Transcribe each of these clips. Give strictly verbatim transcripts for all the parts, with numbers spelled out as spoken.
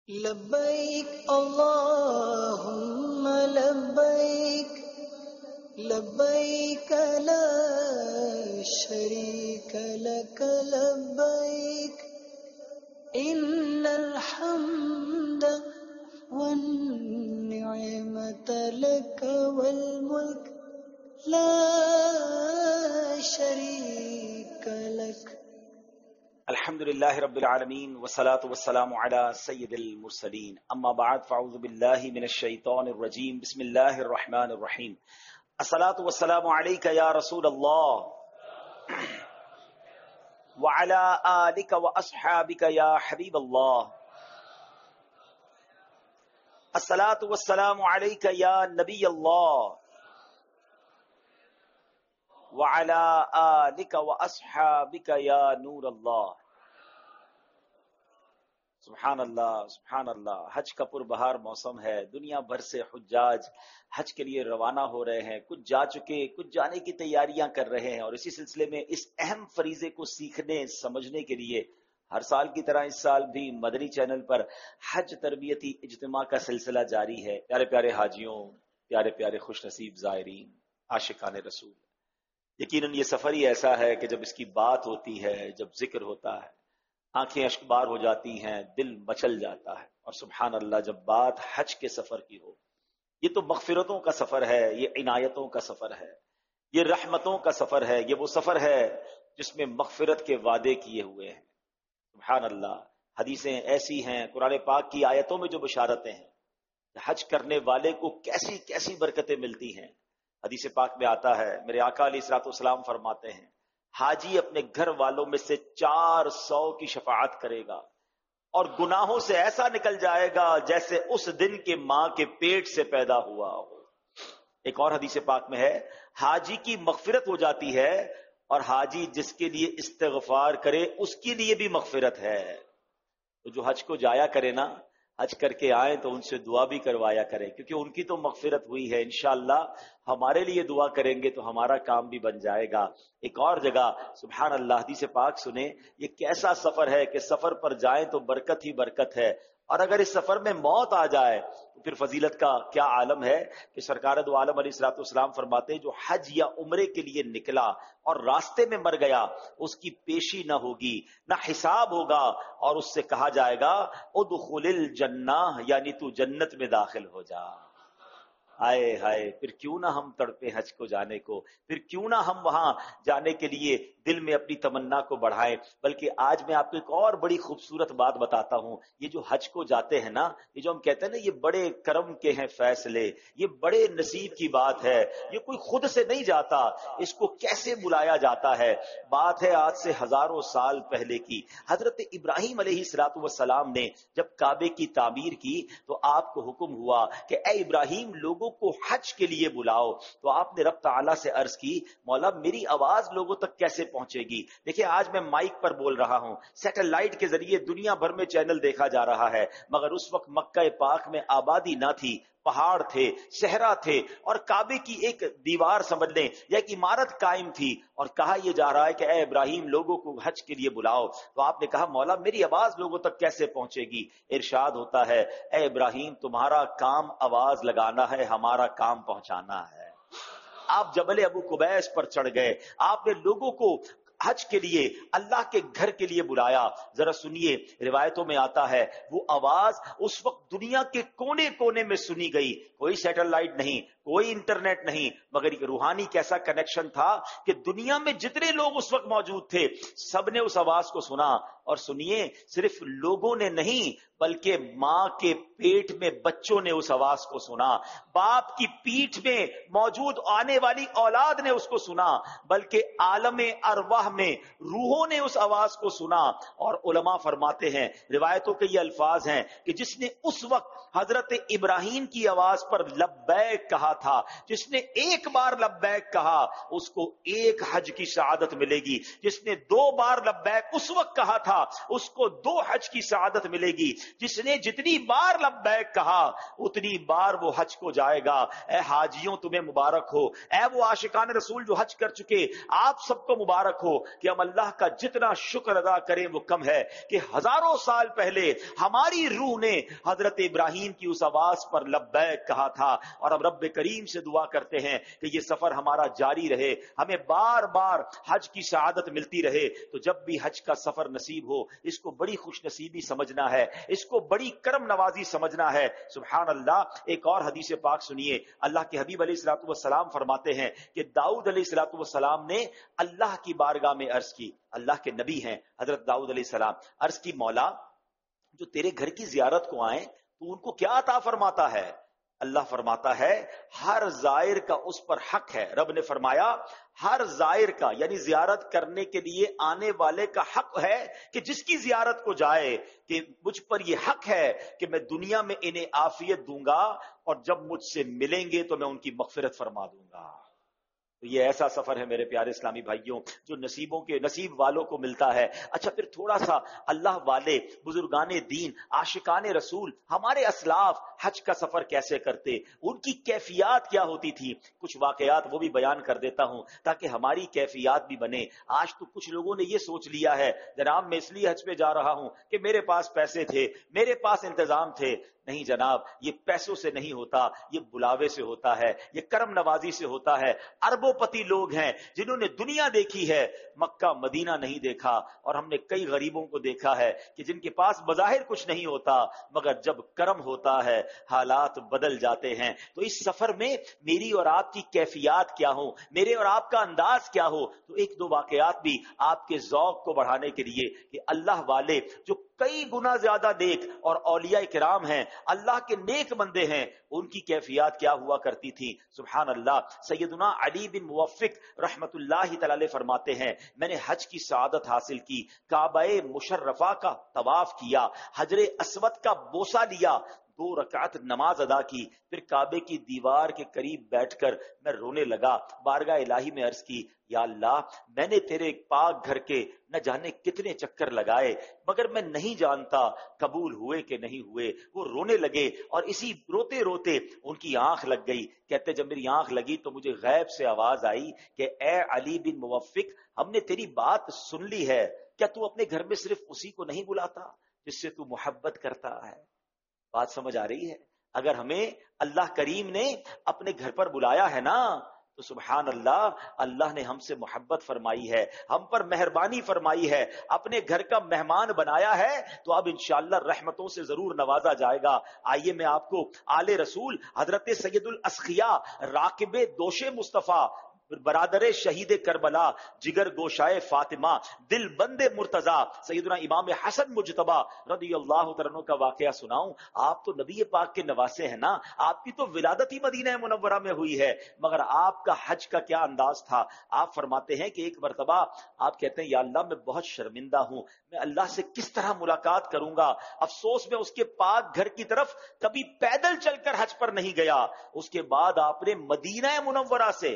لبیک اللہم لبیک لبیک لا شریک لک لبیک ان الحمد والنعمت لک والملک لا شریک لک۔ الحمد للہ رب العالمین والصلاة والسلام علی سید المرسلین، اما بعد فاعوذ باللہ من الشیطان الرجیم، بسم اللہ الرحمن الرحیم۔ الصلاة والسلام علیک یا رسول اللہ وعلی آلک واصحابک یا حبیب اللہ۔ الصلاة والسلام علیک یا نبی اللہ وعلی آلک واصحابک یا نور اللہ۔ سبحان اللہ سبحان اللہ۔ حج کا پربہار موسم ہے، دنیا بھر سے حجاج حج کے لیے روانہ ہو رہے ہیں، کچھ جا چکے، کچھ جانے کی تیاریاں کر رہے ہیں، اور اسی سلسلے میں اس اہم فریضے کو سیکھنے سمجھنے کے لیے ہر سال کی طرح اس سال بھی مدنی چینل پر حج تربیتی اجتماع کا سلسلہ جاری ہے۔ پیارے پیارے حاجیوں، پیارے پیارے خوش نصیب زائرین، عاشقان رسول، یقیناً یہ سفر ہی ایسا ہے کہ جب اس کی بات ہوتی ہے، جب ذکر ہوتا ہے، آنکھیں اشکبار ہو جاتی ہیں، دل مچل جاتا ہے۔ اور سبحان اللہ، جب بات حج کے سفر کی ہو، یہ تو مغفرتوں کا سفر ہے، یہ عنایتوں کا سفر ہے، یہ رحمتوں کا سفر ہے، یہ وہ سفر ہے جس میں مغفرت کے وعدے کیے ہوئے ہیں۔ سبحان اللہ، حدیثیں ایسی ہیں، قرآن پاک کی آیتوں میں جو بشارتیں ہیں، حج کرنے والے کو کیسی کیسی برکتیں ملتی ہیں۔ حدیث پاک میں آتا ہے، میرے آقا علیہ الصلوۃ والسلام فرماتے ہیں، حاجی اپنے گھر والوں میں سے چار سو کی شفاعت کرے گا اور گناہوں سے ایسا نکل جائے گا جیسے اس دن کے ماں کے پیٹ سے پیدا ہوا ہو۔ ایک اور حدیث پاک میں ہے، حاجی کی مغفرت ہو جاتی ہے اور حاجی جس کے لیے استغفار کرے اس کے لیے بھی مغفرت ہے۔ تو جو حج کو جایا کرے نا، حج کر کے آئیں تو ان سے دعا بھی کروایا کرے، کیونکہ ان کی تو مغفرت ہوئی ہے، انشاءاللہ ہمارے لیے دعا کریں گے تو ہمارا کام بھی بن جائے گا۔ ایک اور جگہ سبحان اللہ حدیث پاک سنیں، یہ کیسا سفر ہے کہ سفر پر جائیں تو برکت ہی برکت ہے، اور اگر اس سفر میں موت آ جائے تو پھر فضیلت کا کیا عالم ہے کہ سرکار دو عالم علیہ الصلوۃ والسلام فرماتے ہیں، جو حج یا عمرے کے لیے نکلا اور راستے میں مر گیا، اس کی پیشی نہ ہوگی، نہ حساب ہوگا، اور اس سے کہا جائے گا ادخل الجنہ، یعنی تو جنت میں داخل ہو جا۔ ہائے ہائے، پھر کیوں نہ ہم تڑپے حج کو جانے کو، پھر کیوں نہ ہم وہاں جانے کے لیے دل میں اپنی تمنا کو بڑھائیں۔ بلکہ آج میں آپ کو ایک اور بڑی خوبصورت بات بتاتا ہوں، یہ جو حج کو جاتے ہیں نا، یہ جو ہم کہتے ہیں نا یہ بڑے کرم کے ہیں فیصلے، یہ بڑے نصیب کی بات ہے، یہ کوئی خود سے نہیں جاتا، اس کو کیسے بلایا جاتا ہے۔ بات ہے آج سے ہزاروں سال پہلے کی، حضرت ابراہیم علیہ الصلوۃ والسلام نے جب کعبے کی تعمیر کی تو آپ کو حکم ہوا کہ اے ابراہیم لوگوں کو حج کے لیے بلاؤ۔ تو آپ نے رب تعالیٰ سے عرض کی، مولا میری آواز لوگوں تک کیسے پہنچے گی؟ دیکھیں آج میں مائک پر بول رہا ہوں، سیٹلائٹ کے ذریعے دنیا بھر میں چینل دیکھا جا رہا ہے، مگر اس وقت مکہ پاک میں آبادی نہ تھی، پہاڑ تھے، صحرا تھے، اور کعبے کی ایک دیوار سمجھ لیں یا ایک عمارت قائم تھی، اور کہا یہ جا رہا ہے کہ اے ابراہیم لوگوں کو حج کے لیے بلاؤ۔ تو آپ نے کہا مولا میری آواز لوگوں تک کیسے پہنچے گی؟ ارشاد ہوتا ہے، اے ابراہیم تمہارا کام آواز لگانا ہے، ہمارا کام پہنچانا ہے۔ آپ جبل ابو قبیس پر چڑھ گئے، آپ نے لوگوں کو حج کے لیے اللہ کے گھر کے لیے بلایا۔ ذرا سنیے، روایتوں میں آتا ہے وہ آواز اس وقت دنیا کے کونے کونے میں سنی گئی، کوئی سیٹلائٹ نہیں، کوئی انٹرنیٹ نہیں، مگر ایک روحانی کیسا کنیکشن تھا کہ دنیا میں جتنے لوگ اس وقت موجود تھے سب نے اس آواز کو سنا۔ اور سنیے، صرف لوگوں نے نہیں بلکہ ماں کے پیٹ میں بچوں نے اس آواز کو سنا، باپ کی پیٹھ میں موجود آنے والی اولاد نے اس کو سنا، بلکہ عالم ارواح میں روحوں نے اس آواز کو سنا۔ اور علماء فرماتے ہیں، روایتوں کے یہ الفاظ ہیں کہ جس نے اس وقت حضرت ابراہیم کی آواز پر لبیک کہا تھا جس نے ایک بار لبیک کہا اس کو ایک حج کی سعادت ملے گی، جس نے دو بار لبیک اس وقت کہا تھا اس کو دو حج کی سعادت ملے گی، جس نے جتنی بار لبیک کہا اتنی بار وہ حج کو جائے گا۔ اے حاجیوں تمہیں مبارک ہو، اے وہ عاشقان رسول جو حج کر چکے آپ سب کو مبارک ہو کہ ہم اللہ کا جتنا شکر ادا کریں وہ کم ہے کہ ہزاروں سال پہلے ہماری روح نے حضرت ابراہیم کی اس آواز پر لبیک کہا تھا، اور ہم رب کریم سے دعا کرتے ہیں کہ یہ سفر ہمارا جاری رہے، ہمیں بار بار حج کی سعادت ملتی رہے۔ تو جب بھی حج کا سفر نصیب ہو اس کو بڑی خوش نصیبی سمجھنا ہے، اس کو بڑی کرم نوازی سمجھنا ہے۔ سبحان اللہ۔ ایک اور حدیث پاک سنیے، اللہ کے حبیب علیہ الصلوۃ والسلام فرماتے ہیں کہ داؤد علیہ الصلوۃ والسلام نے اللہ کی بارگاہ میں عرض کی، اللہ کے نبی ہیں حضرت داؤد علیہ السلام، عرض کی مولا جو تیرے گھر کی زیارت کو آئیں تو ان کو کیا عطا فرماتا ہے؟ اللہ فرماتا ہے ہر زائر کا اس پر حق ہے۔ رب نے فرمایا ہر زائر کا یعنی زیارت کرنے کے لیے آنے والے کا حق ہے کہ جس کی زیارت کو جائے کہ مجھ پر یہ حق ہے کہ میں دنیا میں انہیں عافیت دوں گا اور جب مجھ سے ملیں گے تو میں ان کی مغفرت فرما دوں گا۔ تو یہ ایسا سفر ہے میرے پیارے اسلامی بھائیوں جو نصیبوں کے نصیب والوں کو ملتا ہے۔ اچھا پھر تھوڑا سا اللہ والے بزرگان دین عاشقان رسول ہمارے اسلاف حج کا سفر کیسے کرتے، ان کی کیفیات کیا ہوتی تھی، کچھ واقعات وہ بھی بیان کر دیتا ہوں تاکہ ہماری کیفیات بھی بنے۔ آج تو کچھ لوگوں نے یہ سوچ لیا ہے جناب میں اس لیے حج پہ جا رہا ہوں کہ میرے پاس پیسے تھے، میرے پاس انتظام تھے۔ نہیں جناب، یہ پیسوں سے نہیں ہوتا، یہ بلاوے سے ہوتا ہے، یہ کرم نوازی سے ہوتا ہے۔ اربوں پتی لوگ ہیں جنہوں نے دنیا دیکھی ہے، مکہ مدینہ نہیں دیکھا، اور ہم نے کئی غریبوں کو دیکھا ہے کہ جن کے پاس بظاہر کچھ نہیں ہوتا مگر جب کرم ہوتا ہے حالات بدل جاتے ہیں۔ تو اس سفر میں میری اور آپ کی کیفیات کیا ہو، میرے اور آپ کا انداز کیا ہو، تو ایک دو واقعات بھی آپ کے ذوق کو بڑھانے کے لیے کہ اللہ والے جو کئی گنا زیادہ نیک اور اولیاء کرام ہیں، اللہ کے نیک بندے ہیں، ان کی کیفیات کیا ہوا کرتی تھی۔ سبحان اللہ۔ سیدنا علی بن موفق رحمت اللہ تعالی فرماتے ہیں میں نے حج کی سعادت حاصل کی، کعبہ مشرفہ کا طواف کیا، حجر اسود کا بوسہ لیا، دو رکعت نماز ادا کی، پھر کعبے کی دیوار کے قریب بیٹھ کر میں رونے لگا، بارگاہ الہی میں عرض کی یا اللہ میں نے تیرے پاک گھر کے نہ جانے کتنے چکر لگائے مگر میں نہیں جانتا قبول ہوئے کہ نہیں ہوئے۔ وہ رونے لگے اور اسی روتے روتے ان کی آنکھ لگ گئی۔ کہتے جب میری آنکھ لگی تو مجھے غیب سے آواز آئی کہ اے علی بن موفق ہم نے تیری بات سن لی ہے، کیا تو اپنے گھر میں صرف اسی کو نہیں بلاتا جس سے تو محبت کرتا ہے؟ بات سمجھ آ رہی ہے؟ اگر ہمیں اللہ کریم نے اپنے گھر پر بلایا ہے نا تو سبحان اللہ، اللہ نے ہم سے محبت فرمائی ہے، ہم پر مہربانی فرمائی ہے، اپنے گھر کا مہمان بنایا ہے، تو اب انشاءاللہ رحمتوں سے ضرور نوازا جائے گا۔ آئیے میں آپ کو آل رسول حضرت سید الاسقیاء راکب دوش مصطفیٰ برادر شہید کربلا جگر گوشائے فاطمہ دل بند مرتضی سیدنا امام حسن مجتبی رضی اللہ عنہ کا واقعہ سناؤں۔ آپ تو نبی پاک کے نواسے ہیں نا، آپ کی تو ولادت ہی مدینہ منورہ میں ہوئی ہے، مگر آپ کا حج کا کیا انداز تھا۔ آپ فرماتے ہیں کہ ایک مرتبہ آپ کہتے ہیں یا اللہ میں بہت شرمندہ ہوں، میں اللہ سے کس طرح ملاقات کروں گا، افسوس میں اس کے پاک گھر کی طرف کبھی پیدل چل کر حج پر نہیں گیا۔ اس کے بعد آپ نے مدینہ منورہ سے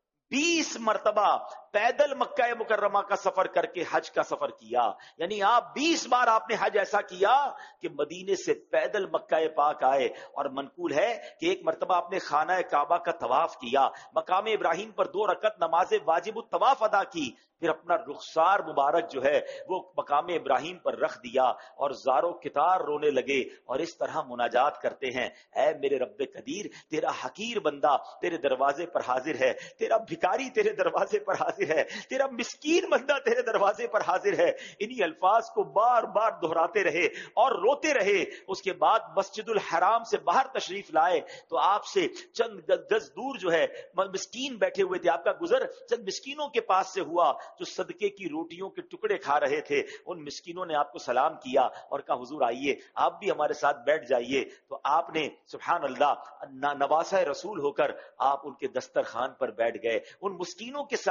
بیس مرتبہ پیدل مکہ مکرمہ کا سفر کر کے حج کا سفر کیا، یعنی آپ بیس بار آپ نے حج ایسا کیا کہ مدینے سے پیدل مکہ پاک آئے۔ اور منقول ہے کہ ایک مرتبہ آپ نے خانہ کعبہ کا طواف کیا، مقام ابراہیم پر دو رکعت نماز واجب الطواف ادا کی، پھر اپنا رخسار مبارک جو ہے وہ مقام ابراہیم پر رکھ دیا اور زارو کتار رونے لگے اور اس طرح مناجات کرتے ہیں اے میرے رب قدیر تیرا حقیر بندہ تیرے دروازے پر حاضر ہے، تیرا بھکاری تیرے دروازے پر حاضر ہے، تیرا مسکین بندہ تیرے دروازے پر حاضر ہے۔ انہی الفاظ کو بار بار دہراتے رہے اور روتے رہے۔ اس کے بعد مسجد الحرام سے باہر تشریف لائے تو آپ سے چند گز دور جو ہے مسکین بیٹھے ہوئے تھے، آپ کا گزر چند مسکینوں کے پاس سے ہوا جو صدقے کی روٹیوں کے ٹکڑے کھا رہے تھے۔ ان مسکینوں نے آپ کو سلام کیا اور کہا حضور آئیے آپ بھی ہمارے ساتھ بیٹھ جائیے۔ تو آپ نے سبحان اللہ نواسہ رسول ہو کر آپ ان کے دسترخوان پر بیٹھ گئے، ان مسکینوں کے ساتھ بیٹھ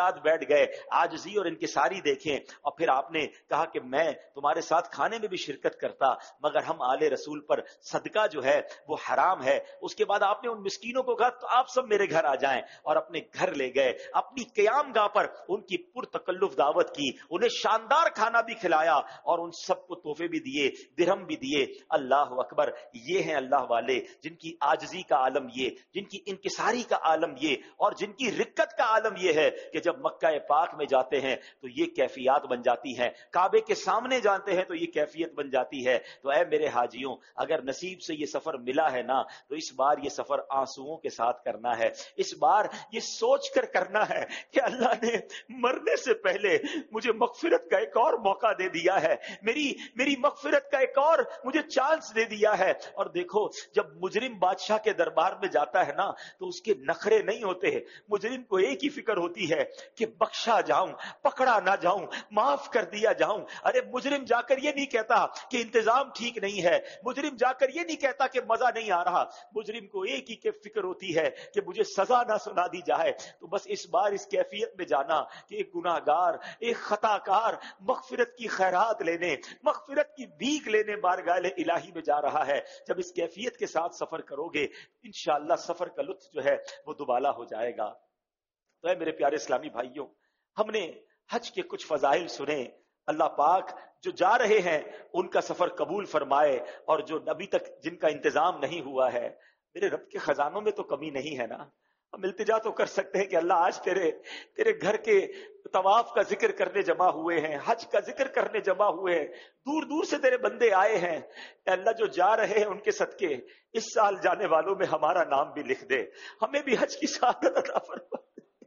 گئے, आजिज़ी और इनकिसारी देखें. और फिर आपने कहा कि मैं तुम्हारे साथ खाने में भी शिरकत करता, मगर हम आले रसूल पर सदका जो है वो हराम है. उसके बाद आपने उन मिस्कीनों को कहा तो आप सब मेरे घर आ जाएं, और अपने घर ले गए. अपनी क़याम गाह पर उनकी पुरतकल्लुफ दावत की, उन्हें शानदार खाना भी खिलाया और उन सबको तोहफे भी दिए, दिरहम भी दिए. अल्लाह अकबर. ये हैं अल्लाह वाले जिनकी आजिज़ी का आलम ये, जिनकी इनकिसारी का आलम ये, और जिनकी रिक्कत का आलम ये है कि जब मक्का पाक में जाते हैं तो ये कैफियत बन जाती है, काबे के सामने जाते हैं तो ये कैफियत बन जाती है. तो ऐ मेरे हाजियों, अगर नसीब से ये सफर मिला है ना, तो इस बार ये सफर आंसुओं के साथ करना है. इस बार ये सोच कर करना है कि अल्लाह ने मरने से पहले मुझे मगफिरत का एक और मौका दे दिया है, मेरी मेरी मगफिरत का एक और मुझे चांस दे दिया है. और देखो, जब मुजरिम बादशाह के दरबार में जाता है ना, तो उसके नखरे नहीं होते हैं. मुजरिम को एक ही फिक्र होती है कि बख्शा जाऊं, पकड़ा ना जाऊं, माफ कर दिया जाऊं. अरे मुजरिम जाकर ये नहीं कहता कि इंतजाम ठीक नहीं है, मुजरिम जाकर ये नहीं कहता कि मजा नहीं आ रहा. मुजरिम को एक ही के फिक्र होती है कि मुझे सजा ना सुना दी जाए. तो बस इस बार इस कैफियत में जाना कि एक गुनाहगार, एक खताकार मगफिरत की खैरात लेने, मगफिरत की भीख लेने बारगाह इलाही में जा रहा है. जब इस कैफियत के साथ सफर करोगे, इंशाअल्लाह सफर का लुत्फ जो है वो दुबाला हो जाएगा. तो है मेरे प्यारे इस्लामी भाइयों, हमने हज के कुछ फजाइल सुने. अल्लाह पाक जो जा रहे हैं उनका सफर कबूल फरमाए, और जो अभी तक जिनका इंतजाम नहीं हुआ है, मेरे रब के खजानों में तो कमी नहीं है ना. हम इल्तिजा तो कर सकते हैं कि अल्लाह आज तेरे तेरे घर के तवाफ का जिक्र करने जमा हुए हैं, हज का जिक्र करने जमा हुए हैं, दूर दूर से तेरे बंदे आए हैं. अल्लाह जो जा रहे हैं उनके सदके इस साल जाने वालों में हमारा नाम भी लिख दे, हमें भी हज की सआदत अता फरमा,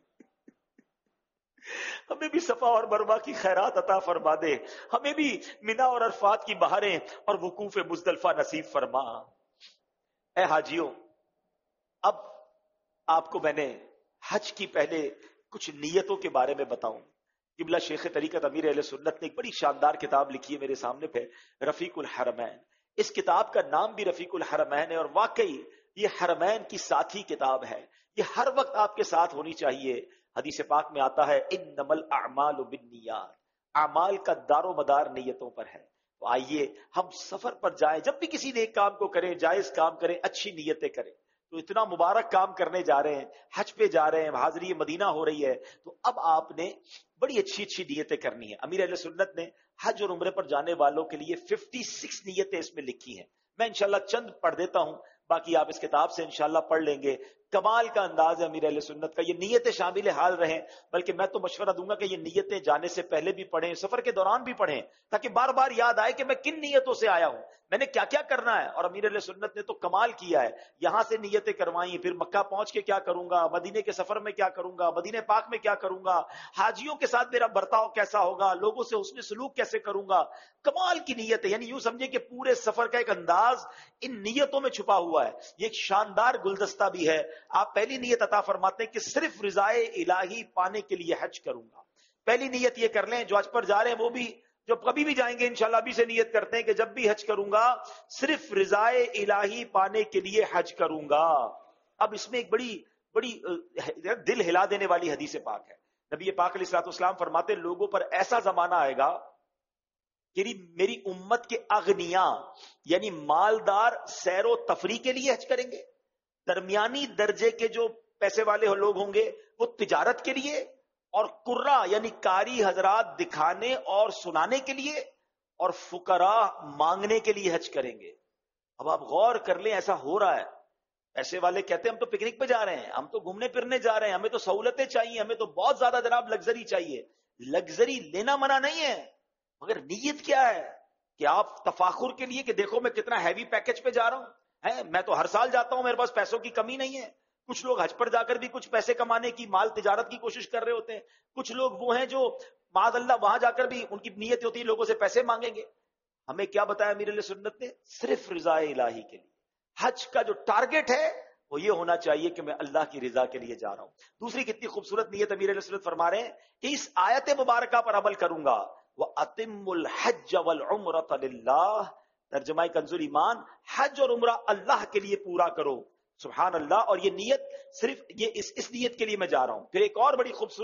हमें भी सफा और मरवा की खैरात अता फरमा दे, हमें भी मिना और अरफात की बहारें और वकूफ मुजदलफा नसीब फरमा. ए हाजियों, अब आपको मैंने हज की पहले कुछ नियतों के बारे में बताऊं. किबला शेख तरीकत अमीर अहले सुन्नत ने एक बड़ी शानदार किताब लिखी है मेरे सामने पे, रफीकुल हरमैन. इस किताब का नाम भी रफीकुल हरमैन है, और वाकई ये हरमैन की साथी किताब है. ये हर वक्त आपके साथ होनी चाहिए. हदीस पाक में आता है, इन्नमल अअमालु बिन्नियात, अमाल का दारो मदार नियतों पर है. तो आइए हम सफर पर जाएं, जब भी किसी नेक काम को करें, जायज काम करें, अच्छी नियतें करें. तो इतना मुबारक काम करने जा रहे हैं, हज पे जा रहे हैं, हाजिरी मदीना हो रही है, तो अब आपने बड़ी अच्छी अच्छी नियतें करनी है. अमीर अहले सुन्नत ने हज और उम्रे पर जाने वालों के लिए छप्पन नियतें इसमें लिखी हैं. मैं इंशाल्लाह चंद पढ़ देता हूं, बाकी आप इस किताब से इंशाल्लाह पढ़ लेंगे. कमाल का अंदाज है अमीर अहले सुन्नत का. ये नियतें शामिल हाल रहें, बल्कि मैं तो मशवरा दूंगा कि ये नियतें जाने से पहले भी पढ़ें, सफर के दौरान भी पढ़ें, ताकि बार बार याद आए कि मैं किन नियतों से आया हूं, मैंने क्या क्या करना है. और अमीर अहले सुन्नत ने तो कमाल किया है, यहां से नियतें करवाई, फिर मक्का पहुंच के क्या करूंगा, मदीने के सफर में क्या करूंगा, मदीने पाक में क्या करूंगा, हाजियों के साथ मेरा बर्ताव कैसा होगा, लोगों से हुस्न सलूक कैसे करूंगा. कमाल की नियत है. यानी यूं समझे कि पूरे सफर का एक अंदाज इन नियतों में छुपा हुआ है. ये एक शानदार गुलदस्ता भी है. आप पहली नियत अता फरमाते हैं कि सिर्फ रिजाए इलाही पाने के लिए हज करूंगा. पहली नियत ये कर लें, जो हज पर जा रहे हैं वो भी, जो कभी भी जाएंगे इंशाल्लाह अभी से नियत करते हैं कि जब भी हज करूंगा सिर्फ रिजाए इलाही पाने के लिए हज करूंगा. अब इसमें एक बड़ी बड़ी दिल हिला देने वाली हदीस पाक है. नबी पाक अलैहिस्सलाम फरमाते, लोगों पर ऐसा जमाना आएगा कि मेरी उम्मत के अगनिया यानी मालदार सैरो तफरी के लिए हज करेंगे, दरमियानी दर्जे के जो पैसे वाले लोग होंगे वो तिजारत के लिए, और कुर्रा यानी कारी हजरात दिखाने और सुनाने के लिए, और फुकरा मांगने के लिए हज करेंगे. अब आप गौर कर लें, ऐसा हो रहा है. पैसे वाले कहते हैं हम तो पिकनिक पे जा रहे हैं, हम तो घूमने फिरने जा रहे हैं, हमें तो सहूलतें चाहिए, हमें तो बहुत ज्यादा जनाब लग्जरी चाहिए. लग्जरी लेना मना नहीं है, मगर नीयत क्या है कि आप तफाखुर के लिए कि देखो मैं कितना हैवी पैकेज पे जा रहा हूं, है मैं तो हर साल जाता हूं, मेरे पास पैसों की कमी नहीं है. कुछ लोग हज पर जाकर भी कुछ पैसे कमाने की, माल तिजारत की कोशिश कर रहे होते हैं. कुछ लोग वो हैं जो मादअल्लाह वहां जाकर भी उनकी नीयत होती है लोगों से पैसे मांगेंगे. हमें क्या बताया अमीर अहले सुन्नत ने? सिर्फ रिज़ाए इलाही के लिए. हज का जो टारगेट है वो ये होना चाहिए कि मैं अल्लाह की रिजा के लिए जा रहा हूं. दूसरी कितनी खूबसूरत नियत अमीर अहले सुन्नत फरमा रहे हैं कि इस आयत मुबारका पर अमल करूंगा. व अतिम्मुल हज वल उम्रत लिल्लाह, तर्जुमा कंजुल ईमान, हज और उम्रा अल्लाह के लिए पूरा करो. सुभान अल्लाह. और ये नियत सिर्फ ये इस इस नियत के लिए मैं जा रहा हूं. फिर एक और बड़ी खूबसूरत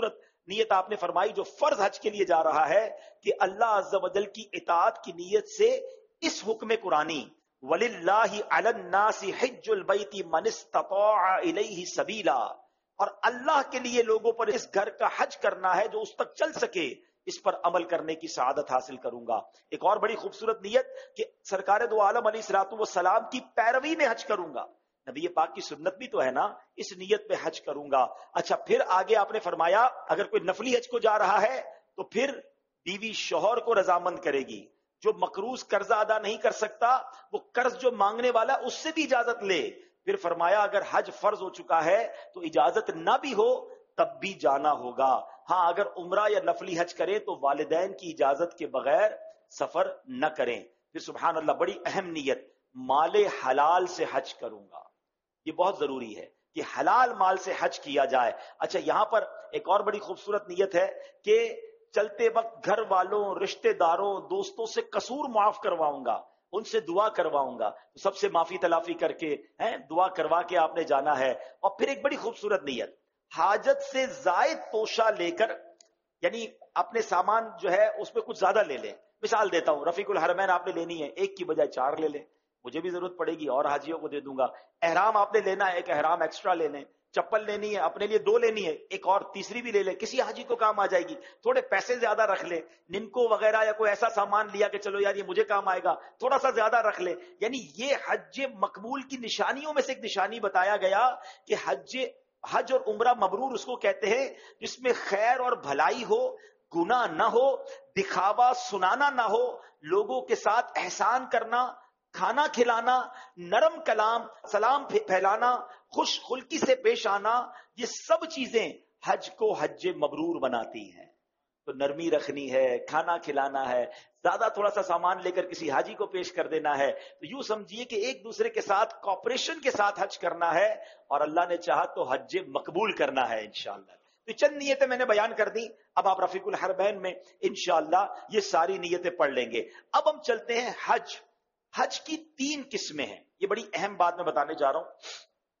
نیت آپ نے فرمائی جو فرض حج کے لیے جا رہا ہے کہ اللہ عز و جل کی اطاعت کی نیت سے اس حکم قرآنی وَلِلَّهِ عَلَى النَّاسِ حِجُّ الْبَيْتِ مَنِ اسْتَطَاعَ إِلَيْهِ سَبِيلًا، اور اللہ کے لیے لوگوں پر اس گھر کا حج کرنا ہے جو اس تک چل سکے، اس پر عمل کرنے کی سعادت حاصل کروں گا۔ ایک اور بڑی خوبصورت نیت کہ سرکار دو عالم علیہ الصلوۃ والسلام کی پیروی میں حج کروں گا، نبی پاک کی سنت بھی تو ہے نا، اس نیت پہ حج کروں گا۔ اچھا پھر آگے آپ نے فرمایا اگر کوئی نفلی حج کو جا رہا ہے تو پھر بیوی شوہر کو رضامند کرے گی، جو مقروض قرضہ ادا نہیں کر سکتا وہ قرض جو مانگنے والا اس سے بھی اجازت لے۔ پھر فرمایا اگر حج فرض ہو چکا ہے تو اجازت نہ بھی ہو تب بھی جانا ہوگا، ہاں اگر عمرہ یا نفلی حج کرے تو والدین کی اجازت کے بغیر سفر نہ کریں۔ پھر سبحان اللہ بڑی اہم نیت، مال حلال سے حج کروں گا، یہ بہت ضروری ہے کہ حلال مال سے حج کیا جائے۔ اچھا یہاں پر ایک اور بڑی خوبصورت نیت ہے کہ چلتے وقت گھر والوں، رشتہ داروں، دوستوں سے قصور معاف کرواؤں گا، ان سے دعا کرواؤں گا، سب سے معافی تلافی کر کے ہیں دعا کروا کے آپ نے جانا ہے۔ اور پھر ایک بڑی خوبصورت نیت، حاجت سے زائد توشہ لے کر، یعنی اپنے سامان جو ہے اس پہ کچھ زیادہ لے لیں۔ مثال دیتا ہوں، رفیق الحرمین آپ نے لینی ہے، ایک کی بجائے چار لے لیں، مجھے بھی ضرورت پڑے گی اور حاجیوں کو دے دوں گا۔ احرام آپ نے لینا ہے، ایک احرام ایکسٹرا لے لیں۔ چپل لینی ہے اپنے لیے دو لینی ہے، ایک اور تیسری بھی لے لیں، کسی حاجی کو کام آ جائے گی۔ تھوڑے پیسے زیادہ رکھ لیں، نمکو وغیرہ یا کوئی ایسا سامان لیا کہ چلو یار یہ مجھے کام آئے گا، تھوڑا سا زیادہ رکھ لیں۔ یعنی یہ حج مقبول کی نشانیوں میں سے ایک نشانی بتایا گیا کہ حج حج اور عمرہ مبرور اس کو کہتے ہیں جس میں خیر اور بھلائی ہو، گناہ نہ ہو، دکھاوا سنانا نہ ہو، لوگوں کے ساتھ احسان کرنا، کھانا کھلانا، نرم کلام، سلام پھیلانا، خوش خلقی سے پیش آنا، یہ سب چیزیں حج کو حج مبرور بناتی ہیں۔ تو نرمی رکھنی ہے، کھانا کھلانا ہے، زیادہ تھوڑا سا سامان لے کر کسی حاجی کو پیش کر دینا ہے، تو یوں سمجھیے کہ ایک دوسرے کے ساتھ کوآپریشن کے ساتھ حج کرنا ہے، اور اللہ نے چاہا تو حج مقبول کرنا ہے انشاءاللہ۔ تو چند نیتیں میں نے بیان کر دی، اب آپ رفیق الحرمین میں انشاءاللہ یہ ساری نیتیں پڑھ لیں گے۔ اب ہم چلتے ہیں حج۔ حج کی تین قسمیں ہیں، یہ بڑی اہم بات میں بتانے جا رہا ہوں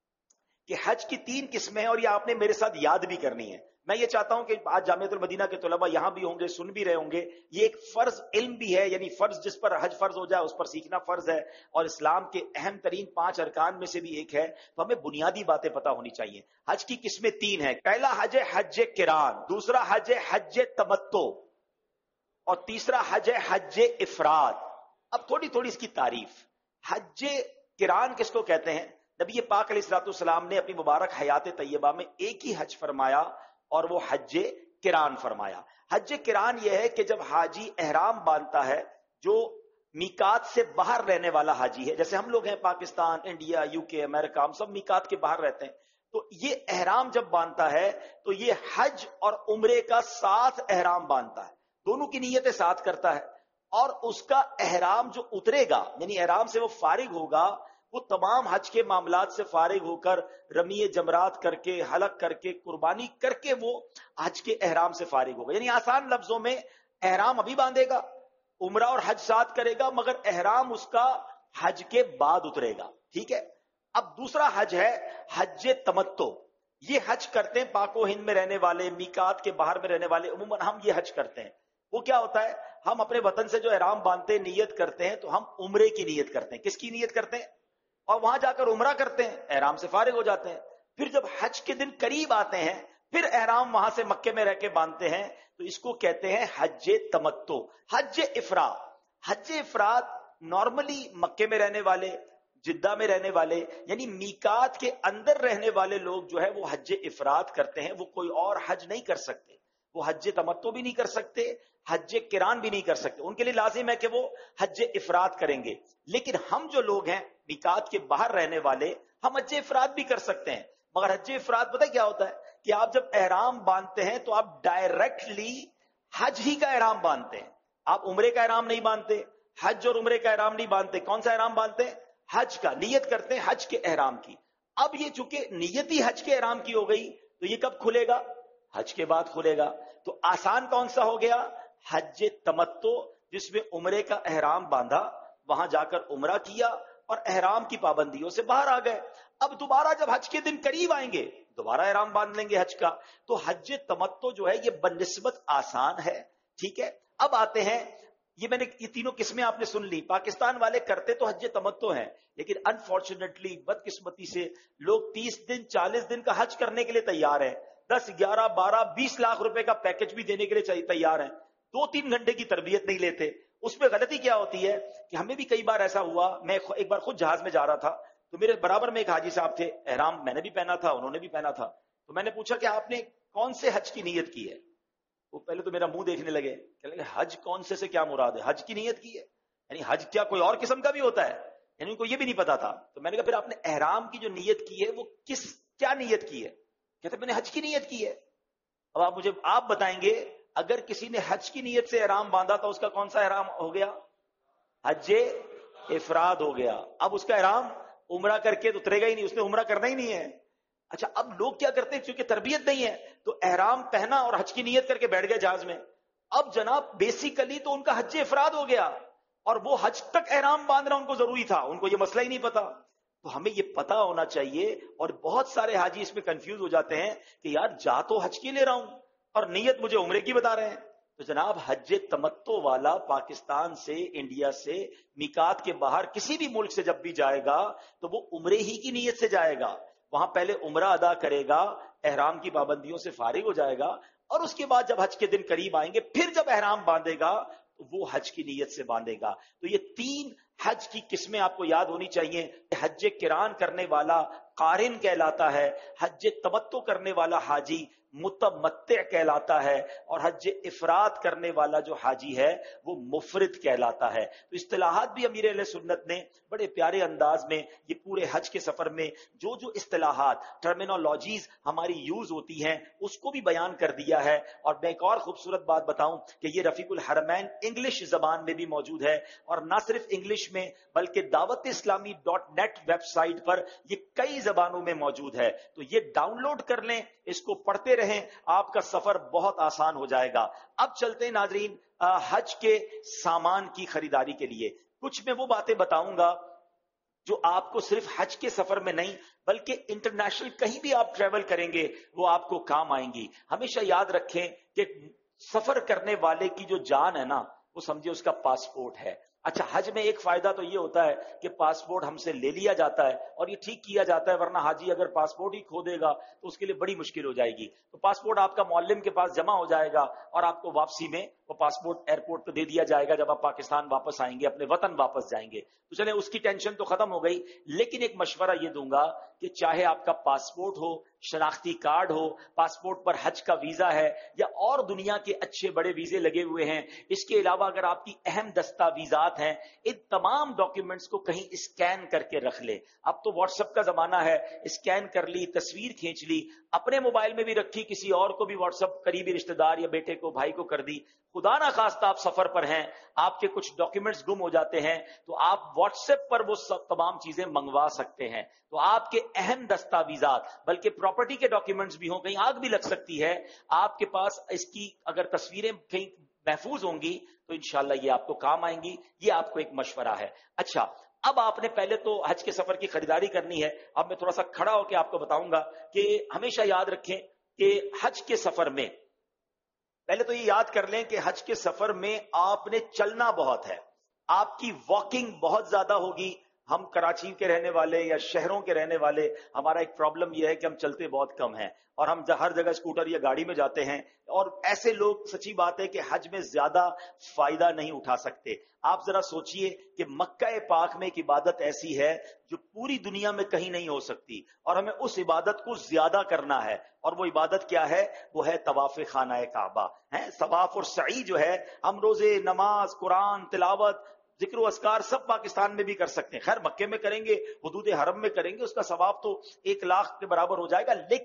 کہ حج کی تین قسمیں ہیں، اور یہ آپ نے میرے ساتھ یاد بھی کرنی ہے۔ میں یہ چاہتا ہوں کہ آج جامعۃ المدینہ کے طلباء یہاں بھی ہوں گے، سن بھی رہے ہوں گے، یہ ایک فرض علم بھی ہے، یعنی فرض جس پر حج فرض ہو جائے اس پر سیکھنا فرض ہے، اور اسلام کے اہم ترین پانچ ارکان میں سے بھی ایک ہے، تو ہمیں بنیادی باتیں پتہ ہونی چاہیے۔ حج کی قسمیں تین ہیں، پہلا حج حج قران، دوسرا حج حج تمتع، اور تیسرا حج حج افراد۔ اب تھوڑی تھوڑی اس کی تعریف۔ حج قران کس کو کہتے ہیں؟ نبی پاک علیہ الصلوۃ والسلام نے اپنی مبارک حیات طیبہ میں ایک ہی حج فرمایا اور وہ حج قران فرمایا۔ حج قران یہ ہے کہ جب حاجی احرام باندھتا ہے، جو میقات سے باہر رہنے والا حاجی ہے، جیسے ہم لوگ ہیں پاکستان، انڈیا، یو کے، امریکہ، ہم سب میقات کے باہر رہتے ہیں، تو یہ احرام جب باندھتا ہے تو یہ حج اور عمرے کا ساتھ احرام باندھتا ہے، دونوں کی نیتیں ساتھ کرتا ہے، اور اس کا احرام جو اترے گا، یعنی احرام سے وہ فارغ ہوگا، وہ تمام حج کے معاملات سے فارغ ہو کر رمی جمرات کر کے، حلق کر کے، قربانی کر کے وہ حج کے احرام سے فارغ ہوگا۔ یعنی آسان لفظوں میں احرام ابھی باندھے گا، عمرہ اور حج ساتھ کرے گا، مگر احرام اس کا حج کے بعد اترے گا، ٹھیک ہے۔ اب دوسرا حج ہے حج تمتع، یہ حج کرتے ہیں پاک و ہند میں رہنے والے، میقات کے باہر میں رہنے والے، عموماً ہم یہ حج کرتے ہیں۔ وہ کیا ہوتا ہے؟ ہم اپنے وطن سے جو احرام باندھتے ہیں، نیت کرتے ہیں، تو ہم عمرے کی نیت کرتے ہیں۔ کس کی نیت کرتے ہیں؟ اور وہاں جا کر عمرہ کرتے ہیں، احرام سے فارغ ہو جاتے ہیں۔ پھر جب حج کے دن قریب آتے ہیں، پھر احرام وہاں سے مکے میں رہ کے باندھتے ہیں، تو اس کو کہتے ہیں حج تمتع۔ حج افراد، حج افراد نارملی مکے میں رہنے والے، جدہ میں رہنے والے، یعنی میقات کے اندر رہنے والے لوگ جو ہے وہ حج افراد کرتے ہیں، وہ کوئی اور حج نہیں کر سکتے، وہ حج تمتع بھی نہیں کر سکتے، حج قران بھی نہیں کر سکتے، ان کے لیے لازم ہے کہ وہ حج افراد کریں گے۔ لیکن ہم جو لوگ ہیں میقات کے باہر رہنے والے، ہم حج افراد بھی کر سکتے ہیں، مگر حج افراد پتہ کیا ہوتا ہے کہ آپ جب احرام باندھتے ہیں تو آپ ڈائریکٹلی حج ہی کا احرام باندھتے ہیں، آپ عمرے کا احرام نہیں باندھتے، حج اور عمرے کا احرام نہیں باندھتے۔ کون سا احرام باندھتے ہیں؟ حج کا، نیت کرتے ہیں حج کے احرام کی۔ اب یہ چونکہ نیت ہی حج کے احرام کی ہو گئی، تو یہ کب کھلے گا؟ حج کے بعد کھلے گا۔ تو آسان کون سا ہو گیا؟ حج تمتع، جس میں عمرے کا احرام باندھا، وہاں جا کر عمرہ کیا، اور احرام کی پابندیوں سے باہر آ گئے. اب دوبارہ جب حج کے دن قریب آئیں گے دوبارہ احرام باندھ لیں گے حج کا. تو حج تمتع جو ہے یہ بنسبت آسان ہے. ٹھیک ہے, اب آتے ہیں, یہ میں نے یہ تینوں قسمیں آپ نے سن لی. پاکستان والے کرتے تو حج تمتع ہیں, لیکن انفارچونیٹلی بدقسمتی سے لوگ تیس دن چالیس دن کا حج کرنے کے لیے تیار ہیں, دس گیارہ بارہ بیس لاکھ روپے کا پیکج بھی دینے کے لیے تیار ہیں, دو تین گھنٹے کی تربیت نہیں لیتے. اس میں غلطی کیا ہوتی ہے کہ ہمیں بھی کئی بار ایسا ہوا, میں ایک بار خود جہاز میں جا رہا تھا تو میرے برابر میں ایک حاجی صاحب تھے, احرام میں نے بھی پہنا تھا انہوں نے بھی پہنا تھا. تو میں نے پوچھا کہ آپ نے کون سے حج کی نیت کی ہے؟ وہ پہلے تو میرا منہ دیکھنے لگے, کہنے لگے حج کون سے سے کیا مراد ہے, حج کی نیت کی ہے یعنی حج کیا کوئی اور قسم کا بھی ہوتا ہے, یعنی ان کو یہ بھی نہیں پتا تھا. تو میں نے کہا پھر آپ نے احرام کی جو نیت کی ہے وہ کس کیا نیت کی ہے؟ کہتے میں نے حج کی نیت کی ہے. اب آپ مجھے آپ بتائیں گے اگر کسی نے حج کی نیت سے احرام باندھا تو اس کا کون سا احرام ہو گیا؟ حج افراد ہو گیا. اب اس کا احرام عمرہ کر کے تو اترے گا ہی نہیں, اس نے عمرہ کرنا ہی نہیں ہے. اچھا, اب لوگ کیا کرتے ہیں کیونکہ تربیت نہیں ہے تو احرام پہنا اور حج کی نیت کر کے بیٹھ گئے جہاز میں. اب جناب بیسیکلی تو ان کا حج افراد ہو گیا اور وہ حج تک احرام باندھنا ان کو ضروری تھا, ان کو یہ مسئلہ ہی نہیں پتا. تو ہمیں یہ پتا ہونا چاہیے, اور بہت سارے حاجی اس میں کنفیوز ہو جاتے ہیں کہ یار جا تو حج کی لے رہا ہوں اور نیت مجھے عمرے کی بتا رہے ہیں. تو جناب حج تمتع والا پاکستان سے انڈیا سے میقات کے باہر کسی بھی ملک سے جب بھی جائے گا تو وہ عمرے ہی کی نیت سے جائے گا. وہاں پہلے عمرہ ادا کرے گا, احرام کی پابندیوں سے فارغ ہو جائے گا, اور اس کے بعد جب حج کے دن قریب آئیں گے پھر جب احرام باندھے گا تو وہ حج کی نیت سے باندھے گا. تو یہ تین حج کی قسمیں آپ کو یاد ہونی چاہیے. حج قران کرنے والا قارن کہلاتا ہے, حج تمتع کرنے والا حاجی متمتع کہلاتا ہے, اور حج افراد کرنے والا جو حاجی ہے وہ مفرد کہلاتا ہے. تو اصطلاحات بھی امیر اہل سنت نے بڑے پیارے انداز میں یہ پورے حج کے سفر میں جو جو اصطلاحات ٹرمینالوجیز ہماری یوز ہوتی ہیں اس کو بھی بیان کر دیا ہے. اور میں ایک اور خوبصورت بات بتاؤں کہ یہ رفیق الحرمین انگلش زبان میں بھی موجود ہے, اور نہ صرف انگلش میں بلکہ Dawat Islami dot net website پر یہ کئی زبانوں میں موجود ہے. تو یہ ڈاؤن لوڈ کر لیں, اس کو پڑھتے رہیں, آپ کا سفر بہت آسان ہو جائے گا. اب چلتے ہیں ناظرین حج کے سامان کی خریداری کے لیے. کچھ میں وہ باتیں بتاؤں گا جو آپ کو صرف حج کے سفر میں نہیں بلکہ انٹرنیشنل کہیں بھی آپ ٹریول کریں گے وہ آپ کو کام آئیں گی. ہمیشہ یاد رکھیں کہ سفر کرنے والے کی جو جان ہے نا وہ سمجھے اس کا پاسپورٹ ہے. اچھا, حج میں ایک فائدہ تو یہ ہوتا ہے کہ پاسپورٹ ہم سے لے لیا جاتا ہے اور یہ ٹھیک کیا جاتا ہے, ورنہ حاجی اگر پاسپورٹ ہی کھو دے گا تو اس کے لیے بڑی مشکل ہو جائے گی. تو پاسپورٹ آپ کا معلم کے پاس جمع ہو جائے گا اور آپ کو واپسی میں وہ پاسپورٹ ایئرپورٹ پہ دے دیا جائے گا جب آپ پاکستان واپس آئیں گے, اپنے وطن واپس جائیں گے. تو چلیں اس کی ٹینشن تو ختم ہو گئی, لیکن ایک مشورہ یہ دوں گا کہ چاہے آپ کا پاسپورٹ ہو, شناختی کارڈ ہو, پاسپورٹ پر حج کا ویزا ہے یا اور دنیا کے اچھے بڑے ویزے لگے ہوئے ہیں, اس کے علاوہ اگر آپ کی اہم دستاویزات ہیں, ان تمام ڈاکیومنٹس کو کہیں اسکین کر کے رکھ لے. اب تو واٹس ایپ کا زمانہ ہے, اسکین کر لی, تصویر کھینچ لی, اپنے موبائل میں بھی رکھی, کسی اور کو بھی واٹس ایپ قریبی رشتہ دار یا بیٹے کو بھائی کو کر دی. خدا نہ خواستہ آپ سفر پر ہیں, آپ کے کچھ ڈاکیومنٹس گم ہو جاتے ہیں تو آپ واٹس ایپ پر وہ سب تمام چیزیں منگوا سکتے ہیں. تو آپ کے اہم دستاویزات بلکہ پراپرٹی کے ڈاکیومنٹس بھی ہوں, کہیں آگ بھی لگ سکتی ہے, آپ کے پاس اس کی اگر تصویریں کہیں محفوظ ہوں گی تو انشاءاللہ یہ آپ کو کام آئیں گی. یہ آپ کو ایک مشورہ ہے. اچھا, اب آپ نے پہلے تو حج کے سفر کی خریداری کرنی ہے. اب میں تھوڑا سا کھڑا ہو کے آپ کو بتاؤں گا کہ ہمیشہ یاد رکھیں کہ حج کے سفر میں پہلے تو یہ یاد کر لیں کہ حج کے سفر میں آپ نے چلنا بہت ہے, آپ کی واکنگ بہت زیادہ ہوگی. ہم کراچی کے رہنے والے یا شہروں کے رہنے والے, ہمارا ایک پرابلم یہ ہے کہ ہم چلتے بہت کم ہیں اور ہم ہر جگہ اسکوٹر یا گاڑی میں جاتے ہیں, اور ایسے لوگ سچی بات ہے کہ حج میں زیادہ فائدہ نہیں اٹھا سکتے. آپ ذرا سوچئے کہ مکہ پاک میں ایک عبادت ایسی ہے جو پوری دنیا میں کہیں نہیں ہو سکتی, اور ہمیں اس عبادت کو زیادہ کرنا ہے. اور وہ عبادت کیا ہے؟ وہ ہے طواف خانہ کعبہ. ہے طواف اور سعی جو ہے, ہم روزے, نماز, قرآن تلاوت, ذکر و اذکار سب پاکستان میں بھی کر سکتے ہیں. خیر مکے میں کریں گے, حدود حرم میں کریں گے, اس کا ثواب تو ایک لاکھ کے برابر ہو جائے گا, لیکن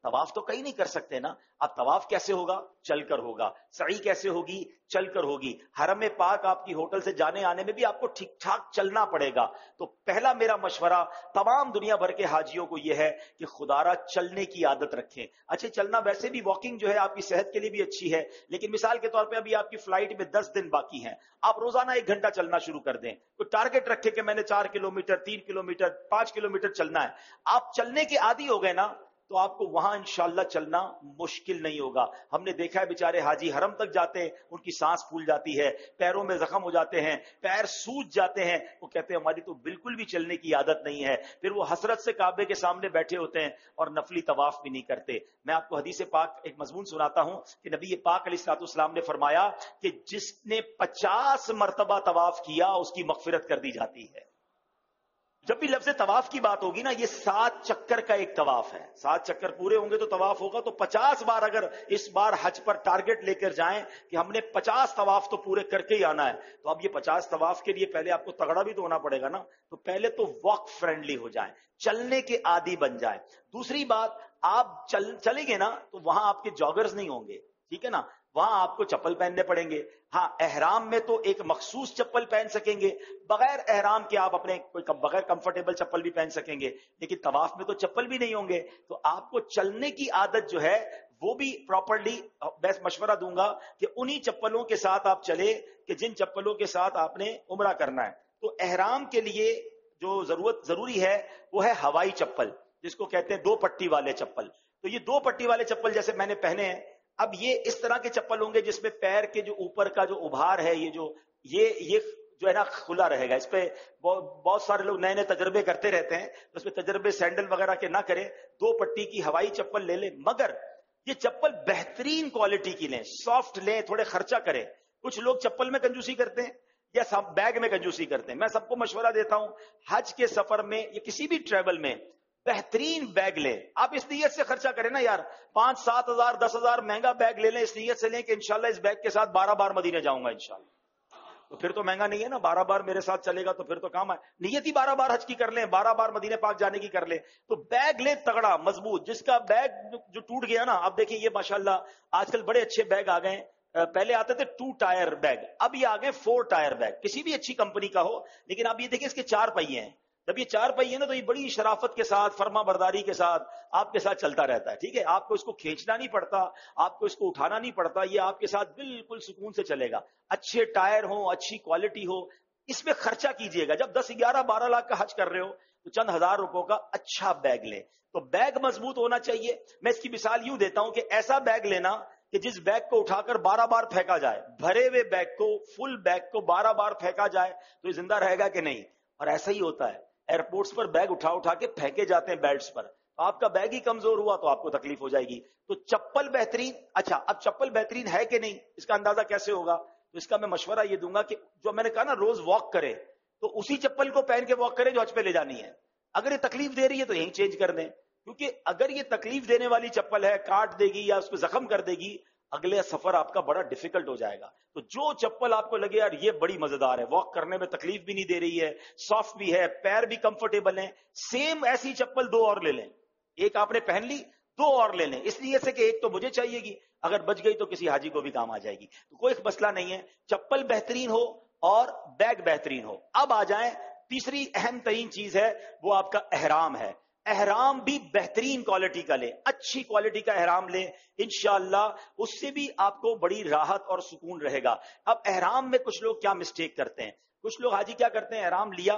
طواف تو کہیں نہیں کر سکتے نا. اب طواف کیسے ہوگا؟ چل کر ہوگا. سعی کیسے ہوگی؟ چل کر ہوگی. حرم پاک آپ کی ہوٹل سے جانے آنے میں بھی آپ کو ٹھیک ٹھاک چلنا پڑے گا. تو پہلا میرا مشورہ تمام دنیا بھر کے حاجیوں کو یہ ہے کہ خدارا چلنے کی عادت رکھیں. اچھا چلنا ویسے بھی واکنگ جو ہے آپ کی صحت کے لیے بھی اچھی ہے, لیکن مثال کے طور پہ ابھی آپ کی فلائٹ میں دس دن باقی ہیں, آپ روزانہ ایک گھنٹہ چلنا شروع کر دیں. کوئی ٹارگٹ رکھے کہ میں نے چار کلو میٹر, تین کلو میٹر, پانچ کلو میٹر چلنا ہے. آپ چلنے کے عادی ہو گئے نا تو آپ کو وہاں انشاءاللہ چلنا مشکل نہیں ہوگا. ہم نے دیکھا ہے بیچارے حاجی حرم تک جاتے ہیں, ان کی سانس پھول جاتی ہے, پیروں میں زخم ہو جاتے ہیں, پیر سوج جاتے ہیں, وہ کہتے ہیں ہماری تو بالکل بھی چلنے کی عادت نہیں ہے. پھر وہ حسرت سے کعبے کے سامنے بیٹھے ہوتے ہیں اور نفلی طواف بھی نہیں کرتے. میں آپ کو حدیث پاک ایک مضمون سناتا ہوں کہ نبی پاک علیہ الصلوۃ والسلام نے فرمایا کہ جس نے پچاس مرتبہ طواف کیا اس کی مغفرت کر دی جاتی ہے. جب بھی لفظ طواف کی بات ہوگی نا, یہ سات چکر کا ایک طواف ہے. سات چکر پورے ہوں گے تو طواف ہوگا. تو پچاس بار اگر اس بار حج پر ٹارگٹ لے کر جائیں کہ ہم نے پچاس طواف تو پورے کر کے ہی آنا ہے, تو اب یہ پچاس طواف کے لیے پہلے آپ کو تگڑا بھی تو ہونا پڑے گا نا. تو پہلے تو واک فرینڈلی ہو جائیں, چلنے کے عادی بن جائیں. دوسری بات, آپ چل چلیں گے نا تو وہاں آپ کے جاگرز نہیں ہوں گے, ٹھیک ہے نا, وہاں آپ کو چپل پہننے پڑیں گے. ہاں احرام میں تو ایک مخصوص چپل پہن سکیں گے, بغیر احرام کے آپ اپنے کوئی بغیر کمفرٹیبل چپل بھی پہن سکیں گے, لیکن طواف میں تو چپل بھی نہیں ہوں گے. تو آپ کو چلنے کی عادت جو ہے وہ بھی پراپرلی, میں مشورہ دوں گا کہ انہی چپلوں کے ساتھ آپ چلے کہ جن چپلوں کے ساتھ آپ نے عمرہ کرنا ہے. تو احرام کے لیے جو ضرورت ضروری ہے وہ ہے ہوائی چپل, جس کو کہتے ہیں دو پٹی والے چپل. تو یہ دو پٹی والے چپل جیسے میں نے پہنے ہیں, اب یہ اس طرح کے چپل ہوں گے جس میں پیر کے جو اوپر کا جو ابھار ہے, یہ جو یہ یہ جو ہے نا کھلا رہے گا. اس پہ بہت سارے لوگ نئے نئے تجربے کرتے رہتے ہیں, اس پہ تجربے سینڈل وغیرہ کے نہ کریں, دو پٹی کی ہوائی چپل لے لیں. مگر یہ چپل بہترین کوالٹی کی لیں, سافٹ لیں, تھوڑے خرچہ کریں. کچھ لوگ چپل میں کنجوسی کرتے ہیں یا بیگ میں کنجوسی کرتے ہیں. میں سب کو مشورہ دیتا ہوں حج کے سفر میں یا کسی بھی ٹریول میں بہترین بیگ لیں. آپ اس نیت سے خرچہ کریں نا یار, پانچ سات ہزار دس ہزار مہنگا بیگ لے لیں, اس نیت سے لیں کہ انشاءاللہ اس بیگ کے ساتھ بارہ بار مدینے جاؤں گا انشاءاللہ. تو پھر تو مہنگا نہیں ہے نا, بارہ بار میرے ساتھ چلے گا تو پھر تو کام ہے. نیت ہی بارہ بار حج کی کر لیں, بارہ بار مدینے پاک جانے کی کر لیں. تو بیگ لیں تگڑا مضبوط, جس کا بیگ جو ٹوٹ گیا نا, اب دیکھیں یہ ماشاءاللہ آج کل بڑے اچھے بیگ آ گئے. پہلے آتے تھے ٹو ٹائر بیگ, اب یہ آ گئے فور ٹائر بیگ, کسی بھی اچھی کمپنی کا ہو. لیکن اب یہ دیکھیں اس کے چار پہیے ہیں. جب یہ چار پہیے نا تو یہ بڑی شرافت کے ساتھ, فرما برداری کے ساتھ آپ کے ساتھ چلتا رہتا ہے. ٹھیک ہے, آپ کو اس کو کھینچنا نہیں پڑتا, آپ کو اس کو اٹھانا نہیں پڑتا, یہ آپ کے ساتھ بالکل سکون سے چلے گا. اچھے ٹائر ہوں, اچھی کوالٹی ہو, اس میں خرچہ کیجئے گا. جب دس گیارہ بارہ لاکھ کا حج کر رہے ہو تو چند ہزار روپوں کا اچھا بیگ لیں. تو بیگ مضبوط ہونا چاہیے. میں اس کی مثال یوں دیتا ہوں کہ ایسا بیگ لینا کہ جس بیگ کو اٹھا کر بارہ بار پھینکا جائے, بھرے ہوئے بیگ کو, فل بیگ کو بارہ بار پھینکا جائے تو یہ زندہ رہے گا کہ نہیں. اور ایسا ہی ہوتا ہے, ایئرپورٹس پر بیگ اٹھا اٹھا کے پھینکے جاتے ہیں بیلٹس پر, تو آپ کا بیگ ہی کمزور ہوا تو آپ کو تکلیف ہو جائے گی. تو چپل بہترین. اچھا اب چپل بہترین ہے کہ نہیں, اس کا اندازہ کیسے ہوگا؟ تو اس کا میں مشورہ یہ دوں گا کہ جو میں نے کہا نا روز واک کرے, تو اسی چپل کو پہن کے واک کرے جو حج پہ لے جانی ہے. اگر یہ تکلیف دے رہی ہے تو یہیں چینج کر دیں, کیونکہ اگر یہ تکلیف دینے والی چپل ہے, کاٹ دے گی یا اس کو زخم کر دے گی, اگلے سفر آپ کا بڑا ڈیفیکلٹ ہو جائے گا. تو جو چپل آپ کو لگے یار یہ بڑی مزیدار ہے, واک کرنے میں تکلیف بھی نہیں دے رہی ہے, سافٹ بھی ہے, پیر بھی کمفرٹیبل ہیں, سیم ایسی چپل دو اور لے لیں. ایک آپ نے پہن لی, دو اور لے لیں, اس لیے سے کہ ایک تو مجھے چاہیے گی, اگر بچ گئی تو کسی حاجی کو بھی کام آ جائے گی. تو کوئی مسئلہ نہیں ہے, چپل بہترین ہو اور بیگ بہترین ہو. اب آ جائیں تیسری اہم ترین چیز ہے, وہ آپ کا احرام ہے. احرام بھی بہترین کوالٹی کا لیں, اچھی کوالٹی کا احرام لیں, انشاءاللہ اس سے بھی آپ کو بڑی راحت اور سکون رہے گا. اب احرام میں کچھ لوگ کیا مسٹیک کرتے ہیں, کچھ لوگ حاجی کیا کرتے ہیں, احرام لیا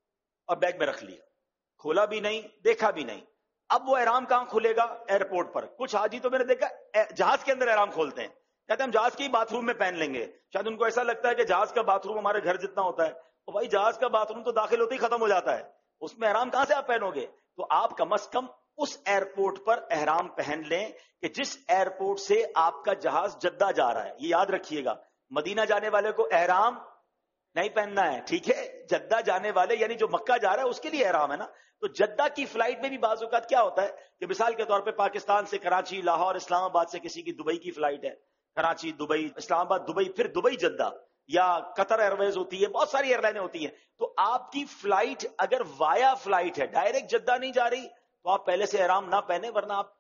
اور بیگ میں رکھ لیا, کھولا بھی نہیں, دیکھا بھی نہیں. اب وہ احرام کہاں کھلے گا؟ ایئرپورٹ پر. کچھ حاجی تو میں نے دیکھا جہاز کے اندر احرام کھولتے ہیں, کہتے ہیں ہم جہاز کے ہی باتھ روم میں پہن لیں گے. شاید ان کو ایسا لگتا ہے کہ جہاز کا باتھ روم ہمارے گھر جتنا ہوتا ہے. تو بھائی جہاز کا باتھ روم تو داخل ہوتے ہی ختم ہو جاتا ہے, اس میں احرام کہاں سے آپ پہنو گے؟ تو آپ کم از کم اس ایئرپورٹ پر احرام پہن لیں کہ جس ایئرپورٹ سے آپ کا جہاز جدہ جا رہا ہے. یہ یاد رکھیے گا, مدینہ جانے والے کو احرام نہیں پہننا ہے, ٹھیک ہے. جدہ جانے والے یعنی جو مکہ جا رہا ہے اس کے لیے احرام ہے نا. تو جدہ کی فلائٹ میں بھی بعض اوقات کیا ہوتا ہے کہ مثال کے طور پہ پاکستان سے کراچی, لاہور, اسلام آباد سے کسی کی دبئی کی فلائٹ ہے, کراچی دبئی, اسلام آباد دبئی, پھر دبئی جدہ, یا قطر ایئر ویز ہوتی ہے, بہت ساری ایئر لائنیں ہوتی ہیں. تو آپ کی فلائٹ اگر وایا فلائٹ ہے, ڈائریکٹ جدہ نہیں جا رہی, تو آپ پہلے سے احرام نہ پہنے, ورنہ آپ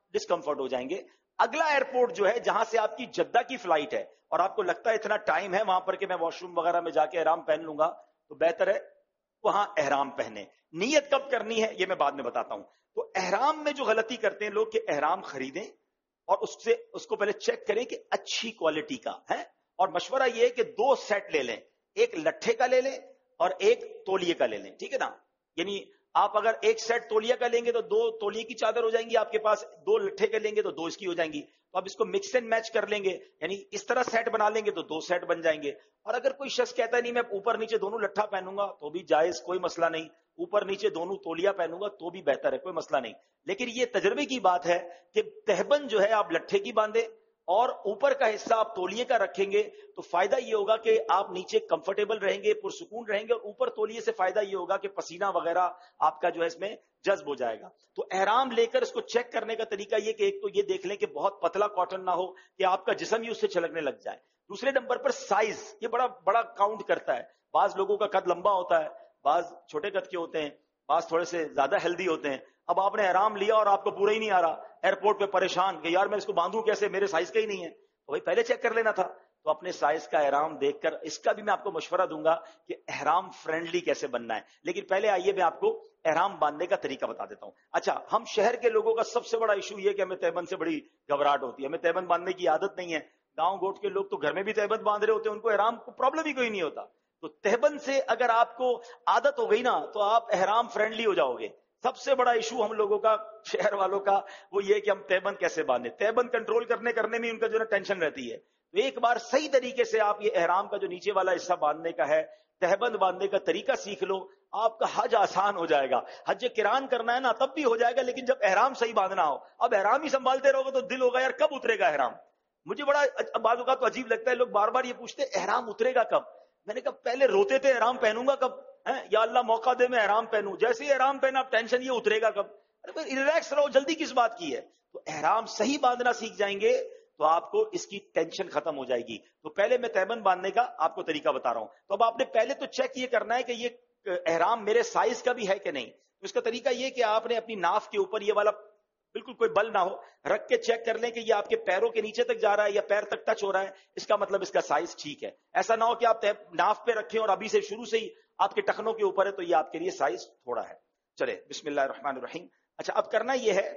ڈسکمفرٹ ہو جائیں گے. اگلا ایئرپورٹ جو ہے جہاں سے آپ کی جدہ کی فلائٹ ہے اور آپ کو لگتا ہے اتنا ٹائم ہے وہاں پر کہ میں واش روم وغیرہ میں جا کے احرام پہن لوں گا, تو بہتر ہے وہاں احرام پہنے. نیت کب کرنی ہے یہ میں بعد میں بتاتا ہوں. تو احرام میں جو غلطی کرتے ہیں لوگ کہ احرام خریدیں اور اس سے اس کو پہلے چیک کریں کہ اچھی کوالٹی کا ہے, اور مشورہ یہ ہے کہ دو سیٹ لے لیں, ایک لٹھے کا لے لیں اور ایک تولیے کا لے لیں, ٹھیک ہے نا. یعنی آپ اگر ایک سیٹ تولیہ کا لیں گے تو دو تولیے کی چادر ہو جائیں گی آپ کے پاس, دو لٹھے کے لیں گے تو دو اس کی ہو جائیں گی. تو آپ اس کو مکس اینڈ میچ کر لیں گے, یعنی اس طرح سیٹ بنا لیں گے تو دو سیٹ بن جائیں گے. اور اگر کوئی شخص کہتا ہے نہیں میں اوپر نیچے دونوں لٹھا پہنوں گا تو بھی جائز, کوئی مسئلہ نہیں. اوپر نیچے دونوں تولیہ پہنوں گا تو بھی بہتر ہے, کوئی مسئلہ نہیں. لیکن یہ تجربے کی بات ہے کہ تہبند جو ہے آپ لٹھے کی باندھیں اور اوپر کا حصہ آپ تولیے کا رکھیں گے تو فائدہ یہ ہوگا کہ آپ نیچے کمفرٹیبل رہیں گے, پرسکون رہیں گے, اور اوپر تولیے سے فائدہ یہ ہوگا کہ پسینہ وغیرہ آپ کا جو ہے اس میں جذب ہو جائے گا. تو احرام لے کر اس کو چیک کرنے کا طریقہ یہ کہ ایک تو یہ دیکھ لیں کہ بہت پتلا کاٹن نہ ہو کہ آپ کا جسم ہی اس سے چھلکنے لگ جائے. دوسرے نمبر پر سائز, یہ بڑا بڑا کاؤنٹ کرتا ہے. بعض لوگوں کا قد لمبا ہوتا ہے, بعض چھوٹے قد کے ہوتے ہیں, بعض تھوڑے سے زیادہ ہیلدی ہوتے ہیں. اب آپ نے احرام لیا اور آپ کو پورا ہی نہیں آ رہا, ایئرپورٹ پہ پریشان کہ یار میں اس کو باندھوں کیسے, میرے سائز کا ہی نہیں ہے. تو بھائی پہلے چیک کر لینا تھا. تو اپنے سائز کا احرام دیکھ کر, اس کا بھی میں آپ کو مشورہ دوں گا کہ احرام فرینڈلی کیسے بننا ہے. لیکن پہلے آئیے میں آپ کو احرام باندھنے کا طریقہ بتا دیتا ہوں. اچھا, ہم شہر کے لوگوں کا سب سے بڑا ایشو یہ کہ ہمیں تہبند سے بڑی گھبراہٹ ہوتی ہے, ہمیں تہبند باندھنے کی عادت نہیں ہے. گاؤں گوٹ کے لوگ تو گھر میں بھی تہبند باندھ رہے ہوتے ہیں, ان کو احرام کو پرابلم ہی کوئی نہیں ہوتا. تو تہبند سے اگر آپ کو عادت ہو گئی نا تو آپ احرام فرینڈلی ہو جاؤ گے. سب سے بڑا ایشو ہم لوگوں کا, شہر والوں کا, وہ یہ کہ ہم تہبند کیسے باندھیں. تہبند کنٹرول کرنے کرنے میں ان کا جو ہے ٹینشن رہتی ہے. تو ایک بار صحیح طریقے سے آپ یہ احرام کا جو نیچے والا حصہ باندھنے کا ہے, تہبند باندھنے کا طریقہ سیکھ لو, آپ کا حج آسان ہو جائے گا. حج کران کرنا ہے نا تب بھی ہو جائے گا, لیکن جب احرام صحیح باندھنا ہو. اب احرام ہی سنبھالتے رہو گے تو دل ہوگا یار کب اترے گا احرام. مجھے بڑا بعض اوقات تو عجیب لگتا ہے, لوگ بار بار یہ پوچھتے احرام اترے گا کب. میں نے کہا پہلے روتے تھے احرام پہنوں گا کب, یا اللہ موقع دے میں احرام پہنوں. جیسے ہی احرام پہنا اب ٹینشن یہ اترے گا کب. ارے ریلیکس رہو, جلدی کس بات کی ہے. تو احرام صحیح باندھنا سیکھ جائیں گے تو آپ کو اس کی ٹینشن ختم ہو جائے گی. تو پہلے میں تہبند باندھنے کا آپ کو طریقہ بتا رہا ہوں. تو اب آپ نے پہلے تو چیک یہ کرنا ہے کہ یہ احرام میرے سائز کا بھی ہے کہ نہیں. تو اس کا طریقہ یہ کہ آپ نے اپنی ناف کے اوپر یہ والا بالکل کوئی بل نہ ہو رکھ کے چیک کر لیں کہ یہ آپ کے پیروں کے نیچے تک جا رہا ہے یا پیر تک ٹچ ہو رہا ہے, اس کا مطلب اس کا سائز ٹھیک ہے. ایسا نہ ہو کہ آپ ناف پہ رکھیں اور ابھی سے شروع سے ہی آپ کے ٹخنوں کے اوپر ہے تو یہ آپ کے لیے سائز تھوڑا ہے. چلے بسم اللہ الرحمن الرحیم. اچھا, اب کرنا یہ ہے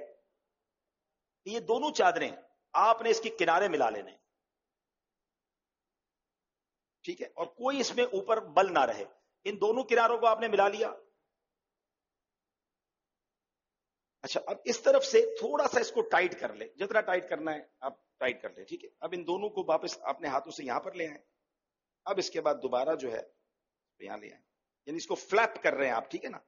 کہ یہ دونوں چادریں آپ نے اس کے کنارے ملا لینے, ٹھیک ہے, اور کوئی اس میں اوپر بل نہ رہے. ان دونوں کناروں کو آپ نے ملا لیا. اچھا, اب اس طرف سے تھوڑا سا اس کو ٹائٹ کر لیں, جتنا ٹائٹ کرنا ہے آپ ٹائٹ کر لیں, ٹھیک ہے. اب ان دونوں کو واپس اپنے ہاتھوں سے یہاں پر لے آئیں. اب اس کے بعد دوبارہ جو ہے یہاں لے آئیں, یعنی اس کو فلیپ کر رہے ہیں آپ, ٹھیک ہے نا.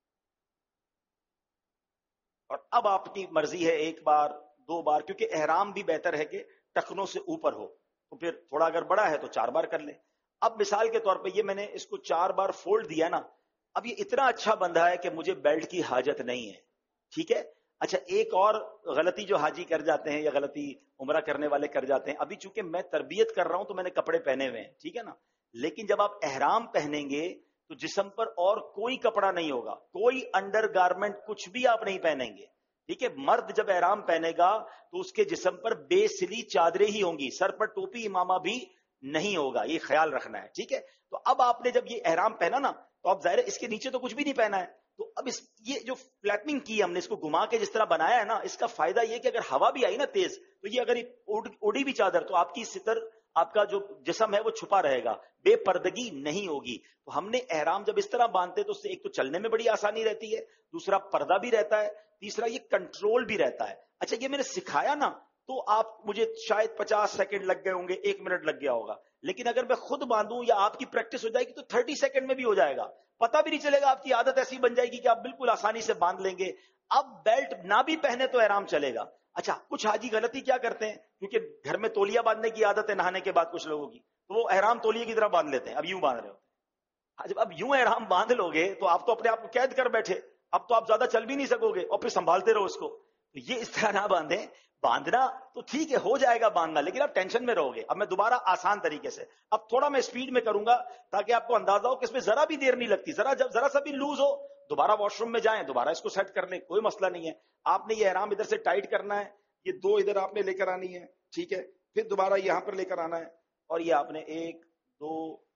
اور اب آپ کی مرضی ہے ایک بار دو بار, کیونکہ احرام بھی بہتر ہے کہ ٹخنوں سے اوپر ہو, تو پھر تھوڑا اگر بڑا ہے تو چار بار کر لیں. اب مثال کے طور پہ یہ میں نے اس کو چار بار فولڈ دیا نا, اب یہ اتنا اچھا بندھا ہے کہ مجھے بیلٹ کی حاجت نہیں ہے, ٹھیک ہے. اچھا, ایک اور غلطی جو حاجی کر جاتے ہیں یا غلطی عمرہ کرنے والے کر جاتے ہیں, ابھی چونکہ میں تربیت کر رہا ہوں تو میں نے کپڑے پہنے ہوئے ہیں, ٹھیک ہے نا, لیکن جب آپ احرام پہنیں گے تو جسم پر اور کوئی کپڑا نہیں ہوگا, کوئی انڈر گارمنٹ کچھ بھی آپ نہیں پہنیں گے, ٹھیک ہے. مرد جب احرام پہنے گا تو اس کے جسم پر بے سلی چادریں ہی ہوں گی, سر پر ٹوپی امامہ بھی نہیں ہوگا, یہ خیال رکھنا ہے, ٹھیک ہے. تو اب آپ نے جب یہ احرام پہنا نا تو اب ظاہر ہے اس کے نیچے تو کچھ بھی نہیں پہنا ہے, تو اب اس یہ جو فلیپنگ کی ہم نے اس کو گھما کے جس طرح بنایا ہے نا, اس کا فائدہ یہ کہ اگر ہوا بھی آئی نا تیز تو یہ اگر اڑی بھی چادر تو آپ کی ستر آپ کا جو جسم ہے وہ چھپا رہے گا, بے پردگی نہیں ہوگی. تو ہم نے احرام جب اس طرح باندھتے تو اس سے ایک تو چلنے میں بڑی آسانی رہتی ہے, دوسرا پردہ بھی رہتا ہے, تیسرا یہ کنٹرول بھی رہتا ہے. اچھا, یہ میں نے سکھایا نا تو آپ مجھے شاید پچاس سیکنڈ لگ گئے ہوں گے, ایک منٹ لگ گیا ہوگا, لیکن اگر میں خود باندھوں یا آپ کی پریکٹس ہو جائے گی تو تھرٹی سیکنڈ میں بھی ہو جائے گا, پتہ بھی نہیں چلے گا. آپ کی عادت ایسی بن جائے گی کہ آپ بالکل آسانی سے باندھ لیں گے. اب بیلٹ نہ بھی پہنے تو احرام چلے گا. اچھا, کچھ حاجی غلطی کیا کرتے ہیں, کیونکہ گھر میں تولیہ باندھنے کی عادت ہے نہانے کے بعد کچھ لوگوں کی, تو وہ احرام تولیے کی طرح باندھ لیتے ہیں, اب یوں باندھ رہے ہوتے ہیں. جب اب یوں احرام باندھ لو گے تو آپ تو اپنے آپ کو قید کر بیٹھے, اب تو آپ زیادہ چل بھی نہیں سکو گے اور پھر سنبھالتے رہو اس کو. تو یہ اس طرح نہ باندھیں. باندھنا تو ٹھیک ہے, ہو جائے گا باندھنا, لیکن آپ ٹینشن میں رہو گے. اب میں دوبارہ آسان طریقے سے, اب تھوڑا میں اسپیڈ میں کروں گا تاکہ آپ کو اندازہ ہو کہ اس میں ذرا بھی دیر نہیں لگتی. ذرا جب ذرا سا بھی لوز ہو دوبارہ واش روم میں جائیں دوبارہ اس کو سیٹ کر لیں, کوئی مسئلہ نہیں ہے. آپ نے یہ احرام ادھر سے ٹائٹ کرنا ہے, یہ دو ادھر آپ نے لے کر آنی ہے, ٹھیک ہے, پھر دوبارہ یہاں پر لے کر آنا ہے, اور یہ آپ نے ایک دو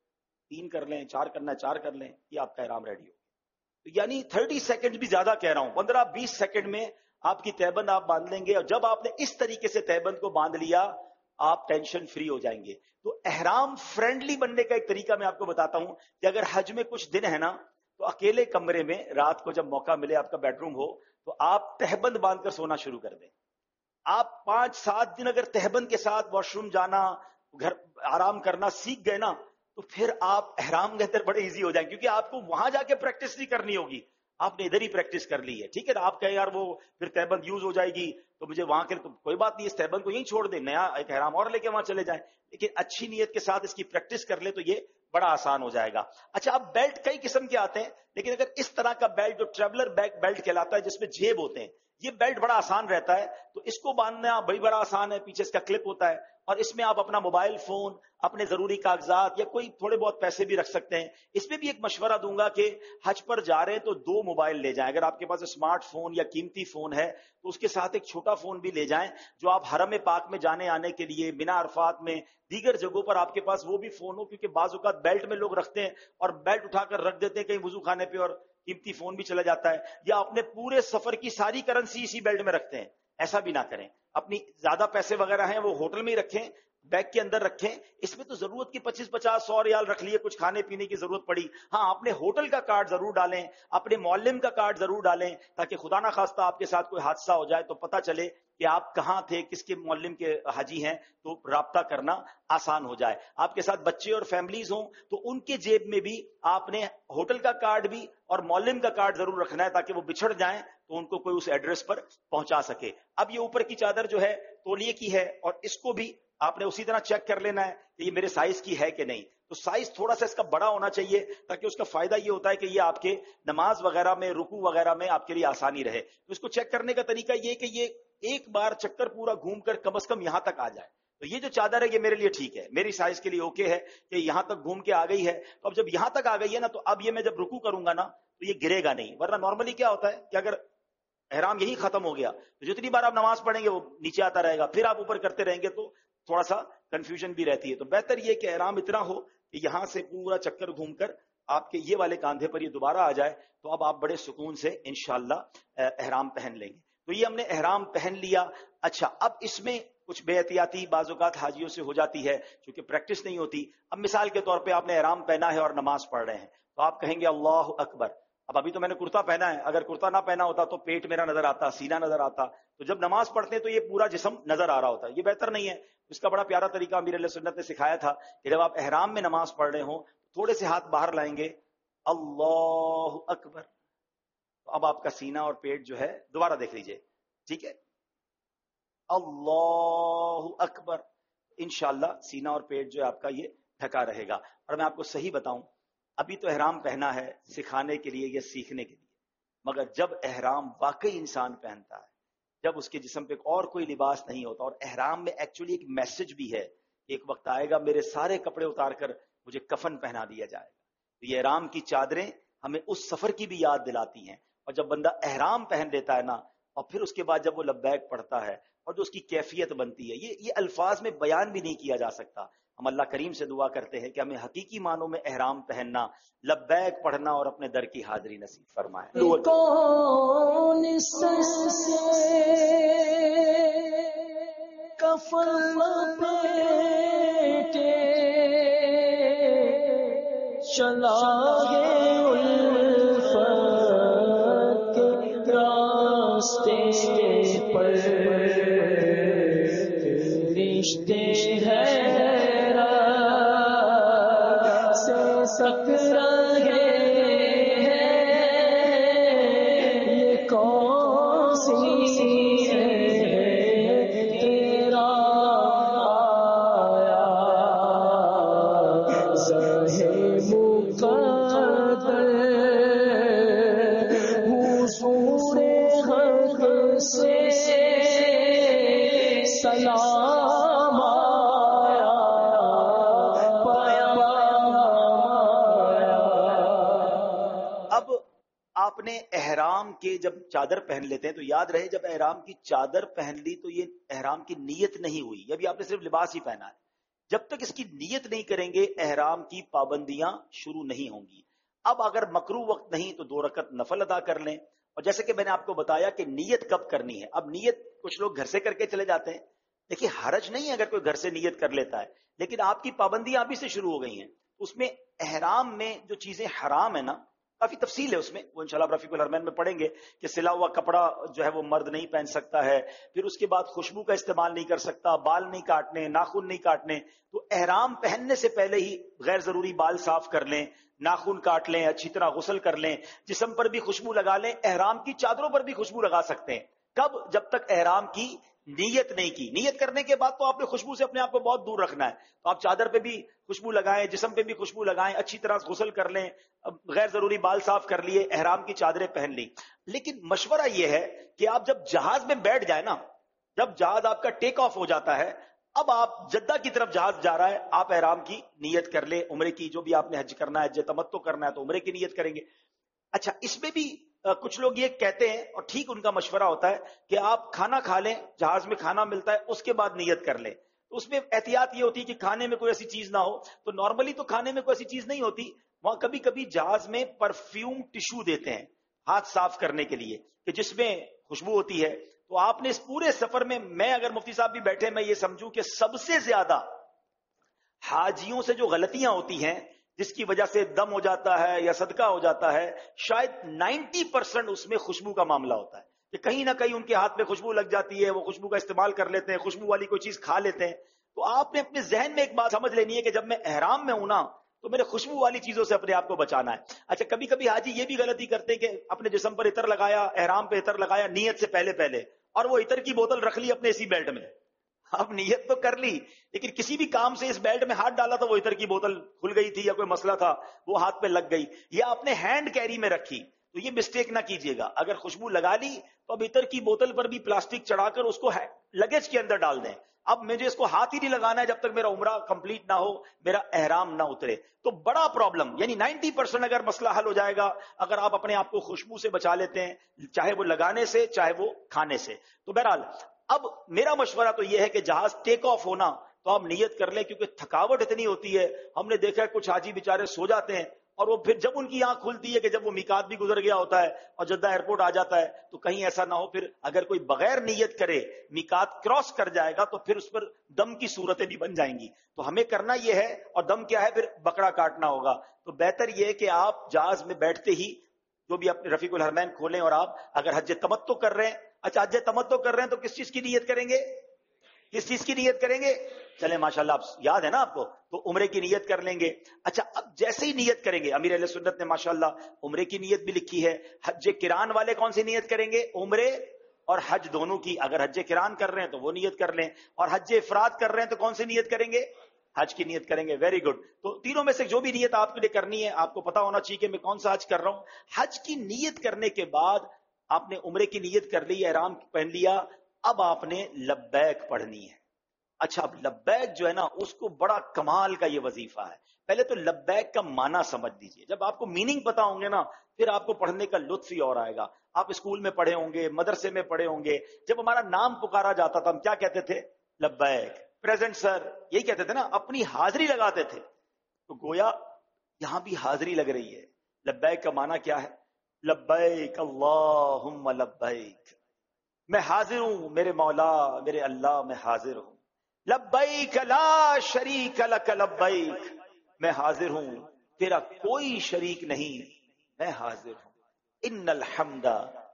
تین کر لیں, چار کرنا ہے چار کر لیں, یہ آپ کا احرام ریڈی ہو. یعنی تھرٹی سیکنڈ بھی زیادہ کہہ رہا ہوں, پندرہ بیس سیکنڈ میں آپ کی تہبند آپ باندھ لیں گے. اور جب آپ نے اس طریقے سے تہبند کو باندھ لیا آپ ٹینشن فری ہو جائیں گے. تو احرام فرینڈلی بننے کا ایک طریقہ میں آپ کو بتاتا ہوں کہ اگر حج میں کچھ دن ہے نا تو اکیلے کمرے میں رات کو جب موقع ملے, آپ کا بیڈ روم ہو, تو آپ تہبند باندھ کر سونا شروع کر دیں. آپ پانچ سات دن اگر تہبند کے ساتھ واش روم جانا, گھر آرام کرنا سیکھ گئے نا, تو پھر آپ احرام کے اندر بڑے ایزی ہو جائیں, کیونکہ آپ کو وہاں جا کے پریکٹس نہیں کرنی ہوگی, آپ نے ادھر ہی پریکٹس کر لی ہے. ٹھیک ہے نا, آپ کہیں یار وہ پھر تہبند یوز ہو جائے گی تو مجھے وہاں کے, تو کوئی بات نہیں, اس تہبند کو یہیں چھوڑ دیں, نیا ایک احرام اور لے کے وہاں چلے جائیں, لیکن اچھی نیت کے ساتھ اس کی پریکٹس کر لیں تو یہ بڑا آسان ہو جائے گا. اچھا, اب بیلٹ کئی قسم کے آتے ہیں, لیکن اگر اس طرح کا بیلٹ جو ٹریولر بیک بیلٹ کہلاتا ہے جس میں جیب ہوتے ہیں, یہ بیلٹ بڑا آسان رہتا ہے, تو اس کو باندھنا بڑی بڑا آسان ہے. پیچھے اس کا کلپ ہوتا ہے اور اس میں آپ اپنا موبائل فون, اپنے ضروری کاغذات یا کوئی تھوڑے بہت پیسے بھی رکھ سکتے ہیں. اس میں بھی ایک مشورہ دوں گا کہ حج پر جا رہے ہیں تو دو موبائل لے جائیں. اگر آپ کے پاس اسمارٹ فون یا قیمتی فون ہے تو اس کے ساتھ ایک چھوٹا فون بھی لے جائیں, جو آپ حرم پاک میں جانے آنے کے لیے, مینا عرفات میں, دیگر جگہوں پر آپ کے پاس وہ بھی فون ہو, کیونکہ بعض اوقات بیلٹ میں لوگ رکھتے ہیں اور بیلٹ اٹھا کر رکھ دیتے ہیں کہیں وضو خانے پہ اور قیمتی فون بھی چلا جاتا ہے, یا اپنے پورے سفر کی ساری کرنسی اسی بیلٹ میں رکھتے ہیں. ایسا بھی نہ کریں. اپنی زیادہ پیسے وغیرہ ہیں وہ ہوٹل میں ہی رکھیں, بیگ کے اندر رکھیں. اس میں تو ضرورت کی پچیس پچاس سو ریال رکھ لیے, کچھ کھانے پینے کی ضرورت پڑی, ہاں اپنے ہوٹل کا کارڈ ضرور ڈالیں, اپنے معلم کا کارڈ ضرور ڈالیں, تاکہ خدا نہ خواستہ آپ کے ساتھ کوئی حادثہ ہو جائے تو پتہ چلے کہ آپ کہاں تھے, کس کے معلم کے حاجی ہیں, تو رابطہ کرنا آسان ہو جائے. آپ کے ساتھ بچے اور فیملیز ہوں تو ان کے جیب میں بھی آپ نے ہوٹل کا کارڈ بھی اور معلم کا کارڈ ضرور رکھنا ہے, تاکہ وہ بچھڑ جائیں تو ان کو کوئی اس ایڈریس پر پہنچا سکے. اب یہ اوپر کی چادر جو ہے تولیے کی ہے, اور اس کو بھی آپ نے اسی طرح چیک کر لینا ہے کہ یہ میرے سائز کی ہے کہ نہیں. تو سائز تھوڑا سا اس کا بڑا ہونا چاہیے, تاکہ اس کا فائدہ یہ ہوتا ہے کہ یہ آپ کے نماز وغیرہ میں, رکوع وغیرہ میں آپ کے لیے آسانی رہے. تو اس کو چیک کرنے کا طریقہ یہ کہ یہ ایک بار چکر پورا گھوم کر کم از کم یہاں تک آ جائے. تو یہ جو چادر ہے یہ میرے لیے ٹھیک ہے, میری سائز کے لیے اوکے ہے کہ یہاں تک گھوم کے آ گئی ہے. تو اب جب یہاں تک آ گئی ہے نا, تو اب یہ میں جب رکوع کروں گا نا تو یہ گرے گا نہیں. ورنہ نارملی کیا ہوتا ہے کہ اگر احرام یہی ختم ہو گیا تو جتنی بار آپ نماز پڑھیں گے وہ نیچے آتا رہے گا, پھر آپ اوپر کرتے رہیں گے تو تھوڑا سا کنفیوژن بھی رہتی ہے. تو بہتر یہ کہ احرام اتنا ہو کہ یہاں سے پورا چکر گھوم کر آپ کے یہ والے کاندھے پر یہ دوبارہ آ جائے, تو اب آپ بڑے سکون سے انشاءاللہ احرام پہن لیں گے. تو یہ ہم نے احرام پہن لیا. اچھا, اب اس میں کچھ بے احتیاطی بعض اوقات حاجیوں سے ہو جاتی ہے چونکہ پریکٹس نہیں ہوتی. اب مثال کے طور پہ آپ نے احرام پہنا ہے اور نماز پڑھ رہے ہیں, تو آپ کہیں گے اللہ اکبر. اب ابھی تو میں نے کرتا پہنا ہے, اگر کرتا نہ پہنا ہوتا تو پیٹ میرا نظر آتا, سینہ نظر آتا, تو جب نماز پڑھتے ہیں تو یہ پورا جسم نظر آ رہا ہوتا ہے. یہ بہتر نہیں ہے. اس کا بڑا پیارا طریقہ امیر علیہ سنت نے سکھایا تھا کہ جب آپ احرام میں نماز پڑھ رہے ہوں تھوڑے سے ہاتھ باہر لائیں گے, اللہ اکبر, تو اب آپ کا سینہ اور پیٹ جو ہے دوبارہ دیکھ لیجئے, ٹھیک ہے, اللہ اکبر. انشاءاللہ سینہ اور پیٹ جو ہے آپ کا یہ ڈھکا رہے گا. اور میں آپ کو صحیح بتاؤں, ابھی تو احرام پہنا ہے سکھانے کے لیے یا سیکھنے کے لیے, مگر جب احرام واقعی انسان پہنتا ہے, جب اس کے جسم پہ اور کوئی لباس نہیں ہوتا, اور احرام میں ایکچولی ایک میسج بھی ہے, ایک وقت آئے گا میرے سارے کپڑے اتار کر مجھے کفن پہنا دیا جائے گا. تو یہ احرام کی چادریں ہمیں اس سفر کی بھی یاد دلاتی ہیں. اور جب بندہ احرام پہن لیتا ہے نا, اور پھر اس کے بعد جب وہ لبیک پڑھتا ہے اور جو اس کی کیفیت بنتی ہے, یہ یہ الفاظ میں بیان بھی نہیں کیا جا سکتا. ہم اللہ کریم سے دعا کرتے ہیں کہ ہمیں حقیقی معنوں میں احرام پہننا, لبیک پڑھنا اور اپنے در کی حاضری نصیب فرمائے. کون کفن پیٹے چلا گے الفت کے راستے پر, رشتے ہیں سے سک رہے ہیں, یہ کون سی ہے تیرا آیا زہے مقدر, حضور حق سے سلام آیا, اب آپ نے احرام کے جب چادر پہن لیتے ہیں تو یاد رہے جب احرام کی چادر پہن لی تو یہ احرام کی نیت نہیں ہوئی، ابھی آپ نے صرف لباس ہی پہنا ہے. جب تک اس کی نیت نہیں کریں گے احرام کی پابندیاں شروع نہیں ہوں گی. اب اگر مکروہ وقت نہیں تو دو رکعت نفل ادا کر لیں. اور جیسے کہ میں نے آپ کو بتایا کہ نیت کب کرنی ہے. اب نیت کچھ لوگ گھر سے کر کے چلے جاتے ہیں، دیکھیے حرج نہیں ہے اگر کوئی گھر سے نیت کر لیتا ہے، لیکن آپ کی پابندیاں ابھی سے شروع ہو گئی ہیں. اس میں احرام میں جو چیزیں حرام ہیں نا، کافی تفصیل ہے اس میں، وہ انشاءاللہ رفیق الحرمین میں پڑھیں گے کہ سلا ہوا کپڑا جو ہے وہ مرد نہیں پہن سکتا ہے، پھر اس کے بعد خوشبو کا استعمال نہیں کر سکتا، بال نہیں کاٹنے، ناخن نہیں کاٹنے. تو احرام پہننے سے پہلے ہی غیر ضروری بال صاف کر لیں، ناخن کاٹ لیں، اچھی طرح غسل کر لیں، جسم پر بھی خوشبو لگا لیں. احرام کی چادروں پر بھی خوشبو لگا سکتے ہیں. کب؟ جب تک احرام کی نیت نہیں کی. نیت کرنے کے بعد تو آپ نے خوشبو سے اپنے آپ کو بہت دور رکھنا ہے. تو آپ چادر پہ بھی خوشبو لگائیں، جسم پہ بھی خوشبو لگائیں، اچھی طرح غسل کر لیں، غیر ضروری بال صاف کر لیے، احرام کی چادریں پہن لی. لیکن مشورہ یہ ہے کہ آپ جب جہاز میں بیٹھ جائیں نا، جب جہاز آپ کا ٹیک آف ہو جاتا ہے، اب آپ جدہ کی طرف جہاز جا رہا ہے، آپ احرام کی نیت کر لیں. عمرے کی جو بھی آپ نے حج کرنا ہے، حج تمتع کرنا ہے تو عمرے کی نیت کریں گے. اچھا، اس میں بھی کچھ لوگ یہ کہتے ہیں اور ٹھیک ان کا مشورہ ہوتا ہے کہ آپ کھانا کھا لیں، جہاز میں کھانا ملتا ہے، اس کے بعد نیت کر لیں. تو اس میں احتیاط یہ ہوتی ہے کہ کھانے میں کوئی ایسی چیز نہ ہو. تو نارملی تو کھانے میں کوئی ایسی چیز نہیں ہوتی، وہاں کبھی کبھی جہاز میں پرفیوم ٹشو دیتے ہیں ہاتھ صاف کرنے کے لیے کہ جس میں خوشبو ہوتی ہے. تو آپ نے اس پورے سفر میں، میں اگر مفتی صاحب بھی بیٹھے میں یہ سمجھوں کہ سب سے زیادہ حاجیوں سے جو غلطیاں ہوتی ہیں جس کی وجہ سے دم ہو جاتا ہے یا صدقہ ہو جاتا ہے، شاید نائنٹی پرسنٹ اس میں خوشبو کا معاملہ ہوتا ہے کہ کہیں نہ کہیں ان کے ہاتھ میں خوشبو لگ جاتی ہے، وہ خوشبو کا استعمال کر لیتے ہیں، خوشبو والی کوئی چیز کھا لیتے ہیں. تو آپ نے اپنے ذہن میں ایک بات سمجھ لینی ہے کہ جب میں احرام میں ہوں نا تو میرے خوشبو والی چیزوں سے اپنے آپ کو بچانا ہے. اچھا، کبھی کبھی حاجی یہ بھی غلطی کرتے ہیں کہ اپنے جسم پر عطر لگایا، احرام پہ عطر لگایا نیت سے پہلے پہلے، اور وہ عطر کی بوتل رکھ لی اپنے اسی بیلٹ میں. اب نیت تو کر لی لیکن کسی بھی کام سے اس بیلٹ میں ہاتھ ڈالا تو وہ عطر کی بوتل کھل گئی تھی یا کوئی مسئلہ تھا وہ ہاتھ پہ لگ گئی، یا آپ نے ہینڈ کیری میں رکھی. تو یہ مسٹیک نہ کیجیے گا، اگر خوشبو لگا لی تو اب عطر کی بوتل پر بھی پلاسٹک چڑھا کر اس کو لگیج کے اندر ڈال دیں. اب مجھے اس کو ہاتھ ہی نہیں لگانا ہے جب تک میرا عمرہ کمپلیٹ نہ ہو، میرا احرام نہ اترے. تو بڑا پرابلم، یعنی نائنٹی پرسینٹ اگر مسئلہ حل ہو جائے گا اگر آپ اپنے آپ کو خوشبو سے بچا لیتے ہیں، چاہے وہ لگانے سے چاہے وہ کھانے سے. تو بہرحال اب میرا مشورہ تو یہ ہے کہ جہاز ٹیک آف ہونا تو آپ نیت کر لیں، کیونکہ تھکاوٹ اتنی ہوتی ہے. ہم نے دیکھا ہے کچھ حاجی بیچارے سو جاتے ہیں اور وہ پھر جب ان کی آنکھ کھلتی ہے کہ جب وہ میقات بھی گزر گیا ہوتا ہے اور جدہ ایئرپورٹ آ جاتا ہے تو کہیں ایسا نہ ہو پھر اگر کوئی بغیر نیت کرے میقات کراس کر جائے گا تو پھر اس پر دم کی صورتیں بھی بن جائیں گی. تو ہمیں کرنا یہ ہے، اور دم کیا ہے؟ پھر بکرا کاٹنا ہوگا. تو بہتر یہ ہے کہ آپ جہاز میں بیٹھتے ہی جو بھی اپنے رفیق الحرمین کھولیں، اور آپ اگر حج تمتع کر رہے ہیں، اچھا حج تمتع کر رہے ہیں تو کس چیز کی نیت کریں گے؟ کس چیز کی نیت کریں گے؟ چلیں ماشاءاللہ آپ یاد ہے نا آپ کو، تو عمرے کی نیت کر لیں گے. اچھا، اب جیسے ہی نیت کریں گے، امیر اہل سنت نے ماشاءاللہ عمرے کی نیت بھی لکھی ہے. حج کران والے کون سی نیت کریں گے؟ عمرے اور حج دونوں کی. اگر حج کران کر رہے ہیں تو وہ نیت کر لیں، اور حج افراد کر رہے ہیں تو کون سی نیت کریں گے؟ حج کی نیت کریں گے. Very good. تو تینوں میں سے جو بھی نیت آپ کے لیے کرنی ہے آپ کو پتا ہونا چاہیے کہ میں کون سا حج کر رہا ہوں. حج کی نیت کرنے کے بعد آپ نے عمرے کی نیت کر لی، احرام پہن لیا، اب آپ نے لبیک پڑھنی ہے. اچھا، اب لبیک جو ہے نا اس کو بڑا کمال کا یہ وظیفہ ہے. پہلے تو لبیک کا معنی سمجھ لیجئے. جب آپ کو میننگ پتا ہوں گے نا پھر آپ کو پڑھنے کا لطف ہی اور آئے گا. آپ اسکول میں پڑھے ہوں گے، مدرسے میں پڑھے ہوں گے، جب ہمارا نام پکارا جاتا تھا ہم کیا کہتے تھے؟ لبیک، پریزنٹ سر، یہی کہتے تھے نا، اپنی حاضری لگاتے تھے. تو گویا یہاں بھی حاضری لگ رہی ہے. لبیک کا معنی کیا ہے؟ لبیک اللہم لبیک، میں حاضر ہوں میرے مولا، میرے اللہ، میں حاضر ہوں. لبیک لا شریک لک لبیک، میں حاضر ہوں تیرا کوئی شریک نہیں، میں حاضر ہوں. ان الحمد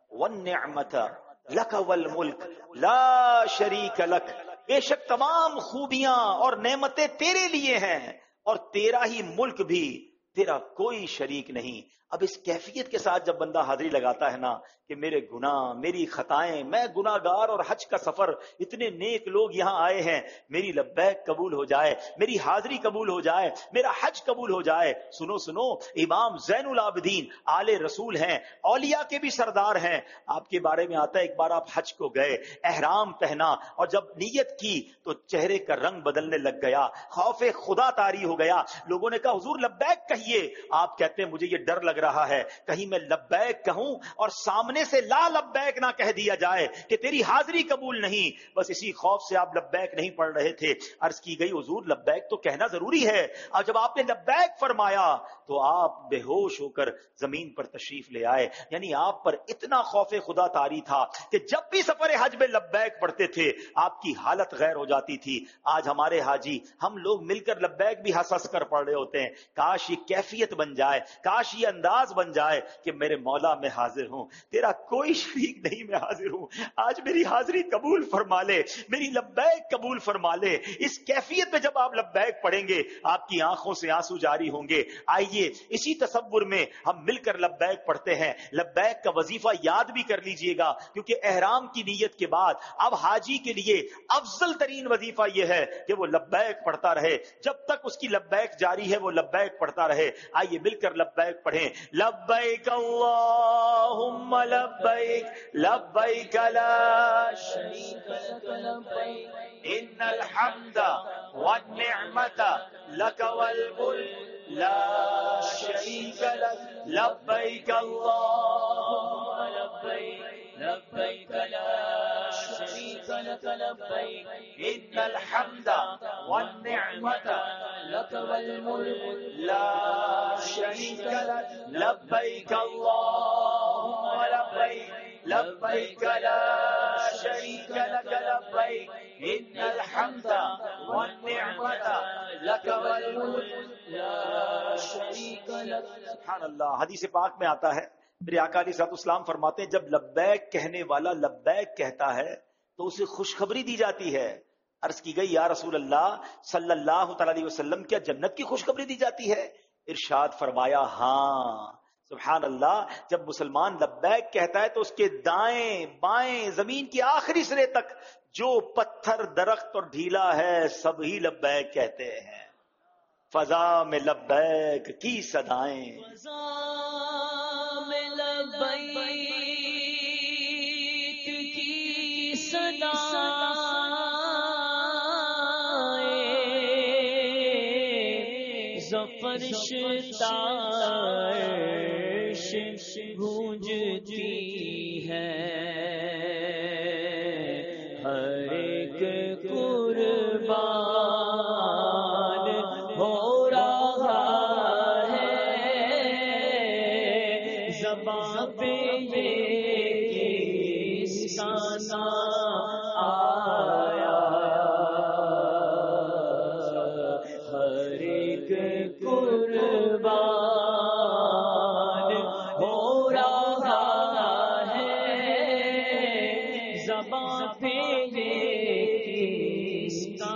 والنعمت لک والملک لا شریک لک، بے شک تمام خوبیاں اور نعمتیں تیرے لیے ہیں اور تیرا ہی ملک بھی، تیرا کوئی شریک نہیں. اب اس کیفیت کے ساتھ جب بندہ حاضری لگاتا ہے نا کہ میرے گناہ، میری خطائیں، میں گناہ گار، اور حج کا سفر، اتنے نیک لوگ یہاں آئے ہیں، میری لبیک قبول ہو جائے، میری حاضری قبول ہو جائے، میرا حج قبول ہو جائے. سنو سنو، امام زین العابدین آل رسول ہیں، اولیاء کے بھی سردار ہیں. آپ کے بارے میں آتا ہے ایک بار آپ حج کو گئے، احرام پہنا اور جب نیت کی تو چہرے کا رنگ بدلنے لگ گیا، خوف خدا طاری ہو گیا. لوگوں نے کہا حضور لبیک کہیے. آپ کہتے ہیں مجھے یہ ڈر لگ لگ رہا ہے کہیں میں لبیک کہوں اور سامنے سے لا لبیک نہ کہہ دیا جائے کہ تیری حاضری قبول نہیں. بس اسی خوف سے آپ لبیک نہیں پڑھ رہے تھے. عرض کی گئی حضور لبیک تو کہنا ضروری ہے. اور جب آپ نے لبیک فرمایا تو آپ بے ہوش ہو کر زمین پر تشریف لے آئے. یعنی آپ پر اتنا خوف خدا طاری تھا کہ جب بھی سفر حج میں لبیک پڑھتے تھے آپ کی حالت غیر ہو جاتی تھی. آج ہمارے حاجی ہم لوگ مل کر لبیک بھی ہنس ہنس کر پڑھ رہے ہوتے ہیں. کاش یہ کیفیت بن جائے, کاش یہ انداز بن جائے کہ میرے مولا میں حاضر ہوں, تیرا کوئی شریک نہیں, میں حاضر ہوں. آج میری حاضری قبول فرما لے, میری لبیک قبول فرما لے. اس کیفیت میں جب آپ لبیک پڑھیں گے آپ کی آنکھوں سے آنسو جاری ہوں گے. آئیے اسی تصور میں ہم مل کر لبیک پڑھتے ہیں. لبیک کا وظیفہ یاد بھی کر لیجئے گا, کیونکہ احرام کی نیت کے بعد اب حاجی کے لیے افضل ترین وظیفہ یہ ہے کہ وہ لبیک پڑھتا رہے. جب تک اس کی لبیک جاری ہے وہ لبیک پڑھتا رہے. آئیے مل کر لبیک پڑھیں. لبیک اللہم لبیک لبیک لا شریک لک لبیک ان الحمد والنعمت لک والملک لا شریک لک لبیک اللہم لبیک لبیک لا شریک لک لبیک ان الحمد والنعمت لک والملک لا شریک لک لبیک اللہم لبیک لبیک لا شریک لک لبیک ان الحمد والنعمت لک والملک لا شریک لک. سبحان اللہ. حدیث پاک میں آتا ہے میرے آقا علیہ الصلوۃ والسلام فرماتے ہیں جب لبیک کہنے والا لبیک کہتا ہے تو اسے خوشخبری دی جاتی ہے. عرض کی گئی یا رسول اللہ صلی اللہ تعالی علیہ وسلم کیا جنت کی خوشخبری دی جاتی ہے؟ ارشاد فرمایا ہاں. سبحان اللہ. جب مسلمان لبیک کہتا ہے تو اس کے دائیں بائیں زمین کے آخری سرے تک جو پتھر درخت اور ڈھیلا ہے سب ہی لبیک کہتے ہیں. فضا میں لبیک کی صدائیں, فضا میں لبیک کی صدائیں زفرش تارش گونجتی ہے. ہر ایک قربان ہو رہا ہے زبان پہ یہ کس کا آیا. ہر ایک قربان ہو رہا ہے زبان پہ یہ کس کا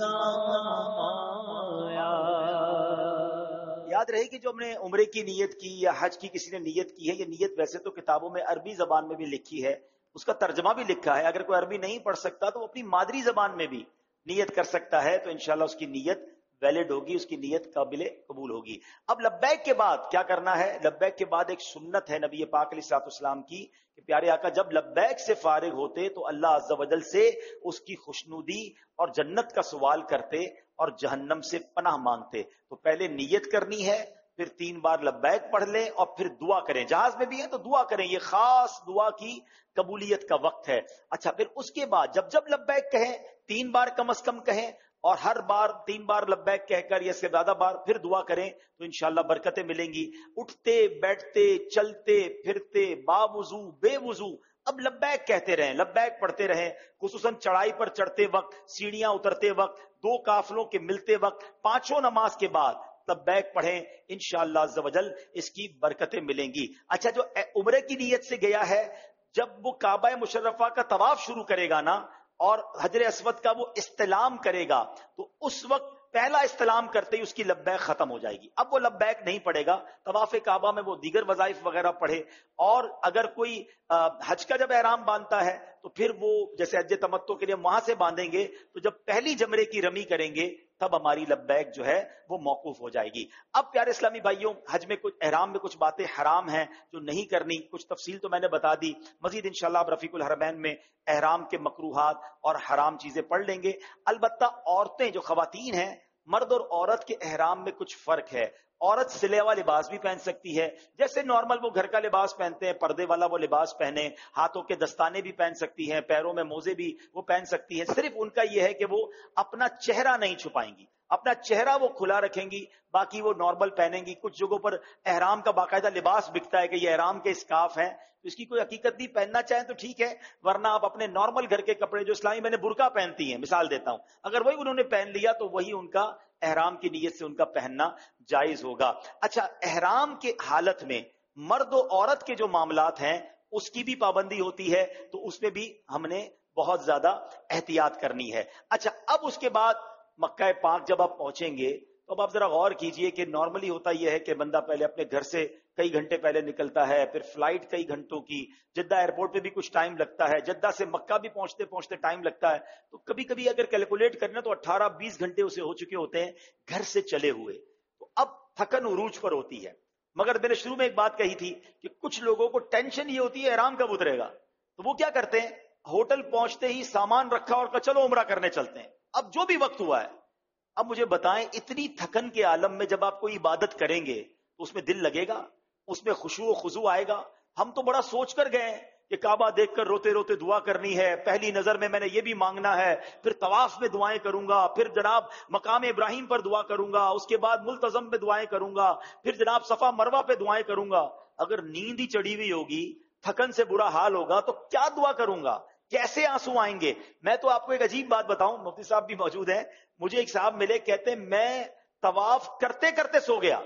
آیا. یاد رہے کہ جو ہم نے عمرے کی نیت کی یا حج کی کسی نے نیت کی ہے, یہ نیت ویسے تو کتابوں میں عربی زبان میں بھی لکھی ہے, اس کا ترجمہ بھی لکھا ہے. اگر کوئی عربی نہیں پڑھ سکتا تو وہ اپنی مادری زبان میں بھی نیت کر سکتا ہے, تو انشاءاللہ اس کی نیت ویلڈ ہوگی, اس کی نیت قابل قبول ہوگی. اب لبیک کے بعد کیا کرنا ہے؟ لبیک کے بعد ایک سنت ہے نبی پاک علیہ الصلوۃ والسلام کی کہ پیارے آقا جب لبیک سے فارغ ہوتے تو اللہ عز و جل سے اس کی خوشنودی اور جنت کا سوال کرتے اور جہنم سے پناہ مانگتے. تو پہلے نیت کرنی ہے, پھر تین بار لبیک پڑھ لیں اور پھر دعا کریں. جہاز میں بھی ہیں تو دعا کریں, یہ خاص دعا کی قبولیت کا وقت ہے. اچھا, پھر اس کے بعد جب جب لبیک کہیں تین بار کم از کم کہیں, اور ہر بار تین بار لبیک کہہ کر یا اس سے زیادہ بار پھر دعا کریں تو انشاءاللہ برکتیں ملیں گی. اٹھتے بیٹھتے چلتے پھرتے باوضو بے وضو اب لبیک کہتے رہیں, لبیک پڑھتے رہیں, خصوصاً چڑھائی پر چڑھتے وقت, سیڑھیاں اترتے وقت, دو قافلوں کے ملتے وقت, پانچوں نماز کے بعد لبیک پڑھیں, انشاءاللہ عز و جل اس کی برکتیں ملیں گی. اچھا, جو عمرے کی نیت سے گیا ہے جب وہ کعبہ مشرفہ کا طواف شروع کرے گا نا اور حجر اسود کا وہ استلام کرے گا تو اس وقت پہلا استلام کرتے ہی اس کی لبیک ختم ہو جائے گی. اب وہ لبیک نہیں پڑے گا, طواف کعبہ میں وہ دیگر وظائف وغیرہ پڑھے. اور اگر کوئی حج کا جب احرام باندھتا ہے تو پھر وہ جیسے حج تمتع کے لیے وہاں سے باندھیں گے تو جب پہلی جمرے کی رمی کریں گے تب ہماری لبیک جو ہے وہ موقوف ہو جائے گی. اب پیارے اسلامی بھائیوں, حج میں کچھ احرام میں کچھ باتیں حرام ہیں جو نہیں کرنی, کچھ تفصیل تو میں نے بتا دی. مزید انشاءاللہ آپ رفیق الحرمین میں احرام کے مکروہات اور حرام چیزیں پڑھ لیں گے. البتہ عورتیں جو خواتین ہیں, مرد اور عورت کے احرام میں کچھ فرق ہے. عورت سلے ہوا لباس بھی پہن سکتی ہے، جیسے نارمل وہ گھر کا لباس پہنتے ہیں، پردے والا وہ لباس پہنے، ہاتھوں کے دستانے بھی پہن سکتی ہیں، پیروں میں موزے بھی وہ پہن سکتی ہیں. صرف ان کا یہ ہے کہ وہ اپنا چہرہ نہیں چھپائیں گی، اپنا چہرہ وہ کھلا رکھیں گی، باقی وہ نارمل پہنیں گی. کچھ جگہوں پر احرام کا باقاعدہ لباس بکتا ہے کہ یہ احرام کے اسکارف ہیں، تو اس کی کوئی حقیقت نہیں، پہننا چاہیں تو ٹھیک ہے، ورنہ آپ اپنے نارمل گھر کے کپڑے جو اسلامی میں نے برقع پہنتی ہیں مثال دیتا ہوں، اگر وہی انہوں نے پہن لیا تو وہی ان کا احرام کی نیت سے ان کا پہننا جائز ہوگا. اچھا، احرام کے حالت میں مرد و عورت کے جو معاملات ہیں اس کی بھی پابندی ہوتی ہے، تو اس میں بھی ہم نے بہت زیادہ احتیاط کرنی ہے. اچھا، اب اس کے بعد مکہ پاک جب آپ پہنچیں گے تو اب آپ ذرا غور کیجئے کہ نارملی ہوتا یہ ہے کہ بندہ پہلے اپنے گھر سے کئی گھنٹے پہلے نکلتا ہے، پھر فلائٹ کئی گھنٹوں کی، جدہ ایئرپورٹ پہ بھی کچھ ٹائم لگتا ہے، جدہ سے مکہ بھی پہنچتے پہنچتے ٹائم لگتا ہے، تو کبھی کبھی اگر کیلکولیٹ کرنا تو اٹھارہ بیس گھنٹے اسے ہو چکے ہوتے ہیں گھر سے چلے ہوئے. تو اب تھکن عروج پر ہوتی ہے. مگر میں نے شروع میں ایک بات کہی تھی کہ کچھ لوگوں کو ٹینشن یہ ہوتی ہے احرام کب اترے گا، تو وہ کیا کرتے ہیں، ہوٹل پہنچتے ہی سامان رکھا اور کہا چلو عمرہ کرنے چلتے ہیں، اب جو بھی وقت ہوا ہے. اب مجھے بتائیں، اتنی تھکن کے عالم میں جب آپ کوئی عبادت کریں گے تو اس میں دل لگے گا، اس میں خشوع و خضوع آئے گا؟ ہم تو بڑا سوچ کر گئے کہ کعبہ دیکھ کر روتے روتے دعا کرنی ہے، پہلی نظر میں میں نے یہ بھی مانگنا ہے، پھر طواف میں دعائیں کروں گا، پھر جناب مقام ابراہیم پر دعا کروں گا، اس کے بعد ملتزم پہ دعائیں کروں گا، پھر جناب صفا مروہ پہ دعائیں کروں گا. اگر نیند ہی چڑھی ہوئی ہوگی، تھکن سے برا حال ہوگا، تو کیا دعا کروں گا، کیسے آنسو آئیں گے؟ میں تو آپ کو ایک عجیب بات بتاؤں، مفتی صاحب بھی موجود ہیں، مجھے ایک صاحب ملے، کہتے ہیں میں طواف کرتے کرتے سو گیا.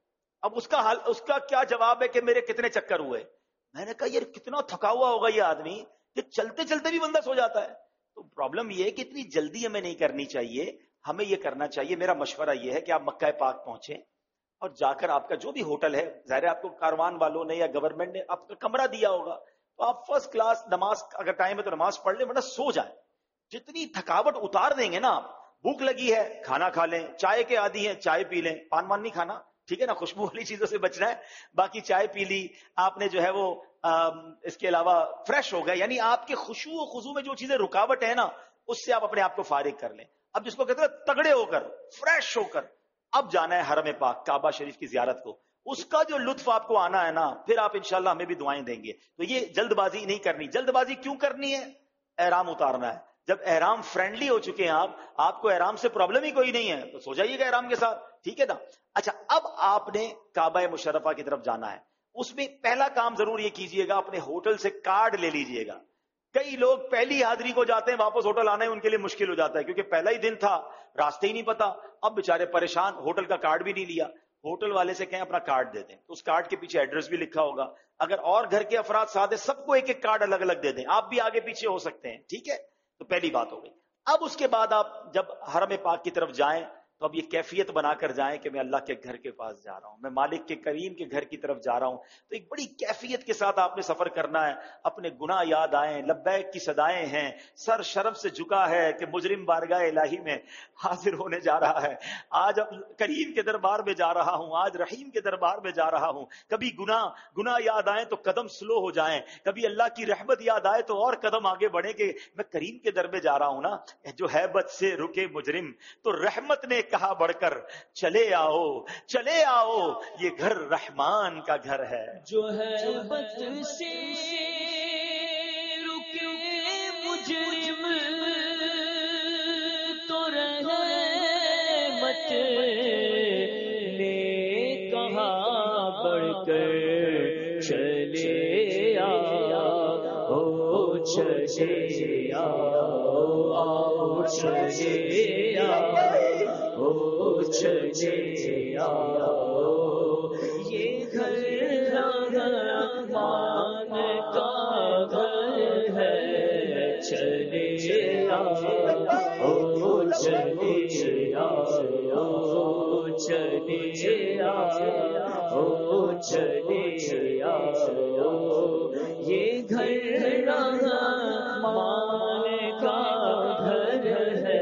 اب اس کا حال، اس کا کیا جواب ہے کہ میرے کتنے چکر ہوئے؟ میں نے کہا یار کتنا تھکا ہوا ہوگا یہ آدمی کہ چلتے چلتے بھی بندہ سو جاتا ہے. تو پرابلم یہ ہے کہ اتنی جلدی ہمیں نہیں کرنی چاہیے، ہمیں یہ کرنا چاہیے، میرا مشورہ یہ ہے کہ آپ مکہ پاک پہنچیں اور جا کر آپ کا جو بھی ہوٹل ہے، ظاہر ہے آپ کو کاروان والوں نے یا گورنمنٹ نے آپ کا کمرہ دیا ہوگا، تو آپ فرسٹ کلاس نماز اگر ٹائم ہے تو نماز پڑھ لیں، ورنہ سو جائیں. جتنی تھکاوٹ اتار دیں گے نا آپ، بھوک لگی ہے کھانا کھا لیں، چائے کے عادی ہیں چائے پی لیں، پان مان نہیں کھانا، ٹھیک ہے نا، خوشبو والی چیزوں سے بچنا ہے، باقی چائے پی لی آپ نے جو ہے وہ اس کے علاوہ فریش ہو گئے. یعنی آپ کے خشوع و خضوع میں جو چیزیں رکاوٹ ہے نا، اس سے آپ اپنے آپ کو فارغ کر لیں. اب جس کو کہتے ہیں تگڑے ہو کر، فریش ہو کر اب جانا ہے حرم پاک کعبہ شریف کی زیارت کو، اس کا جو لطف آپ کو آنا ہے نا، پھر آپ انشاءاللہ ہمیں بھی دعائیں دیں گے. تو یہ جلد بازی نہیں کرنی. جلد بازی کیوں کرنی ہے؟ احرام اتارنا ہے. جب احرام فرینڈلی ہو چکے ہیں آپ آپ کو احرام سے پرابلم ہی کوئی نہیں ہے تو سو جائیے گا احرام کے ساتھ، ٹھیک ہے نا. اچھا، اب آپ نے کعبہ مشرفہ کی طرف جانا ہے، اس میں پہلا کام ضرور یہ کیجئے گا، اپنے ہوٹل سے کارڈ لے لیجئے گا. کئی لوگ پہلی حاضری کو جاتے ہیں، واپس ہوٹل آنا ہے ان کے لیے مشکل ہو جاتا ہے کیونکہ پہلا ہی دن تھا، راستے ہی نہیں پتا، اب بیچارے پریشان، ہوٹل کا کارڈ بھی نہیں لیا. ہوٹل والے سے کہیں اپنا کارڈ دے دیں، تو اس کارڈ کے پیچھے ایڈریس بھی لکھا ہوگا. اگر اور گھر کے افراد ساتھ ہیں، سب کو ایک ایک کارڈ الگ الگ دے دیں، آپ بھی آگے پیچھے ہو سکتے ہیں، ٹھیک ہے. تو پہلی بات ہو گئی. اب اس کے بعد آپ جب حرم پاک کی طرف جائیں تو اب یہ کیفیت بنا کر جائیں کہ میں اللہ کے گھر کے پاس جا رہا ہوں، میں مالک کے کریم کے گھر کی طرف جا رہا ہوں. تو ایک بڑی کیفیت کے ساتھ آپ نے سفر کرنا ہے. اپنے گناہ یاد آئیں، لبیک کی صدائیں ہیں، سر شرف سے جھکا ہے کہ مجرم بارگاہ الہی میں حاضر ہونے جا رہا ہے. آج اب کریم کے دربار میں جا رہا ہوں، آج رحیم کے دربار میں جا رہا ہوں. کبھی گناہ گناہ یاد آئیں تو قدم سلو ہو جائیں، کبھی اللہ کی رحمت یاد آئے تو اور قدم آگے بڑھیں کہ میں کریم کے در میں جا رہا ہوں نا. جو ہیبت سے رکے مجرم تو رحمت نے کہا بڑھ کر چلے آؤ چلے آؤ، یہ گھر رحمان کا گھر ہے. جو ہیبت سے رکے مجرم تو رحمت نے کہا بڑھ کر چلے آؤ چلے آؤ چلے آؤ چلے آؤ، یہ گھر رحمان کا گھر ہے. چلے آؤ چلے آؤ چلے آؤ چلے آؤ، یہ گھر رحمان کا گھر ہے.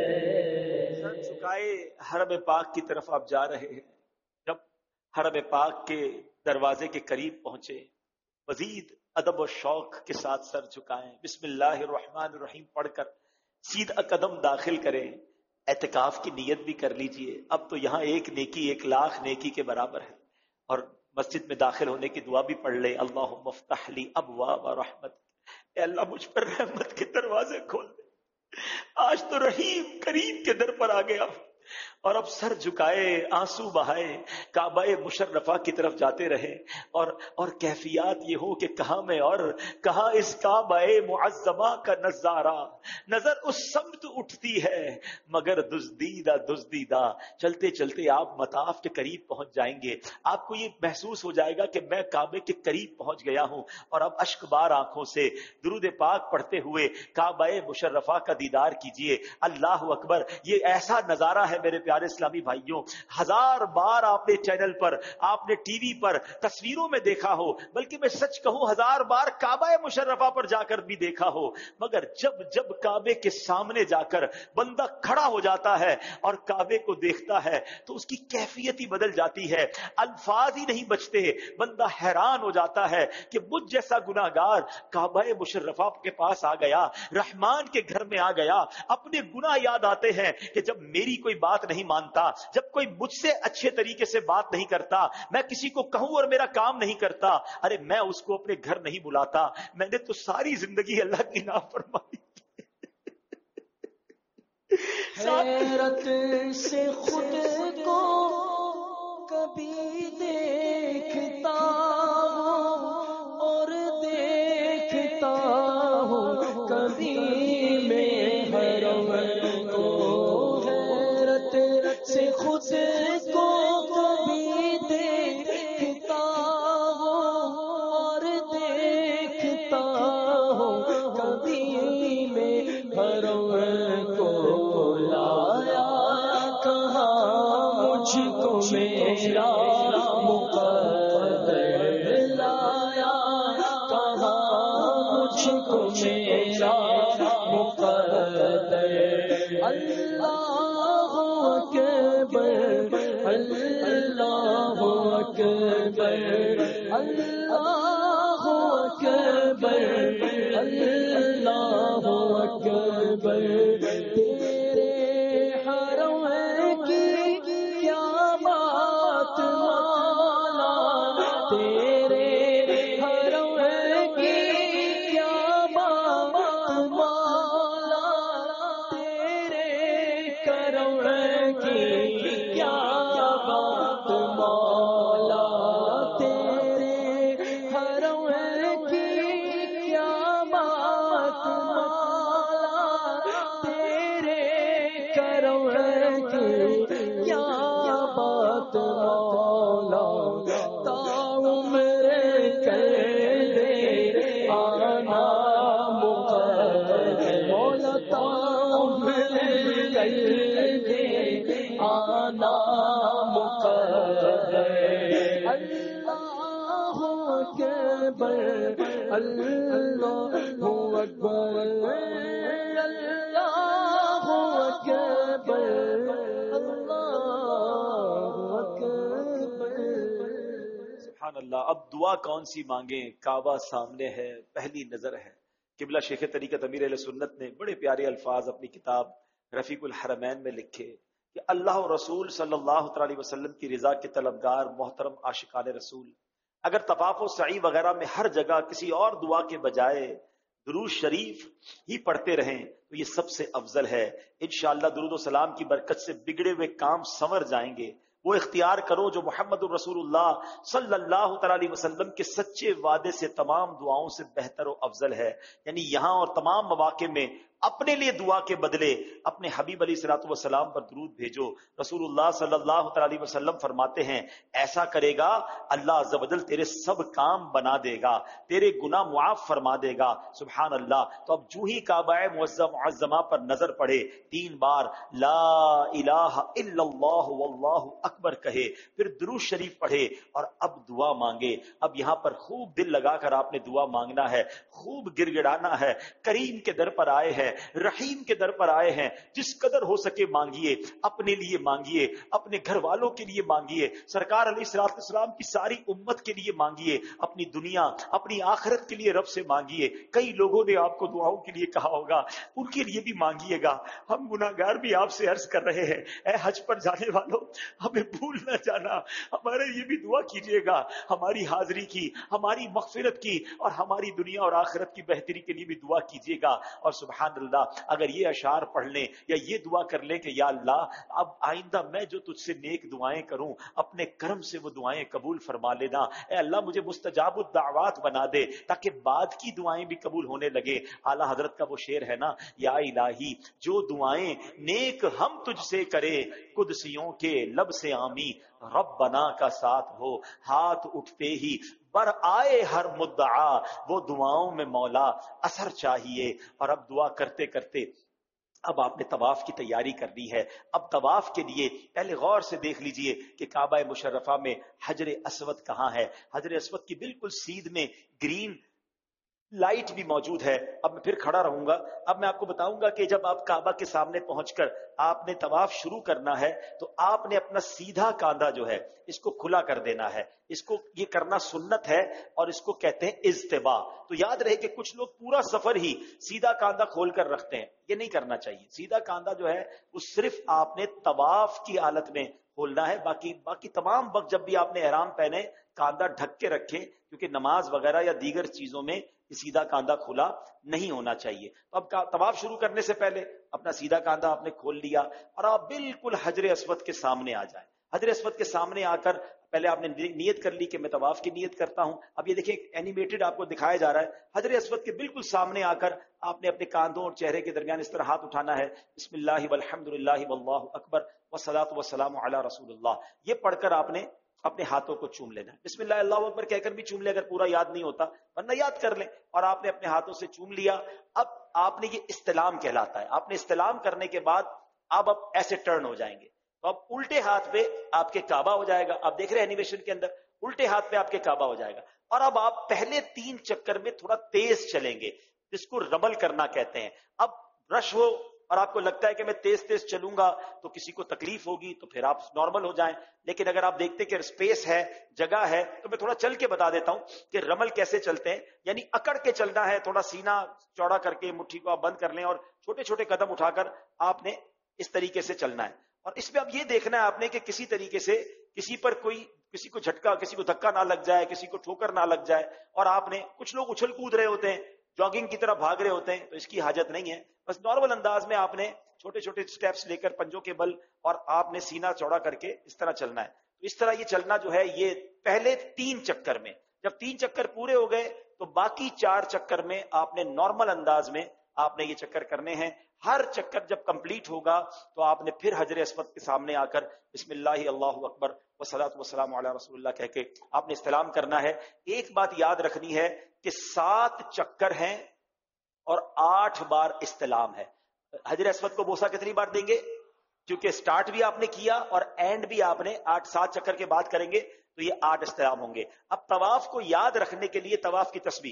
حرم پاک کی طرف آپ جا رہے ہیں. جب حرم پاک کے دروازے کے قریب پہنچے، مزید ادب و شوق کے ساتھ سر جھکائیں، بسم اللہ الرحمن الرحیم پڑھ کر سیدھا قدم داخل کریں. اعتکاف کی نیت بھی کر لیجئے. اب تو یہاں ایک نیکی ایک لاکھ نیکی کے برابر ہے. اور مسجد میں داخل ہونے کی دعا بھی پڑھ لے, اللہم افتح لی ابواب رحمت, اے اللہ مجھ پر رحمت کے دروازے کھول دے. آج تو رحیم کریم کے در پر آ گیا اور اب سر جھکائے آنسو بہائے کعبہ مشرفہ کی طرف جاتے رہے, اور اور کیفیات یہ ہو کہ کہاں میں اور کہاں اس کعبہ معظمہ کا نظارہ. نظر اس سمت اٹھتی ہے مگر دزدیدہ دزدیدہ. چلتے چلتے آپ مطاف کے قریب پہنچ جائیں گے. آپ کو یہ محسوس ہو جائے گا کہ میں کعبے کے قریب پہنچ گیا ہوں, اور اب اشک بار آنکھوں سے درود پاک پڑھتے ہوئے کعبہ مشرفہ کا دیدار کیجئے. اللہ اکبر. یہ ایسا نظارہ ہے میرے پیارے اسلامی بھائیوں, ہزار بار آپ نے چینل پر, آپ نے ٹی وی پر تصویروں میں دیکھا ہو, بلکہ میں سچ کہوں ہزار بار کعبہ مشرفہ پر جا کر بھی دیکھا ہو, مگر جب جب کعبے کے سامنے جا کر بندہ کھڑا ہو جاتا ہے اور کعبے کو دیکھتا ہے تو اس کی کیفیت ہی بدل جاتی ہے. الفاظ ہی نہیں بچتے, بندہ حیران ہو جاتا ہے کہ مجھ جیسا گناہگار کعبہ مشرفہ کے پاس آ گیا, رحمان کے گھر میں آ گیا. اپنے گناہ یاد آتے ہیں کہ جب میری کوئی بات نہیں مانتا, جب کوئی مجھ سے اچھے طریقے سے بات نہیں کرتا, میں کسی کو کہوں اور میرا کام نہیں کرتا, ارے میں اس کو اپنے گھر نہیں بلاتا. میں نے تو ساری زندگی اللہ کی نافرمانی. حیرت سے خود کو کبھی دیکھتا ہوں اور دیکھتا ہوں کبھی میں حرم کو. حیرت سے خود کو کبھی دیکھتا ہوں اور دیکھتا ہوں کبھی میں حرم کو. لایا کہاں مجھ کو میرا مقدر, لایا کہاں مجھ کو میرا مقدر. اللہ اکبر اللہ اکبر اللہ اکبر اللہ اکبر. اللہ. اب دعا کون سی مانگیں؟ کعبہ سامنے ہے, پہلی نظر ہے. قبلہ شیخ طریقت امیر اہل سنت نے بڑے پیارے الفاظ اپنی کتاب رفیق الحرمین میں لکھے کہ اللہ و رسول صلی اللہ علیہ وسلم کی رضا کے طلبگار محترم عاشقان رسول اگر طواف و سعی وغیرہ میں ہر جگہ کسی اور دعا کے بجائے درود شریف ہی پڑھتے رہیں تو یہ سب سے افضل ہے. انشاءاللہ درود و سلام کی برکت سے بگڑے ہوئے کام سنور جائیں گے. وہ اختیار کرو جو محمد الرسول اللہ صلی اللہ تعالی علیہ وسلم کے سچے وعدے سے تمام دعاؤں سے بہتر و افضل ہے. یعنی یہاں اور تمام مواقع میں اپنے لیے دعا کے بدلے اپنے حبیب علیہ الصلوۃ والسلام پر درود بھیجو. رسول اللہ صلی اللہ تعالی علیہ وسلم فرماتے ہیں ایسا کرے گا اللہ عز و جل تیرے سب کام بنا دے گا, تیرے گناہ معاف فرما دے گا. سبحان اللہ. تو اب جو ہی کعبہ معظمہ پر نظر پڑے تین بار لا الہ الا اللہ واللہ اکبر کہے, پھر درود شریف پڑھے اور اب دعا مانگے. اب یہاں پر خوب دل لگا کر آپ نے دعا مانگنا ہے, خوب گر گڑانا ہے. کریم کے در پر آئے ہیں, ہیں, رحیم کے در پر آئے ہیں. جس قدر ہو سکے مانگیے, اپنے لیے مانگیے, اپنے گھر والوں کے لیے مانگیے, سرکار علیہ الصلوۃ والسلام کی ساری امت کے لیے مانگیے, اپنی دنیا اپنی آخرت کے لیے رب سے مانگیے. کئی لوگوں نے آپ کو دعاؤں کے لیے کہا ہوگا, ان کے لیے بھی مانگیے گا. ہم گناہگار بھی آپ سے عرض کر رہے ہیں, اے حج پر جانے والوں, ہمیں بھول نہ جانا, ہمارے لیے بھی دعا کیجیے گا, ہماری حاضری کی, ہماری مغفرت کی اور ہماری دنیا اور آخرت کی بہتری کے لیے بھی دعا کیجیے گا. اور سبحان اللہ, اگر یہ اشعار پڑھ لیں یا یہ دعا کر لیں کہ یا اللہ, اب آئندہ میں جو تجھ سے نیک دعائیں کروں, اپنے کرم سے وہ دعائیں قبول فرما لینا. اے اللہ مجھے مستجاب الدعوات بنا دے تاکہ بعد کی دعائیں بھی قبول ہونے لگے. اعلیٰ حضرت کا وہ شعر ہے نا, یا الہی جو دعائیں نیک ہم تجھ سے کرے, قدسیوں کے لب سے آمی ربنا کا ساتھ ہو. ہاتھ اٹھتے ہی پر آئے ہر مدعا, وہ دعاؤں میں مولا اثر چاہیے. اور اب دعا کرتے کرتے اب آپ نے طواف کی تیاری کرنی ہے. اب طواف کے لیے پہلے غور سے دیکھ لیجئے کہ کعبہ مشرفہ میں حجر اسود کہاں ہے. حجر اسود کی بالکل سیدھ میں گرین لائٹ بھی موجود ہے. اب میں پھر کھڑا رہوں گا. اب میں آپ کو بتاؤں گا کہ جب آپ کعبہ کے سامنے پہنچ کر آپ نے طواف شروع کرنا ہے تو آپ نے اپنا سیدھا کاندھا جو ہے اس کو کھلا کر دینا ہے. اس کو یہ کرنا سنت ہے اور اس کو کہتے ہیں اجتباء. تو یاد رہے کہ کچھ لوگ پورا سفر ہی سیدھا کاندھا کھول کر رکھتے ہیں, یہ نہیں کرنا چاہیے. سیدھا کاندھا جو ہے وہ صرف آپ نے طواف کی حالت میں کھولنا ہے. باقی باقی تمام وقت جب بھی آپ نے احرام پہنے کاندھا ڈھک کے رکھیں, کیونکہ نماز وغیرہ یا دیگر چیزوں میں سیدھا کاندھا کھلا نہیں ہونا چاہیے. تو اب طواف شروع کرنے سے پہلے اپنا سیدھا کاندھا آپ نے کھول لیا اور آپ بالکل حجر اسود کے سامنے آ جائیں. حجر اسود کے سامنے آ کر پہلے آپ نے نیت کر لی کہ میں طواف کی نیت کرتا ہوں. اب یہ دیکھیں اینیمیٹڈ آپ کو دکھایا جا رہا ہے. حجر اسود کے بالکل سامنے آ کر آپ نے اپنے کاندھوں اور چہرے کے درمیان اس طرح ہاتھ اٹھانا ہے. بسم اللہ والحمد للہ واللہ اکبر والصلاۃ والسلام علی رسول اللہ, یہ پڑھ کر آپ نے اپنے ہاتھوں کو چوم لینا ہے. بسم اللہ اللہ اکبر کہہ کر بھی چوم لے اگر پورا یاد نہیں ہوتا, ورنہ یاد کر لیں. اور آپ نے اپنے ہاتھوں سے چوم لیا. اب آپ نے, یہ استلام کہلاتا ہے, آپ نے استلام کرنے کے بعد اب اب ایسے ٹرن ہو جائیں گے. تو اب الٹے ہاتھ پہ آپ کے کعبہ ہو جائے گا. آپ دیکھ رہے ہیں اینیمیشن کے اندر, الٹے ہاتھ پہ آپ کے کعبہ ہو جائے گا. اور اب آپ پہلے تین چکر میں تھوڑا تیز چلیں گے, جس کو رمل کرنا کہتے ہیں. اب رش ہو اور آپ کو لگتا ہے کہ میں تیز تیز چلوں گا تو کسی کو تکلیف ہوگی تو پھر آپ نارمل ہو جائیں. لیکن اگر آپ دیکھتے کہ اسپیس ہے, جگہ ہے, تو میں تھوڑا چل کے بتا دیتا ہوں کہ رمل کیسے چلتے ہیں. یعنی اکڑ کے چلنا ہے, تھوڑا سینہ چوڑا کر کے مٹھی کو آپ بند کر لیں اور چھوٹے چھوٹے قدم اٹھا کر آپ نے اس طریقے سے چلنا ہے. اور اس میں اب یہ دیکھنا ہے آپ نے کہ کسی طریقے سے کسی پر کوئی, کسی کو جھٹکا, کسی کو دھکا نہ لگ جائے, کسی کو ٹھوکر نہ لگ جائے. اور آپ نے, کچھ لوگ اچھل کود رہے ہوتے ہیں, جاگنگ کی طرح بھاگ رہے ہوتے ہیں, تو اس کی حاجت نہیں ہے. بس نارمل انداز میں آپ نے چھوٹے چھوٹے سٹیپس لے کر پنجوں کے بل, اور آپ نے سینہ چوڑا کر کے اس طرح چلنا ہے. تو اس طرح یہ چلنا جو ہے یہ پہلے تین چکر میں. جب تین چکر پورے ہو گئے تو باقی چار چکر میں آپ نے نارمل انداز میں آپ نے یہ چکر کرنے ہیں. ہر چکر جب کمپلیٹ ہوگا تو آپ نے پھر حجر اسود کے سامنے آ کر بسم اللہ اللہ اکبر والصلاۃ والسلام علی رسول اللہ کہہ کے آپ نے استلام کرنا ہے. ایک بات یاد رکھنی ہے کہ سات چکر ہیں اور آٹھ بار استلام ہے. حجر اسود کو بوسا کتنی بار دیں گے؟ کیونکہ سٹارٹ بھی آپ نے کیا اور اینڈ بھی آپ نے آٹھ سات چکر کے بعد کریں گے تو یہ آٹھ استلام ہوں گے. اب طواف کو یاد رکھنے کے لیے طواف کی تسبیح,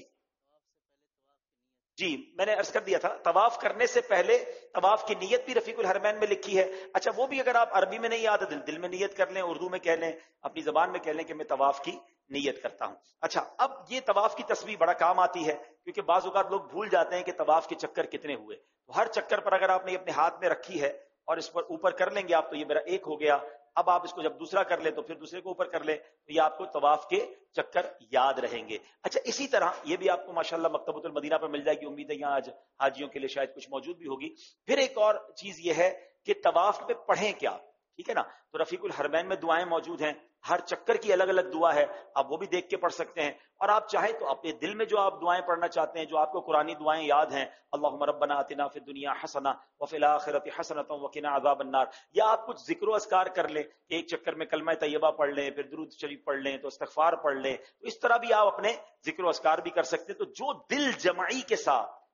جی میں نے عرض کر دیا تھا, طواف کرنے سے پہلے طواف کی نیت بھی رفیق الحرمین میں لکھی ہے. اچھا وہ بھی اگر آپ عربی میں نہیں یاد ہے دل دل میں نیت کر لیں, اردو میں کہہ لیں, اپنی زبان میں کہہ لیں کہ میں طواف کی نیت کرتا ہوں. اچھا اب یہ طواف کی تسبیح بڑا کام آتی ہے, کیونکہ بعض اوقات لوگ بھول جاتے ہیں کہ طواف کے چکر کتنے ہوئے. تو ہر چکر پر اگر آپ نے اپنے ہاتھ میں رکھی ہے اور اس پر اوپر کر لیں گے آپ, تو یہ میرا ایک ہو گیا. اب آپ اس کو جب دوسرا کر لیں تو پھر دوسرے کو اوپر کر لیں, تو یہ آپ کو طواف کے چکر یاد رہیں گے. اچھا اسی طرح یہ بھی آپ کو ماشاءاللہ مکتبۃ المدینہ پر مل جائے گی, امید ہے یہاں آج حاجیوں کے لیے شاید کچھ موجود بھی ہوگی. پھر ایک اور چیز یہ ہے کہ طواف میں پڑھیں کیا, ٹھیک ہے نا. تو رفیق الحرمین میں دعائیں موجود ہیں, ہر چکر کی الگ الگ دعا ہے, آپ وہ بھی دیکھ کے پڑھ سکتے ہیں. اور آپ چاہیں تو اپنے دل میں جو آپ دعائیں پڑھنا چاہتے ہیں, جو آپ کو قرآنی دعائیں یاد ہیں, اللہم ربنا آتنا فی الدنیا حسنہ وفی الآخرۃ حسنۃ وقنا عذاب النار, یا آپ کچھ ذکر و اذکار کر لیں, ایک چکر میں کلمہ طیبہ پڑھ لیں, پھر درود شریف پڑھ لیں, تو استغفار پڑھ لیں. تو اس طرح بھی آپ اپنے ذکر و اذکار بھی کر سکتے ہیں. تو جو دل جمعی کے ساتھ,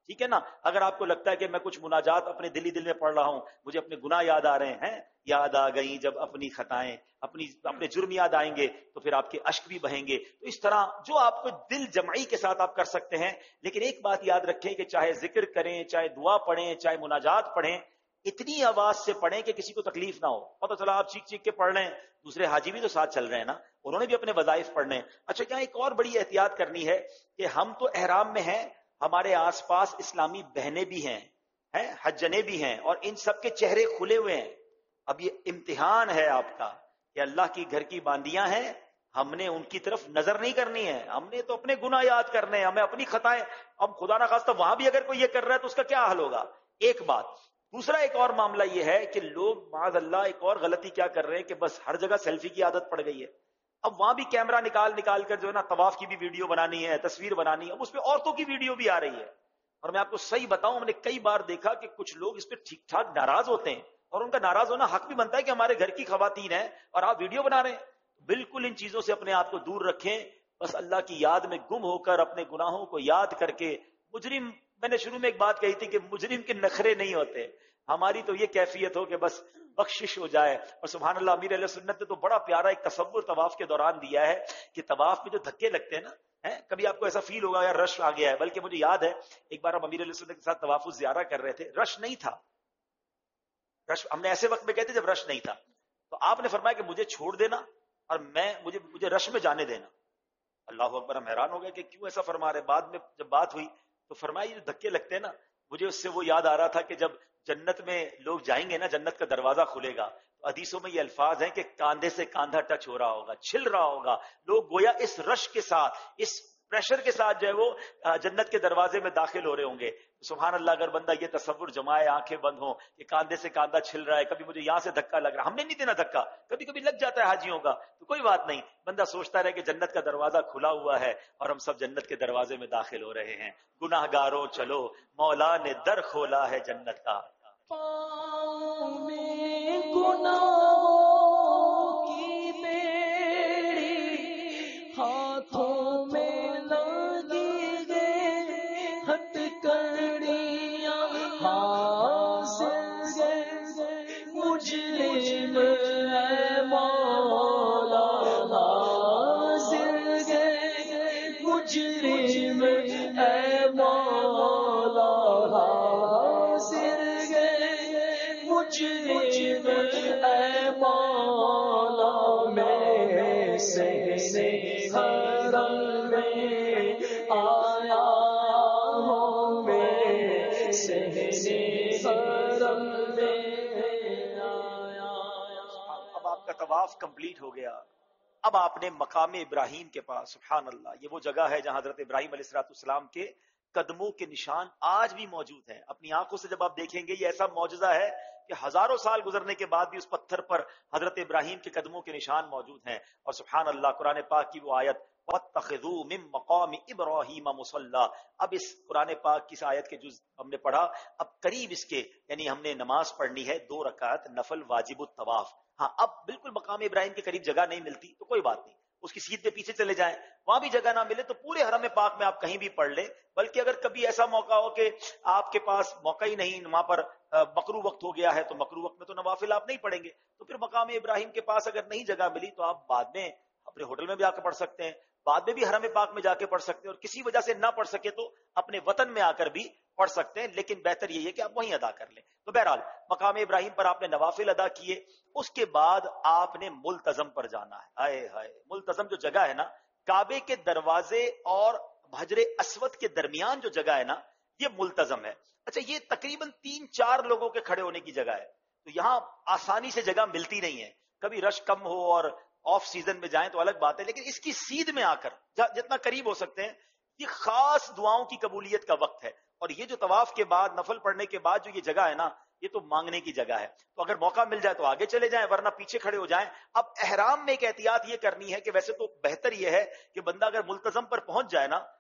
ٹھیک ہے نا. اگر آپ کو لگتا ہے کہ میں کچھ مناجات اپنے دلی دل میں پڑھ رہا ہوں, مجھے اپنے گناہ یاد آ رہے ہیں, یاد آ گئی جب اپنی خطائیں, اپنی اپنے جرم یاد آئیں گے تو پھر آپ کے اشک بھی بہیں گے. تو اس طرح جو آپ کو دل جمعی کے ساتھ آپ کر سکتے ہیں. لیکن ایک بات یاد رکھیں کہ چاہے ذکر کریں, چاہے دعا پڑھیں, چاہے مناجات پڑھیں, اتنی آواز سے پڑھیں کہ کسی کو تکلیف نہ ہو. پتہ چلا آپ چیخ چیخ کے پڑھ رہے ہیں, دوسرے حاجی بھی تو ساتھ چل رہے ہیں نا, انہوں نے بھی اپنے وظائف پڑھنے ہیں. اچھا, کیا ایک اور بڑی احتیاط کرنی ہے کہ ہم تو احرام میں ہیں, ہمارے آس پاس اسلامی بہنیں بھی ہیں, حجنے بھی ہیں, اور ان سب کے چہرے کھلے ہوئے ہیں. اب یہ امتحان ہے آپ کا کہ اللہ کی گھر کی باندیاں ہیں, ہم نے ان کی طرف نظر نہیں کرنی ہے, ہم نے تو اپنے گناہ یاد کرنے ہیں, ہمیں اپنی خطائیں. اب خدا نہ خواستہ وہاں بھی اگر کوئی یہ کر رہا ہے تو اس کا کیا حل ہوگا؟ ایک بات. دوسرا ایک اور معاملہ یہ ہے کہ لوگ معاذ اللہ ایک اور غلطی کیا کر رہے ہیں کہ بس ہر جگہ سیلفی کی عادت پڑ گئی ہے. اب وہاں بھی کیمرہ نکال نکال کر جو ہے نا طواف کی بھی ویڈیو بنانی ہے, تصویر بنانی ہے, اب اس پہ عورتوں کی ویڈیو بھی آ رہی ہے. اور میں آپ کو صحیح بتاؤں, ہم نے کئی بار دیکھا کہ کچھ لوگ اس پہ ٹھیک ٹھاک ناراض ہوتے ہیں, اور ان کا ناراض ہونا حق بھی بنتا ہے کہ ہمارے گھر کی خواتین ہیں اور آپ ویڈیو بنا رہے ہیں. بالکل ان چیزوں سے اپنے آپ کو دور رکھیں, بس اللہ کی یاد میں گم ہو کر اپنے گناہوں کو یاد کر کے. مجرم, میں نے شروع میں ایک بات کہی تھی کہ مجرم کے نخرے نہیں ہوتے, ہماری تو یہ کیفیت ہو کہ بس بخشش ہو جائے. اور سبحان اللہ, امیر علیہ سنت نے تو بڑا پیارا ایک تصور طواف کے دوران دیا ہے کہ طواف میں جو دھکے لگتے ہیں نا, کبھی آپ کو ایسا فیل ہوگا یار رش آ گیا ہے. بلکہ مجھے یاد ہے ایک بار ہم امیر علیہ سنت کے ساتھ طواف زیارہ کر رہے تھے, رش نہیں تھا, رش ہم نے ایسے وقت میں کہتے جب رش نہیں تھا, تو آپ نے فرمایا کہ مجھے چھوڑ دینا اور میں مجھے مجھے رش میں جانے دینا. اللہ اکبر, ہم حیران ہو گئے کہ کیوں ایسا فرما رہے. بعد میں جب بات ہوئی تو فرمایا یہ جو دھکے لگتے ہیں نا, مجھے اس سے وہ یاد آ رہا تھا کہ جب جنت میں لوگ جائیں گے نا, جنت کا دروازہ کھلے گا, تو حدیثوں میں یہ الفاظ ہیں کہ کاندھے سے کاندھا ٹچ ہو رہا ہوگا, چھل رہا ہوگا, لوگ گویا اس رش کے ساتھ, اس پریشر کے ساتھ جو ہے وہ جنت کے دروازے میں داخل ہو رہے ہوں گے. سبحان اللہ, اگر بندہ یہ تصور جمائے, آنکھیں بند ہوں کہ کاندھے سے کاندھا چھل رہا ہے, کبھی مجھے یہاں سے دھکا لگ رہا ہے, ہم نے نہیں دینا دھکا, کبھی کبھی لگ جاتا ہے حاجیوں کا, تو کوئی بات نہیں, بندہ سوچتا رہے کہ جنت کا دروازہ کھلا ہوا ہے اور ہم سب جنت کے دروازے میں داخل ہو رہے ہیں. گناہ گاروں چلو, مولا نے در کھولا ہے جنت کا. پاؤں میں گناہوں کی بیڑی, ہاتھوں میں لگی گئے ہتھ کڑیاں, حاصل گئے مجرم اے مولا, حاصل گئے مجرم اے مولا, مجرم اے مولا. میں سے حرم میں آیا ہوں, میں سے حرم میں آیا. اب آپ کا طواف کمپلیٹ ہو گیا, اب آپ نے مقام ابراہیم کے پاس, سبحان اللہ, یہ وہ جگہ ہے جہاں حضرت ابراہیم علیہ الصلوۃ والسلام کے قدموں کے نشان آج بھی موجود ہیں. اپنی آنکھوں سے جب آپ دیکھیں گے, یہ ایسا معجزہ ہے کہ ہزاروں سال گزرنے کے بعد بھی اس پتھر پر حضرت ابراہیم کے قدموں کے نشان موجود ہیں. اور سبحان اللہ, قرآن پاک کی وہ آیت وَاتَّخِذُوا مِن مَّقَامِ إِبْرَاهِيمَ مُصَلًّى, اب اس قرآن پاک کی آیت کے جز ہم نے پڑھا, اب قریب اس کے یعنی ہم نے نماز پڑھنی ہے دو رکعت نفل واجب الطواف. ہاں, اب بالکل مقام ابراہیم کے قریب جگہ نہیں ملتی تو کوئی بات نہیں, اس کی سیدھ پہ پیچھے چلے جائیں, وہاں بھی جگہ نہ ملے تو پورے حرم پاک میں آپ کہیں بھی پڑھ لیں. بلکہ اگر کبھی ایسا موقع ہو کہ آپ کے پاس موقع ہی نہیں, وہاں پر مکروہ وقت ہو گیا ہے, تو مکروہ وقت میں تو نوافل آپ نہیں پڑھیں گے, تو پھر مقام ابراہیم کے پاس اگر نہیں جگہ ملی تو آپ بعد میں اپنے ہوٹل میں بھی آ کے پڑھ سکتے ہیں, بعد میں بھی حرم پاک میں جا کے پڑھ سکتے ہیں, اور کسی وجہ سے نہ پڑھ سکے تو اپنے وطن میں آ کر بھی پڑھ سکتے ہیں, لیکن بہتر یہ ہے کہ آپ وہیں ادا کر لیں. تو بہرحال مقام ابراہیم پر آپ نے نوافل ادا کیے, اس کے بعد آپ نے ملتزم پر جانا ہے. ہائے ہائے, ملتزم جو جگہ ہے نا, کعبے کے دروازے اور حجر اسود کے درمیان جو جگہ ہے نا, یہ ملتزم ہے. اچھا, یہ تقریباً تین چار لوگوں کے کھڑے ہونے کی جگہ ہے, تو یہاں آسانی سے جگہ ملتی نہیں ہے. کبھی رش کم ہو اور آف سیزن میں جائیں تو الگ بات ہے, لیکن اس کی سیدھ میں آ کر جتنا قریب ہو سکتے ہیں, یہ خاص دعاؤں کی قبولیت کا وقت ہے. اور یہ جو طواف کے بعد نفل پڑھنے کے بعد جو یہ جگہ ہے نا, یہ تو مانگنے کی جگہ ہے. تو اگر موقع مل جائے تو آگے چلے جائیں, ورنہ پیچھے کھڑے ہو جائیں. اب احرام میں ایک احتیاط یہ کرنی ہے کہ ویسے تو بہتر یہ ہے کہ بندہ اگر ملتزم پر پہنچ جائے نا,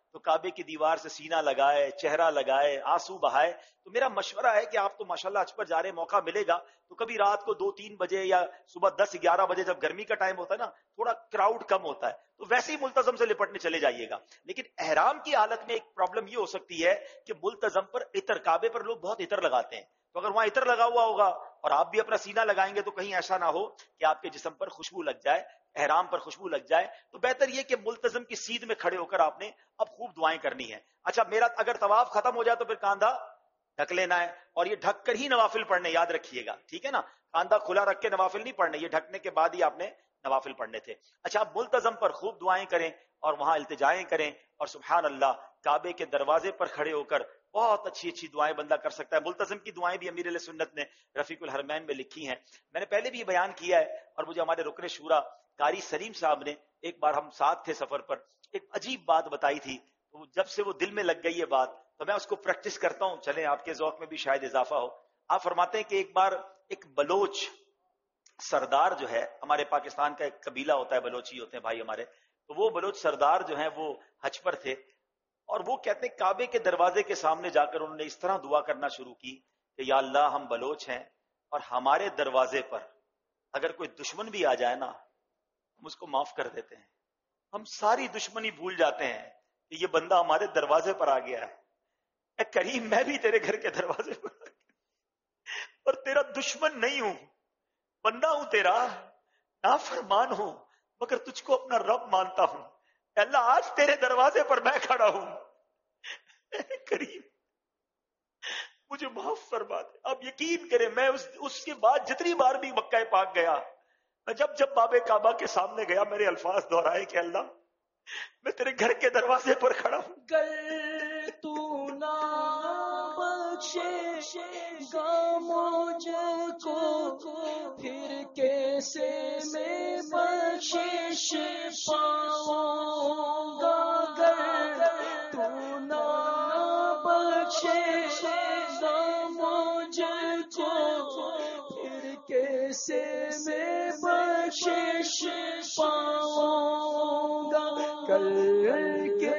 تو کعبے کی دیوار سے سینہ لگائے, چہرہ لگائے, آنسو بہائے. تو میرا مشورہ ہے کہ آپ تو ماشاءاللہ حج پر جا رہے, موقع ملے گا تو کبھی رات کو دو تین بجے یا صبح دس گیارہ بجے, جب گرمی کا ٹائم ہوتا ہے نا, تھوڑا کراؤڈ کم ہوتا ہے, تو ویسے ہی ملتزم سے لپٹنے چلے جائیے گا. لیکن احرام کی حالت میں ایک پرابلم یہ ہو سکتی ہے کہ ملتزم پر عطر, کعبے پر لوگ بہت عطر لگاتے ہیں, تو اگر وہاں عطر لگا ہوا ہوگا اور آپ بھی اپنا سینہ لگائیں گے تو کہیں ایسا نہ ہو کہ آپ کے جسم پر خوشبو لگ جائے, احرام پر خوشبو لگ جائے. تو بہتر یہ کہ ملتزم کی سیدھ میں کھڑے ہو کر آپ نے اب خوب دعائیں کرنی ہیں. اچھا, میرا اگر طواف ختم ہو جائے تو پھر کاندھا ڈھک لینا ہے, اور یہ ڈھک کر ہی نوافل پڑھنے, یاد رکھیے گا, ٹھیک ہے نا. کاندھا کھلا رکھ کے نوافل نہیں پڑھنے, یہ ڈھکنے کے بعد ہی آپ نے نوافل پڑھنے تھے. اچھا, آپ ملتزم پر خوب دعائیں کریں اور وہاں التجائیں کریں, اور سبحان اللہ کعبے کے دروازے پر کھڑے ہو کر بہت اچھی اچھی دعائیں بندہ کر سکتا ہے. ملتزم کی دعائیں بھی امیر علیہ سنت نے رفیق الحرمین میں لکھی ہیں. میں نے پہلے بھی یہ بیان کیا ہے, اور مجھے ہمارے رکن شورا قاری سلیم صاحب نے ایک بار, ہم ساتھ تھے سفر پر, ایک عجیب بات بتائی تھی. تو جب سے وہ دل میں لگ گئی یہ بات تو میں اس کو پریکٹس کرتا ہوں, چلیں آپ کے ذوق میں بھی شاید اضافہ ہو. آپ فرماتے ہیں کہ ایک بار ایک بلوچ سردار جو ہے, ہمارے پاکستان کا ایک قبیلہ ہوتا ہے, بلوچی ہوتے ہیں بھائی ہمارے, تو وہ بلوچ سردار جو ہیں وہ حج پر تھے, اور وہ کہتے ہیں کعبے کے دروازے کے سامنے جا کر انہوں نے اس طرح دعا کرنا شروع کی کہ یا اللہ, ہم بلوچ ہیں اور ہمارے دروازے پر اگر کوئی دشمن بھی آ جائے نا, ہم اس کو معاف کر دیتے ہیں. ہم ساری دشمنی بھول جاتے ہیں کہ یہ بندہ ہمارے دروازے پر آ گیا ہے. اے کریم, میں بھی تیرے گھر کے دروازے پر آ گیا اور تیرا دشمن نہیں ہوں, بندہ ہوں تیرا, نافرمان ہوں, مگر تجھ کو اپنا رب مانتا ہوں. اللہ, آج تیرے دروازے پر میں کھڑا ہوں, اے کریم مجھے معاف فرما دے. اب یقین کریں, میں اس, اس کے بعد جتنی بار بھی مکہ پاک گیا, میں جب جب باب کعبہ کے سامنے گیا میرے الفاظ دہرائے کہ اللہ, میں تیرے گھر کے دروازے پر کھڑا ہوں. گر تو نہ بخشے گا مجھ کو, پھر کیسے میں بخشش پاؤں گا. گر تو نہ بخشے گا مجھ کو, پھر کیسے میں بخشش پاؤں گا. کل کے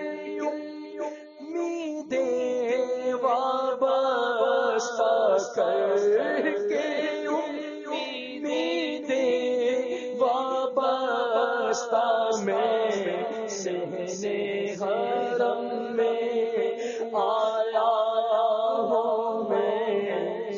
امیدیں وابستہ کر کے, امیدیں وابستہ میں صحن حرم میں آیا ہوں, میں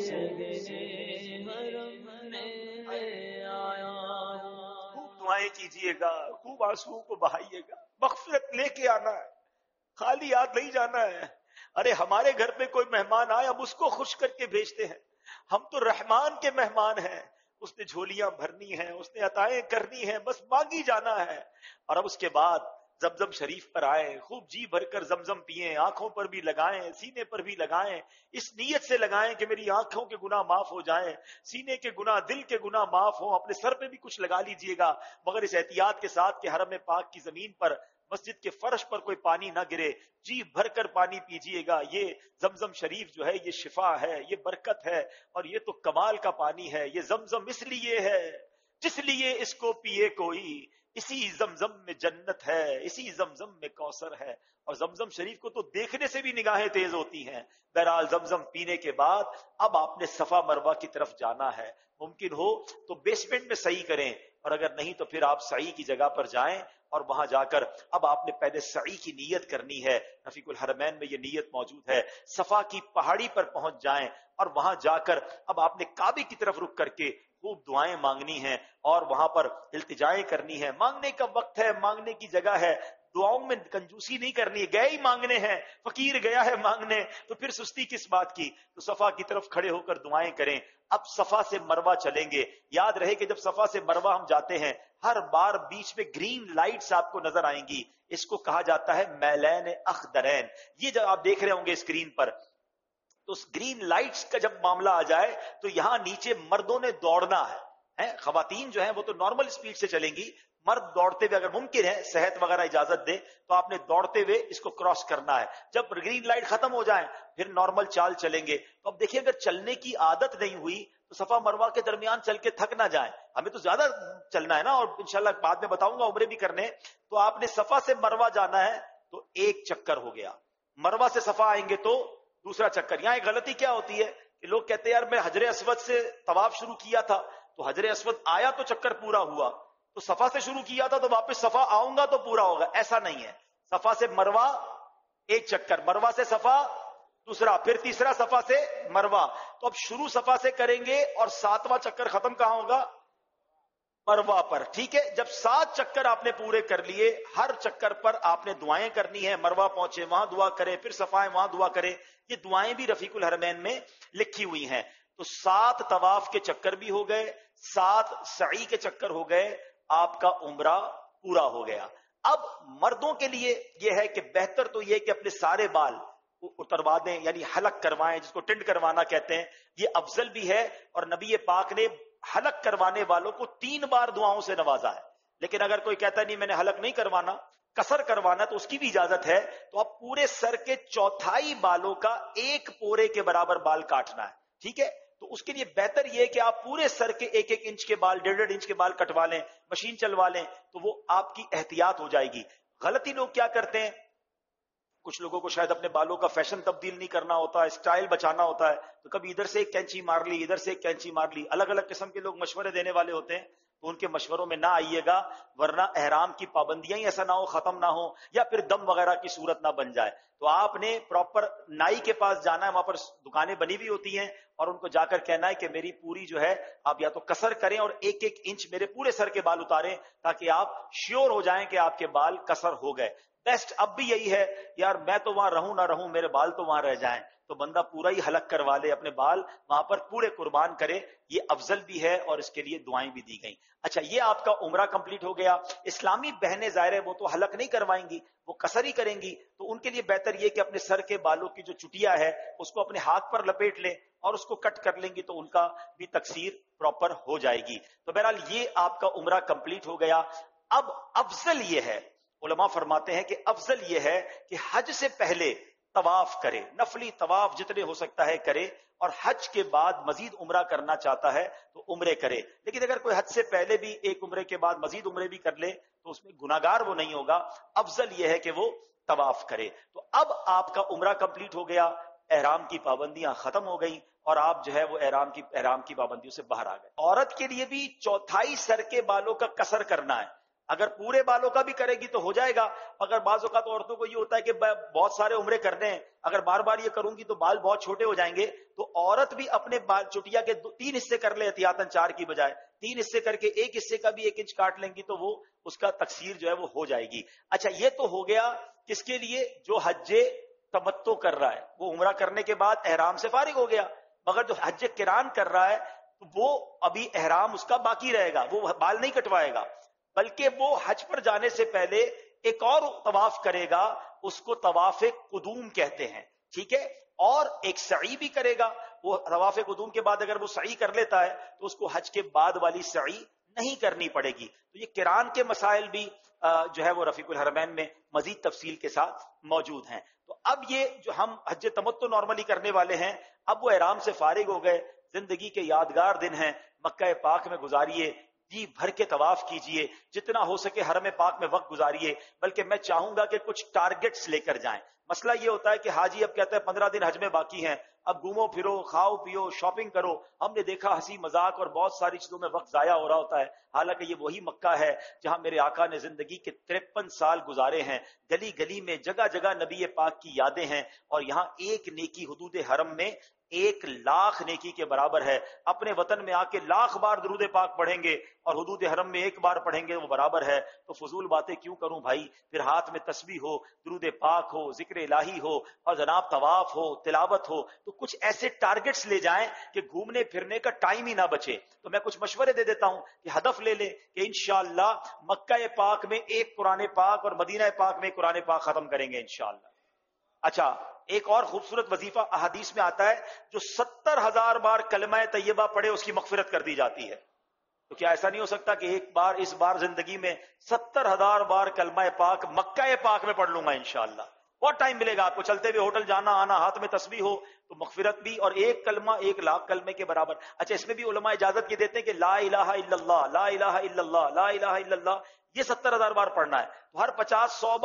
صحن حرم میں آیا ہوں. خوب دعائیں کیجئے گا, خوب آنسو کو بہائیے گا, مغفرت لے کے آنا ہے, خالی یاد نہیں جانا ہے. ارے ہمارے گھر پہ کوئی مہمان آئے, ہم اس کو خوش کر کے بھیجتے ہیں. ہم تو رحمان کے مہمان ہیں, اس نے جھولیاں بھرنی ہیں, اس نے عطائیں کرنی ہیں, بس مانگی جانا ہے. اور اب اس کے بعد زمزم شریف پر آئے, خوب جی بھر کر زمزم پیئیں, آنکھوں پر بھی لگائیں, سینے پر بھی لگائیں, اس نیت سے لگائیں کہ میری آنکھوں کے گناہ معاف ہو جائیں, سینے کے گناہ, دل کے گناہ معاف ہوں. اپنے سر پہ بھی کچھ لگا لیجئے گا, مگر اس احتیاط کے ساتھ کہ حرم پاک کی زمین پر, مسجد کے فرش پر کوئی پانی نہ گرے. جی بھر کر پانی پیجئے گا. یہ زمزم شریف جو ہے یہ شفا ہے, یہ برکت ہے, اور یہ تو کمال کا پانی ہے. یہ زمزم اس لیے ہے جس لیے اس کو پیے کوئی, اسی زمزم میں جنت ہے, اسی زمزم میں کوثر ہے. اور زمزم شریف کو تو دیکھنے سے بھی نگاہیں تیز ہوتی ہیں. بہرحال زمزم پینے کے بعد اب آپ نے صفا مروہ کی طرف جانا ہے. ممکن ہو تو بیسمنٹ میں سعی کریں, اور اگر نہیں تو پھر آپ سعی کی جگہ پر جائیں, اور وہاں جا کر اب آپ نے پہلے سعی کی نیت کرنی ہے. رفیق الحرمین میں یہ نیت موجود ہے. صفا کی پہاڑی پر پہنچ جائیں, اور وہاں جا کر اب آپ نے کعبے کی طرف رک کر کے خوب دعائیں مانگنی ہیں, اور وہاں پر التجائیں کرنی ہے. مانگنے کا وقت ہے, مانگنے کی جگہ ہے, دعاؤں میں کنجوسی نہیں کرنی ہے. گئے ہی مانگنے ہیں, فقیر گیا ہے مانگنے, تو پھر سستی کس بات کی. تو صفا کی طرف کھڑے ہو کر دعائیں کریں. اب صفا سے مروہ چلیں گے. یاد رہے کہ جب صفا سے مروہ ہم جاتے ہیں, ہر بار بیچ میں گرین لائٹس آپ کو نظر آئیں گی. اس کو کہا جاتا ہے میلین اخضرین. یہ جو آپ دیکھ رہے ہوں گے اسکرین پر, تو اس گرین لائٹس کا جب معاملہ آ جائے تو یہاں نیچے مردوں نے دوڑنا ہے. خواتین جو ہیں وہ تو نارمل سپیڈ سے چلیں گی, مرد دوڑتے ہوئے اگر ممکن ہے, صحت وغیرہ اجازت دے, تو آپ نے دوڑتے ہوئے اس کو کراس کرنا ہے. جب گرین لائٹ ختم ہو جائیں پھر نارمل چال چلیں گے. تو اب دیکھیں, اگر چلنے کی عادت نہیں ہوئی تو صفا مروہ کے درمیان چل کے تھک نہ جائیں. ہمیں تو زیادہ چلنا ہے نا, اور انشاءاللہ بعد میں بتاؤں گا عمرے بھی کرنے. تو آپ نے صفا سے مروہ جانا ہے, تو ایک چکر ہو گیا. مروہ سے صفا آئیں گے تو دوسرا چکر. یہاں ایک غلطی کیا ہوتی ہے کہ لوگ کہتے ہیں یار میں حجر اسود سے طواف شروع کیا تھا تو حجر اسود آیا تو چکر پورا ہوا, تو صفا سے شروع کیا تھا تو واپس صفا آؤں گا تو پورا ہوگا. ایسا نہیں ہے. صفا سے مروہ ایک چکر, مروہ سے صفا دوسرا, پھر تیسرا صفا سے مروہ. تو اب شروع صفا سے کریں گے اور ساتواں چکر ختم کہاں ہوگا؟ مروہ پر. ٹھیک ہے, جب سات چکر آپ نے پورے کر لیے, ہر چکر پر آپ نے دعائیں کرنی ہے. مروہ پہنچے وہاں دعا کرے, پھر صفائے وہاں دعا کرے. یہ دعائیں بھی رفیق الحرمین میں لکھی ہوئی ہیں. تو سات طواف کے چکر بھی ہو گئے, سات سعی کے چکر ہو گئے, آپ کا عمرہ پورا ہو گیا. اب مردوں کے لیے یہ ہے کہ بہتر تو یہ کہ اپنے سارے بال اتروا دیں, یعنی حلق کروائیں, جس کو ٹنڈ کروانا کہتے ہیں. یہ افضل بھی ہے, اور نبی پاک نے حلق کروانے والوں کو تین بار دعاؤں سے نوازا ہے. لیکن اگر کوئی کہتا ہے نہیں میں نے حلق نہیں کروانا, کسر کروانا, تو اس کی بھی اجازت ہے. تو اب پورے سر کے چوتھائی بالوں کا ایک پورے کے برابر بال کاٹنا ہے. ٹھیک ہے, تو اس کے لیے بہتر یہ کہ آپ پورے سر کے ایک ایک انچ کے بال, ڈیڑھ ڈیڑھ انچ کے بال کٹوا لیں, مشین چلوا لیں, تو وہ آپ کی احتیاط ہو جائے گی. غلطی لوگ کیا کرتے ہیں, کچھ لوگوں کو شاید اپنے بالوں کا فیشن تبدیل نہیں کرنا ہوتا, اسٹائل بچانا ہوتا ہے, تو کبھی ادھر سے ایک کینچی مار لی, ادھر سے ایک کینچی مار لی. الگ الگ قسم کے لوگ مشورے دینے والے ہوتے ہیں, تو ان کے مشوروں میں نہ آئیے گا, ورنہ احرام کی پابندیاں ہی ایسا نہ ہو ختم نہ ہو, یا پھر دم وغیرہ کی صورت نہ بن جائے. تو آپ نے پراپر نائی کے پاس جانا ہے, وہاں پر دکانیں بنی ہوئی ہوتی ہیں, اور ان کو جا کر کہنا ہے کہ میری پوری جو ہے آپ یا تو کسر کریں اور ایک ایک انچ میرے پورے سر کے بال اتاریں, تاکہ آپ شیور ہو جائیں کہ آپ کے بال کسر ہو گئے. بیسٹ اب بھی یہی ہے, یار میں تو وہاں رہوں نہ رہوں, میرے بال تو وہاں رہ جائیں, تو بندہ پورا ہی حلق کروا لے, اپنے بال وہاں پر پورے قربان کرے. یہ افضل بھی ہے, اور اس کے لیے دعائیں بھی دی گئیں. اچھا, یہ آپ کا عمرہ کمپلیٹ ہو گیا. اسلامی بہنیں ظاہر ہے وہ تو حلق نہیں کروائیں گی, وہ کسر ہی کریں گی. تو ان کے لیے بہتر یہ کہ اپنے سر کے بالوں کی جو چٹیا ہے اس کو اپنے ہاتھ پر لپیٹ لیں, اور اس کو کٹ کر لیں گی, تو ان کا بھی تکسیر پراپر ہو جائے گی. تو بہرحال یہ آپ کا عمرہ کمپلیٹ ہو گیا. اب افضل یہ ہے, علماء فرماتے ہیں کہ افضل یہ ہے کہ حج سے پہلے طواف کرے, نفلی طواف جتنے ہو سکتا ہے کرے, اور حج کے بعد مزید عمرہ کرنا چاہتا ہے تو عمرے کرے. لیکن اگر کوئی حج سے پہلے بھی ایک عمرے کے بعد مزید عمرے بھی کر لے تو اس میں گناہگار وہ نہیں ہوگا. افضل یہ ہے کہ وہ طواف کرے. تو اب آپ کا عمرہ کمپلیٹ ہو گیا, احرام کی پابندیاں ختم ہو گئیں, اور آپ جو ہے وہ احرام کی احرام کی پابندیوں سے باہر آ گئے. عورت کے لیے بھی چوتھائی سر کے بالوں کا کسر کرنا ہے. اگر پورے بالوں کا بھی کرے گی تو ہو جائے گا. اگر بعض اوقات عورتوں کو یہ ہوتا ہے کہ بہت سارے عمرے کرنے ہیں, اگر بار بار یہ کروں گی تو بال بہت چھوٹے ہو جائیں گے, تو عورت بھی اپنے بال چٹیا کے تین حصے کر لے, احتیاطاً چار کی بجائے تین حصے کر کے ایک حصے کا بھی ایک انچ کاٹ لیں گی, تو وہ اس کا تکسیر جو ہے وہ ہو جائے گی. اچھا, یہ تو ہو گیا کس کے لیے, جو حج تمتع کر رہا ہے, وہ عمرہ کرنے کے بعد احرام سے فارغ ہو گیا. مگر جو حج قران کر رہا ہے تو وہ ابھی احرام اس کا باقی رہے گا, وہ بال نہیں کٹوائے گا, بلکہ وہ حج پر جانے سے پہلے ایک اور طواف کرے گا, اس کو طواف قدوم کہتے ہیں. ٹھیک ہے, اور ایک سعی بھی کرے گا. وہ طواف قدوم کے بعد اگر وہ سعی کر لیتا ہے تو اس کو حج کے بعد والی سعی نہیں کرنی پڑے گی. تو یہ قران کے مسائل بھی جو ہے وہ رفیق الحرمین میں مزید تفصیل کے ساتھ موجود ہیں. تو اب یہ جو ہم حج تمتع نارملی کرنے والے ہیں, اب وہ احرام سے فارغ ہو گئے, زندگی کے یادگار دن ہیں, مکہ پاک میں گزاریے, جی بھر کے طواف کیجئے, جتنا ہو سکے حرم پاک میں وقت گزاریے. بلکہ میں چاہوں گا کہ کچھ ٹارگٹس لے کر جائیں. مسئلہ یہ ہوتا ہے کہ حاجی اب کہتا ہے پندرہ دن حج میں باقی ہیں, اب گھومو پھرو, کھاؤ پیو, شاپنگ کرو. ہم نے دیکھا ہنسی مذاق اور بہت ساری چیزوں میں وقت ضائع ہو رہا ہوتا ہے. حالانکہ یہ وہی مکہ ہے جہاں میرے آقا نے زندگی کے ترپن سال گزارے ہیں. گلی گلی میں جگہ جگہ نبی پاک کی یادیں ہیں, اور یہاں ایک نیکی حدود حرم میں ایک لاکھ نیکی کے برابر ہے. اپنے وطن میں آ کے لاکھ بار درود پاک پڑھیں گے اور حدود حرم میں ایک بار پڑھیں گے, وہ برابر ہے. تو فضول باتیں کیوں کروں بھائی, پھر ہاتھ میں تسبیح ہو, درود پاک ہو, ذکر الہی ہو, اور جناب طواف ہو, تلاوت ہو. تو کچھ ایسے ٹارگٹس لے جائیں کہ گھومنے پھرنے کا ٹائم ہی نہ بچے. تو میں کچھ مشورے دے دیتا ہوں کہ ہدف لے لیں کہ انشاءاللہ مکہ پاک میں ایک قرآن پاک اور مدینہ پاک میں قرآن پاک ختم کریں گے انشاءاللہ. اچھا, ایک اور خوبصورت وظیفہ احادیث میں آتا ہے, جو ستر ہزار بار کلمہ طیبہ پڑھے اس کی مغفرت کر دی جاتی ہے. تو کیا ایسا نہیں ہو سکتا کہ ایک بار اس بار زندگی میں ستر ہزار بار کلمہ پاک مکہ پاک میں پڑھ لوں گا انشاءاللہ؟ بہت ٹائم ملے گا آپ کو, چلتے ہوئے ہوٹل جانا آنا, ہاتھ میں تسبیح ہو, تو مغفرت بھی, اور ایک کلمہ ایک لاکھ کلمے کے برابر. اچھا, اس میں بھی علماء اجازت یہ دیتے ہیں کہ لا الہ الا اللہ, لا الہ الا اللہ, لا الہ الا اللہ, یہ ستر ہزار بار پڑھنا ہے. تو ہر پچاس سو بار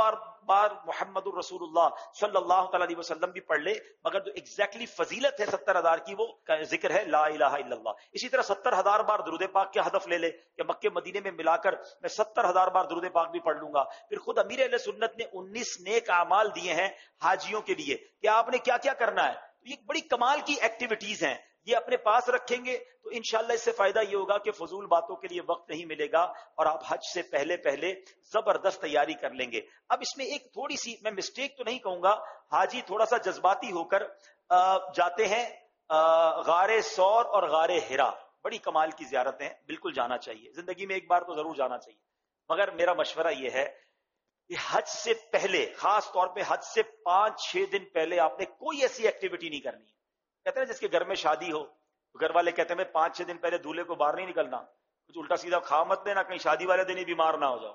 بار محمد الرسول اللہ صلی اللہ تعالی علیہ وسلم بھی پڑھ لے، مگر جو ایگزیکٹلی فضیلت ہے ستر ہزار کی وہ ذکر ہے لا الہ الا اللہ۔ اسی طرح ستر ہزار بار درود پاک کے ہدف لے لے کہ مکے مدینے میں ملا کر میں ستر ہزار بار درود پاک بھی پڑھ لوں گا۔ پھر خود امیر اہل سنت نے انیس نیک اعمال دیے ہیں حاجیوں کے لیے کہ آپ نے کیا کیا کرنا ہے۔ یہ بڑی کمال کی ایکٹیویٹیز ہیں، یہ اپنے پاس رکھیں گے تو انشاءاللہ اس سے فائدہ یہ ہوگا کہ فضول باتوں کے لیے وقت نہیں ملے گا اور آپ حج سے پہلے پہلے زبردست تیاری کر لیں گے۔ اب اس میں ایک تھوڑی سی میں مسٹیک تو نہیں کہوں گا، حاجی تھوڑا سا جذباتی ہو کر جاتے ہیں غار ثور اور غار حرا، بڑی کمال کی زیارتیں ہیں، بالکل جانا چاہیے، زندگی میں ایک بار تو ضرور جانا چاہیے، مگر میرا مشورہ یہ ہے کہ حج سے پہلے، خاص طور پہ حج سے پانچ چھ دن پہلے آپ نے کوئی ایسی ایکٹیویٹی نہیں کرنی ہے۔ کہتے ہیں جس کے گھر میں شادی ہو، گھر والے کہتے ہیں میں پانچ چھ دن پہلے دولہے کو باہر نہیں نکلنا، کچھ الٹا سیدھا کھا مت دینا، کہیں شادی والے دن ہی بیمار نہ ہو جاؤ۔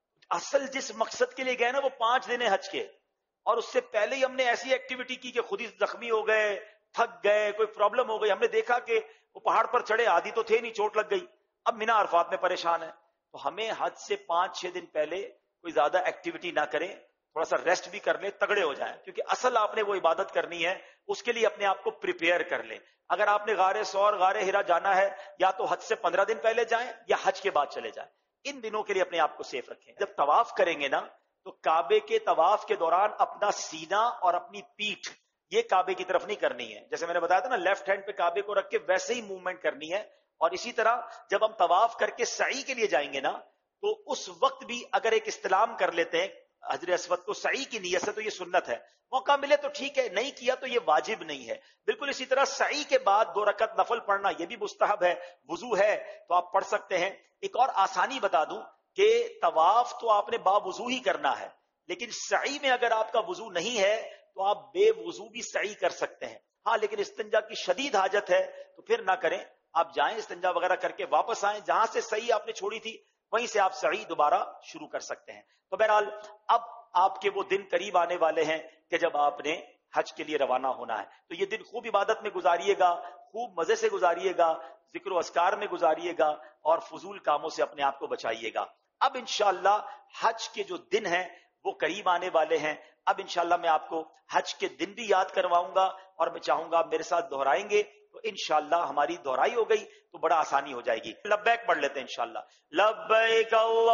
اصل جس مقصد کے لیے گئے نا وہ پانچ دن حج کے، اور اس سے پہلے ہی ہم نے ایسی ایکٹیویٹی کی کہ خود ہی زخمی ہو گئے، تھک گئے، کوئی پرابلم ہو گئی، ہم نے دیکھا کہ وہ پہاڑ پر چڑھے عادی تو تھے نہیں، چوٹ لگ گئی، اب مینا عرفات میں پریشان ہے۔ تو ہمیں حج سے پانچ چھ دن پہلے کوئی زیادہ ایکٹیویٹی نہ کریں، تھوڑا سا ریسٹ بھی کر لیں، تگڑے ہو جائیں، کیونکہ اصل آپ نے وہ عبادت کرنی ہے، اس کے لیے اپنے آپ کو پریپیئر کر لیں۔ اگر آپ نے غار ثور غار حرا جانا ہے، یا تو حج سے پندرہ دن پہلے جائیں یا حج کے بعد چلے جائیں، ان دنوں کے لیے اپنے آپ کو سیف رکھیں۔ جب طواف کریں گے نا تو کعبے کے طواف کے دوران اپنا سینہ اور اپنی پیٹھ یہ کعبے کی طرف نہیں کرنی ہے، جیسے میں نے بتایا تھا نا لیفٹ ہینڈ پہ کعبے کو رکھ کے ویسے ہی موومنٹ کرنی ہے۔ اور اسی طرح جب ہم طواف کر کے سعی کے لیے جائیں گے نا تو اس وقت بھی اگر ایک استلام کر لیتے ہیں حجر اسود کو سعی کی نیت سے تو یہ سنت ہے، موقع ملے تو ٹھیک ہے، نہیں کیا تو یہ واجب نہیں ہے۔ بالکل اسی طرح سعی کے بعد دو رکعت نفل پڑھنا یہ بھی مستحب ہے، وضو ہے تو آپ پڑھ سکتے ہیں۔ ایک اور آسانی بتا دوں کہ طواف تو آپ نے با وضو ہی کرنا ہے، لیکن سعی میں اگر آپ کا وضو نہیں ہے تو آپ بے وضو بھی سعی کر سکتے ہیں۔ ہاں لیکن استنجا کی شدید حاجت ہے تو پھر نہ کریں، آپ جائیں استنجا وغیرہ کر کے واپس آئیں، جہاں سے سعی آپ نے چھوڑی تھی وہیں سے آپ سعی دوبارہ شروع کر سکتے ہیں۔ تو بہرحال اب آپ کے وہ دن قریب آنے والے ہیں کہ جب آپ نے حج کے لیے روانہ ہونا ہے، تو یہ دن خوب عبادت میں گزاریے گا، خوب مزے سے گزاریے گا، ذکر و اذکار میں گزاریے گا اور فضول کاموں سے اپنے آپ کو بچائیے گا۔ اب انشاءاللہ حج کے جو دن ہیں وہ قریب آنے والے ہیں۔ اب انشاءاللہ میں آپ کو حج کے دن بھی یاد کرواؤں گا اور میں چاہوں گا آپ میرے ساتھ دہرائیں گے تو انشاءاللہ ہماری دہرائی ہو گئی تو بڑا آسانی ہو جائے گی۔ لبیک پڑھ لیتے ہیں انشاءاللہ۔ لبیک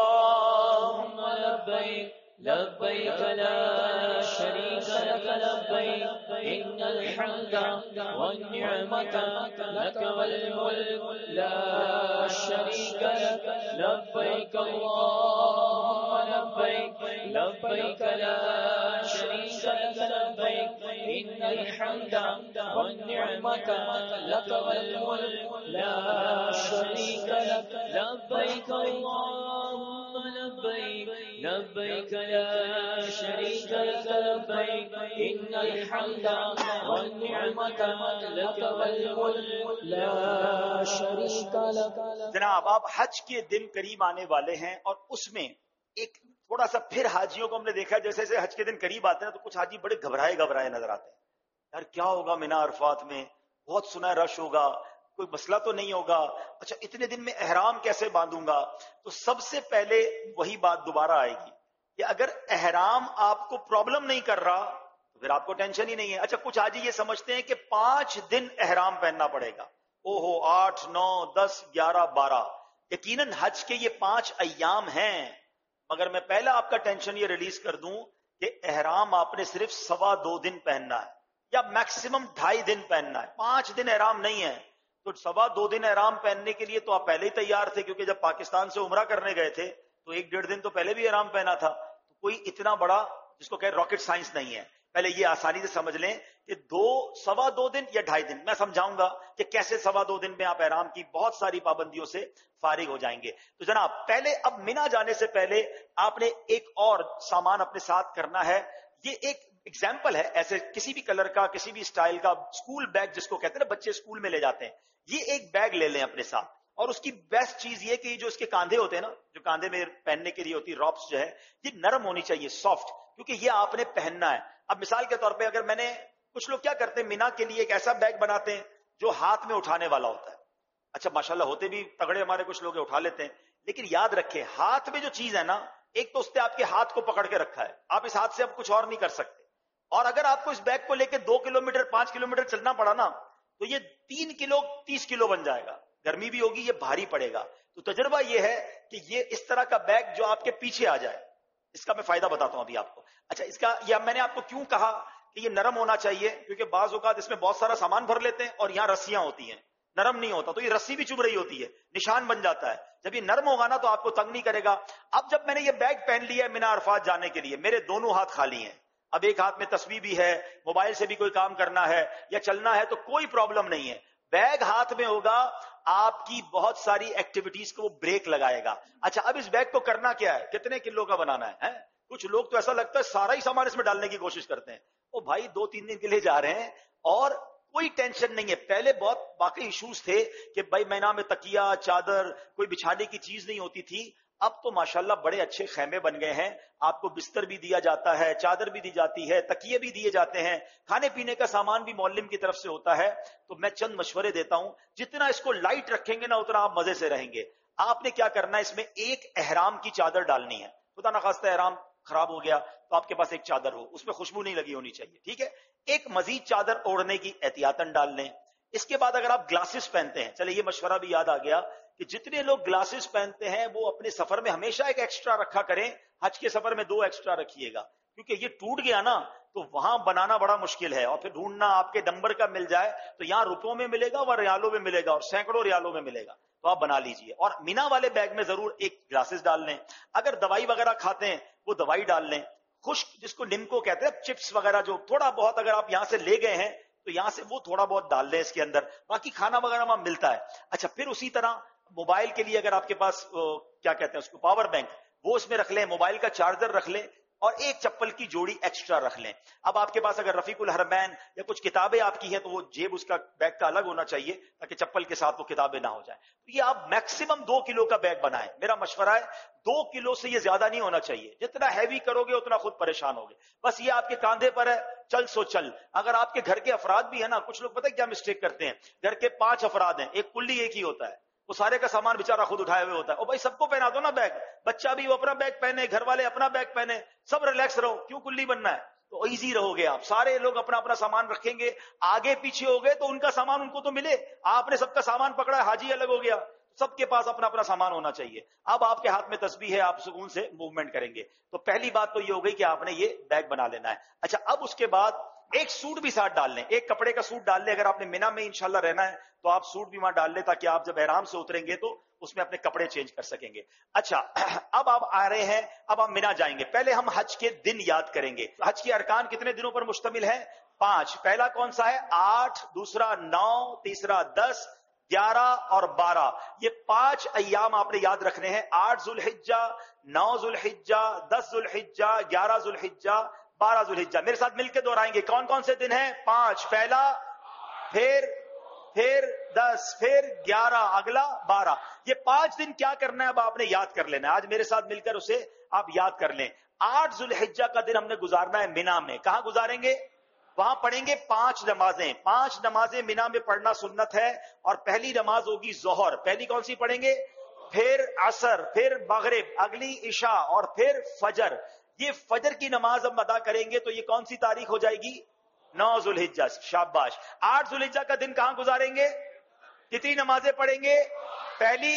اللہم لبیک لبیک لا شریک لک لبیک ان الحمد والنعمت لک والملک لا شریک لک لبیک اللہم لبیک لبیک لا شریک لک لبیک ان الحمد والنعمت لک والملک لا شریک لک لبیک اللہم لبیک لبیک لا شریک لک لبیک ان الحمد والنعمت لک والملک لا شریک لک۔ جناب آپ حج کے دن قریب آنے والے ہیں اور اس میں ایک تھوڑا سا پھر حاجیوں کو ہم نے دیکھا جیسے جیسے حج کے دن قریب آتے ہیں تو کچھ حاجی بڑے گھبرائے گھبرائے نظر آتے ہیں، یار کیا ہوگا مینا عرفات میں، بہت سنا رش ہوگا، کوئی مسئلہ تو نہیں ہوگا، اچھا اتنے دن میں احرام کیسے باندھوں گا؟ تو سب سے پہلے وہی بات دوبارہ آئے گی کہ اگر احرام آپ کو پرابلم نہیں کر رہا تو پھر آپ کو ٹینشن ہی نہیں ہے۔ اچھا کچھ حاجی یہ سمجھتے ہیں کہ پانچ دن احرام پہننا پڑے گا، او ہو آٹھ نو دس گیارہ بارہ، یقیناً حج کے یہ پانچ ایام ہیں، مگر میں پہلا آپ کا ٹینشن یہ ریلیز کر دوں کہ احرام آپ نے صرف سوا دو دن پہننا ہے یا میکسیمم ڈھائی دن پہننا ہے، پانچ دن احرام نہیں ہے۔ تو سوا دو دن احرام پہننے کے لیے تو آپ پہلے ہی تیار تھے، کیونکہ جب پاکستان سے عمرہ کرنے گئے تھے تو ایک ڈیڑھ دن تو پہلے بھی احرام پہنا تھا، تو کوئی اتنا بڑا جس کو کہ راکٹ سائنس نہیں ہے۔ پہلے یہ آسانی سے سمجھ لیں کہ دو سوا دو دن یا ڈھائی دن، میں سمجھاؤں گا کہ کیسے سوا دو دن میں آپ احرام کی بہت ساری پابندیوں سے فارغ ہو جائیں گے۔ تو جناب پہلے اب مینا جانے سے پہلے آپ نے ایک اور سامان اپنے ساتھ کرنا ہے، یہ ایک ایگزامپل ہے، ایسے کسی بھی کلر کا کسی بھی سٹائل کا اسکول بیگ جس کو کہتے ہیں نا بچے اسکول میں لے جاتے ہیں، یہ ایک بیگ لے لیں اپنے ساتھ۔ اور اس کی بیسٹ چیز یہ کہ جو اس کے کاندھے ہوتے ہیں نا، جو کاندھے میں پہننے کے لیے ہوتی راپس جو ہے، یہ نرم ہونی چاہیے، سافٹ، کیونکہ یہ آپ نے پہننا ہے۔ اب مثال کے طور پہ اگر میں نے کچھ لوگ کیا کرتے ہیں مینا کے لیے ایک ایسا بیگ بناتے ہیں جو ہاتھ میں اٹھانے والا ہوتا ہے، اچھا ماشاءاللہ ہوتے بھی تگڑے ہمارے کچھ لوگ اٹھا لیتے ہیں، لیکن یاد رکھیں ہاتھ میں جو چیز ہے نا ایک تو اس نے آپ کے ہاتھ کو پکڑ کے رکھا ہے, آپ اس ہاتھ سے اب کچھ اور نہیں کر سکتے, اور اگر آپ کو اس بیگ کو لے کے دو کلو میٹر پانچ کلو میٹر چلنا پڑا نا تو یہ تین کلو تیس کلو بن جائے گا, گرمی بھی ہوگی, یہ بھاری پڑے گا. تو تجربہ یہ ہے کہ یہ اس طرح کا بیگ جو آپ کے پیچھے آ جائے, اس کا میں فائدہ بتاتا ہوں ابھی آپ کو. اچھا, اس کا یہ میں نے آپ کو کیوں کہا کہ یہ نرم ہونا چاہیے, کیونکہ بعض اوقات اس میں بہت سارا سامان بھر لیتے ہیں اور یہاں رسیاں ہوتی ہیں, نرم نہیں ہوتا, تو یہ رسی بھی چبھ رہی ہوتی ہے, نشان بن جاتا ہے. جب یہ نرم ہوگا نا تو آپ کو تنگ نہیں کرے گا. اب جب میں نے یہ بیگ پہن لیا ہے مینا عرفات جانے کے لیے, میرے دونوں ہاتھ خالی ہیں, اب ایک ہاتھ میں تسبیح بھی ہے, موبائل سے بھی کوئی کام کرنا ہے یا چلنا ہے تو کوئی پرابلم نہیں ہے. بیگ ہاتھ میں ہوگا, آپ کی بہت ساری ایکٹیویٹیز کو وہ بریک لگائے گا. اچھا, اب اس بیگ کو کرنا کیا ہے, کتنے کلو کا بنانا ہے؟ کچھ لوگ تو ایسا لگتا ہے سارا ہی سامان اس میں ڈالنے کی کوشش کرتے ہیں. او بھائی, دو تین دن کے لیے جا رہے ہیں اور کوئی ٹینشن نہیں ہے. پہلے بہت واقعی ایشوز تھے کہ بھائی مینا میں تکیا چادر کوئی بچھانے کی چیز نہیں ہوتی تھی. اب تو ماشاءاللہ بڑے اچھے خیمے بن گئے ہیں, آپ کو بستر بھی دیا جاتا ہے, چادر بھی دی جاتی ہے, تکیے بھی دیے جاتے ہیں, کھانے پینے کا سامان بھی معلم کی طرف سے ہوتا ہے. تو میں چند مشورے دیتا ہوں, جتنا اس کو لائٹ رکھیں گے نا اتنا آپ مزے سے رہیں گے. آپ نے کیا کرنا ہے, اس میں ایک احرام کی چادر ڈالنی ہے. خدا نخواستہ احرام خراب ہو گیا تو آپ کے پاس ایک چادر ہو, اس میں خوشبو نہیں لگی ہونی چاہیے, ٹھیک ہے. ایک مزید چادر اوڑھنے کی احتیاطاً ڈال لیں. اس کے بعد اگر آپ گلاسز پہنتے ہیں, چلے یہ مشورہ بھی یاد آ گیا کہ جتنے لوگ گلاسز پہنتے ہیں وہ اپنے سفر میں ہمیشہ ایک ایکسٹرا رکھا کریں. حج کے سفر میں دو ایکسٹرا رکھیے گا, کیونکہ یہ ٹوٹ گیا نا تو وہاں بنانا بڑا مشکل ہے, اور پھر ڈھونڈنا آپ کے نمبر کا مل جائے تو یہاں روپوں میں ملے گا, وہ ریالوں میں ملے گا, اور سینکڑوں ریالوں میں ملے گا. تو آپ بنا لیجئے, اور مینا والے بیگ میں ضرور ایک گلاسز ڈال لیں. اگر دوائی وغیرہ کھاتے ہیں وہ دوائی ڈال لیں. خشک جس کو نمکو کہتے ہیں, چپس وغیرہ جو تھوڑا بہت اگر آپ یہاں سے لے گئے ہیں تو یہاں سے وہ تھوڑا بہت ڈال لیں اس کے اندر, باقی کھانا وغیرہ وہاں ملتا ہے. اچھا, پھر اسی طرح موبائل کے لیے اگر آپ کے پاس کیا کہتے ہیں اس کو, پاور بینک, وہ اس میں رکھ لیں, موبائل کا چارجر رکھ لیں, اور ایک چپل کی جوڑی ایکسٹرا رکھ لیں. اب آپ کے پاس اگر رفیق الحرمین یا کچھ کتابیں آپ کی ہیں تو وہ جیب اس کا بیگ کا الگ ہونا چاہیے تاکہ چپل کے ساتھ وہ کتابیں نہ ہو جائیں. تو یہ آپ میکسیمم دو کلو کا بیگ بنائیں. میرا مشورہ ہے دو کلو سے یہ زیادہ نہیں ہونا چاہیے, جتنا ہیوی کرو گے اتنا خود پریشان ہوگے. بس یہ آپ کے کاندھے پر ہے, چل سو چل. اگر آپ کے گھر کے افراد بھی ہیں نا, کچھ لوگ پتہ ہے کیا مسٹیک کرتے ہیں, گھر کے پانچ افراد ہیں, ایک کلی ایک ہی ہوتا ہے, وہ سارے کا سامان بیچارہ خود اٹھائے ہوئے ہوتا ہے. او بھائی سب کو پہنا دو نا بیگ, بچہ بھی وہ اپنا بیگ پہنے, گھر والے اپنا بیگ پہنے, سب ریلیکس رہو, کیوں کلی بننا ہے. تو ایزی رہو گے آپ, سارے لوگ اپنا اپنا سامان رکھیں گے. آگے پیچھے ہو گئے تو ان کا سامان ان کو تو ملے, آپ نے سب کا سامان پکڑا, حاجی الگ ہو گیا, سب کے پاس اپنا اپنا سامان ہونا چاہیے. اب آپ کے ہاتھ میں تسبیح ہے, آپ سکون سے موومنٹ کریں گے. تو پہلی بات تو یہ ہو گئی کہ آپ نے یہ بیگ بنا لینا ہے. اچھا, اب اس کے بعد ایک سوٹ بھی ساتھ ڈال لیں, ایک کپڑے کا سوٹ ڈال لیں. اگر آپ نے مینا میں انشاءاللہ رہنا ہے تو آپ سوٹ بھی وہاں ڈال لیں تاکہ آپ جب احرام سے اتریں گے تو اس میں اپنے کپڑے چینج کر سکیں گے. اچھا, اب آپ آ رہے ہیں, اب آپ مینا جائیں گے. پہلے ہم حج کے دن یاد کریں گے. حج کے ارکان کتنے دنوں پر مشتمل ہے؟ پانچ. پہلا کون سا ہے؟ آٹھ, دوسرا نو, تیسرا دس, گیارہ اور بارہ. یہ پانچ ایام آپ نے یاد رکھنے ہیں. آٹھ ذوالحجہ, نو ذوالحجہ, دس ذوالحجہ, گیارہ ذوالحجہ, بارہ ذوالحجہ. میرے ساتھ مل کے دہرائیں گے, کون کون سے دن ہیں؟ پانچ. پہلا, پھر پھر دس, پھر گیارہ, اگلا بارہ. یہ پانچ دن کیا کرنا ہے اب آپ نے یاد کر لینا ہے. آج میرے ساتھ مل کر اسے آپ یاد کر لیں. آٹھ ذوالحجہ کا دن ہم نے گزارنا ہے مینا میں. کہاں گزاریں گے؟ وہاں پڑھیں گے پانچ نمازیں. پانچ نمازیں مینا میں پڑھنا سنت ہے, اور پہلی نماز ہوگی ظہر. پہلی کون سی پڑھیں گے؟ پھر عصر, پھر مغرب, اگلی عشاء, اور پھر فجر. یہ فجر کی نماز ہم ادا کریں گے تو یہ کون سی تاریخ ہو جائے گی؟ نو ذوالحجہ. شاباش. آٹھ ذوالحجہ کا دن کہاں گزاریں گے؟ کتنی نمازیں پڑھیں گے؟ پہلی,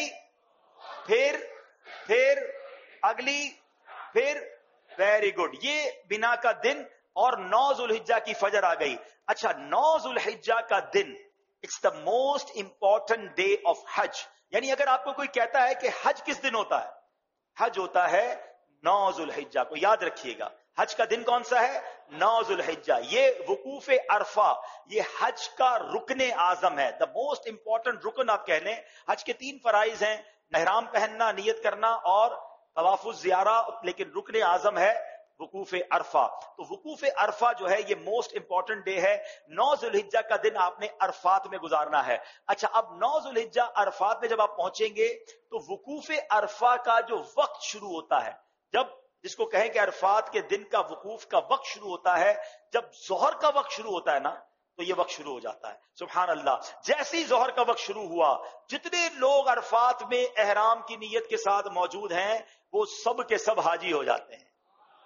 پھر پھر اگلی, پھر. Very good. یہ بنا کا دن, اور نو ذوالحجہ کی فجر آ گئی. اچھا, نو ذوالحجہ کا دن it's the most important day of حج. یعنی اگر آپ کو کوئی کہتا ہے کہ حج کس دن ہوتا ہے, حج ہوتا ہے نو ذوالحجہ کو. یاد رکھیے گا, حج کا دن کون سا ہے؟ نو ذوالحجہ. یہ وقوف عرفہ, یہ حج کا رکن اعظم ہے, دا موسٹ امپورٹنٹ رکن آپ کہہ لیں. حج کے تین فرائض ہیں, احرام پہننا, نیت کرنا, اور طواف الزیارہ, لیکن رکن اعظم ہے وقوف عرفہ. تو وقوف عرفہ جو ہے یہ موسٹ امپورٹنٹ ڈے ہے. نو ذوالحجہ کا دن آپ نے عرفات میں گزارنا ہے. اچھا, اب نو ذوالحجہ عرفات میں جب آپ پہنچیں گے تو وقوف عرفہ کا جو وقت شروع ہوتا ہے, جب جس کو کہیں کہ عرفات کے دن کا وقوف کا وقت شروع ہوتا ہے, جب ظہر کا وقت شروع ہوتا ہے نا, تو یہ وقت شروع ہو جاتا ہے. سبحان اللہ. جیسے ہی ظہر کا وقت شروع ہوا، جتنے لوگ عرفات میں احرام کی نیت کے ساتھ موجود ہیں وہ سب کے سب حاجی ہو جاتے ہیں.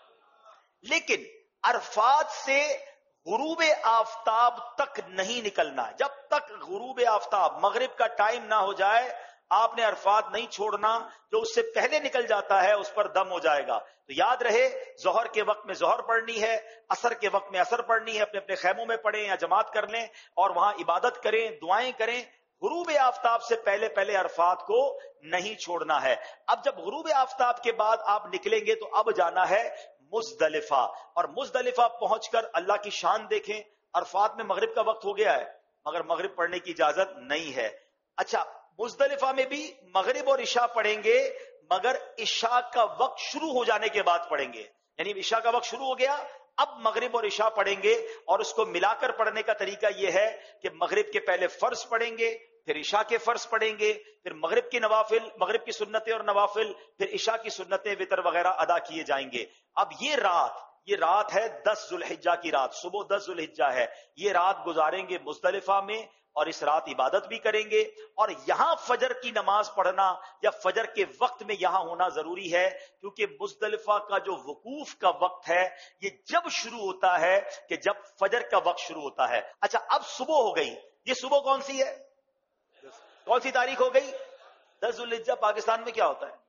لیکن عرفات سے غروب آفتاب تک نہیں نکلنا ہے. جب تک غروب آفتاب مغرب کا ٹائم نہ ہو جائے آپ نے عرفات نہیں چھوڑنا. جو اس سے پہلے نکل جاتا ہے اس پر دم ہو جائے گا. تو یاد رہے ظہر کے وقت میں ظہر پڑھنی ہے، عصر کے وقت میں عصر پڑھنی ہے. اپنے اپنے خیموں میں پڑھیں یا جماعت کر لیں اور وہاں عبادت کریں، دعائیں کریں. غروب آفتاب سے پہلے پہلے عرفات کو نہیں چھوڑنا ہے. اب جب غروب آفتاب کے بعد آپ نکلیں گے تو اب جانا ہے مزدلفہ، اور مزدلفہ پہنچ کر اللہ کی شان دیکھیں. عرفات میں مغرب کا وقت ہو گیا ہے مگر مغرب پڑھنے کی اجازت نہیں ہے. اچھا، مزدلفہ میں بھی مغرب اور عشاء پڑھیں گے مگر عشاء کا وقت شروع ہو جانے کے بعد پڑھیں گے. یعنی عشاء کا وقت شروع ہو گیا، اب مغرب اور عشاء پڑھیں گے. اور اس کو ملا کر پڑھنے کا طریقہ یہ ہے کہ مغرب کے پہلے فرض پڑھیں گے، پھر عشاء کے فرض پڑھیں گے، پھر مغرب کی نوافل، مغرب کی سنتیں اور نوافل، پھر عشاء کی سنتیں وتر وغیرہ ادا کیے جائیں گے. اب یہ رات یہ رات ہے دس ذوالحجہ کی رات، صبح دس ذوالحجہ ہے. یہ رات گزاریں گے مزدلفہ میں اور اس رات عبادت بھی کریں گے. اور یہاں فجر کی نماز پڑھنا یا فجر کے وقت میں یہاں ہونا ضروری ہے کیونکہ مزدلفہ کا جو وقوف کا وقت ہے یہ جب شروع ہوتا ہے کہ جب فجر کا وقت شروع ہوتا ہے. اچھا، اب صبح ہو گئی. یہ صبح کون سی ہے؟ کون سی تاریخ ہو گئی؟ دس ذوالحجہ. پاکستان میں کیا ہوتا ہے؟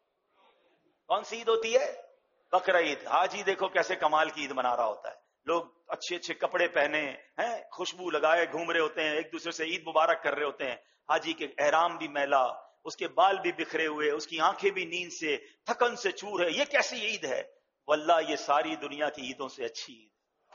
کون سی عید ہوتی ہے؟ بقرہ عید. حاجی دیکھو کیسے کمال کی عید منا رہا ہوتا ہے. لوگ اچھے اچھے کپڑے پہنے ہیں، خوشبو لگائے گھوم رہے ہوتے ہیں، ایک دوسرے سے عید مبارک کر رہے ہوتے ہیں. حاجی کے احرام بھی میلا، اس کے بال بھی بکھرے ہوئے، اس کی آنکھیں بھی نیند سے تھکن سے چور ہے. یہ کیسی عید ہے؟ واللہ یہ ساری دنیا کی عیدوں سے اچھی عید.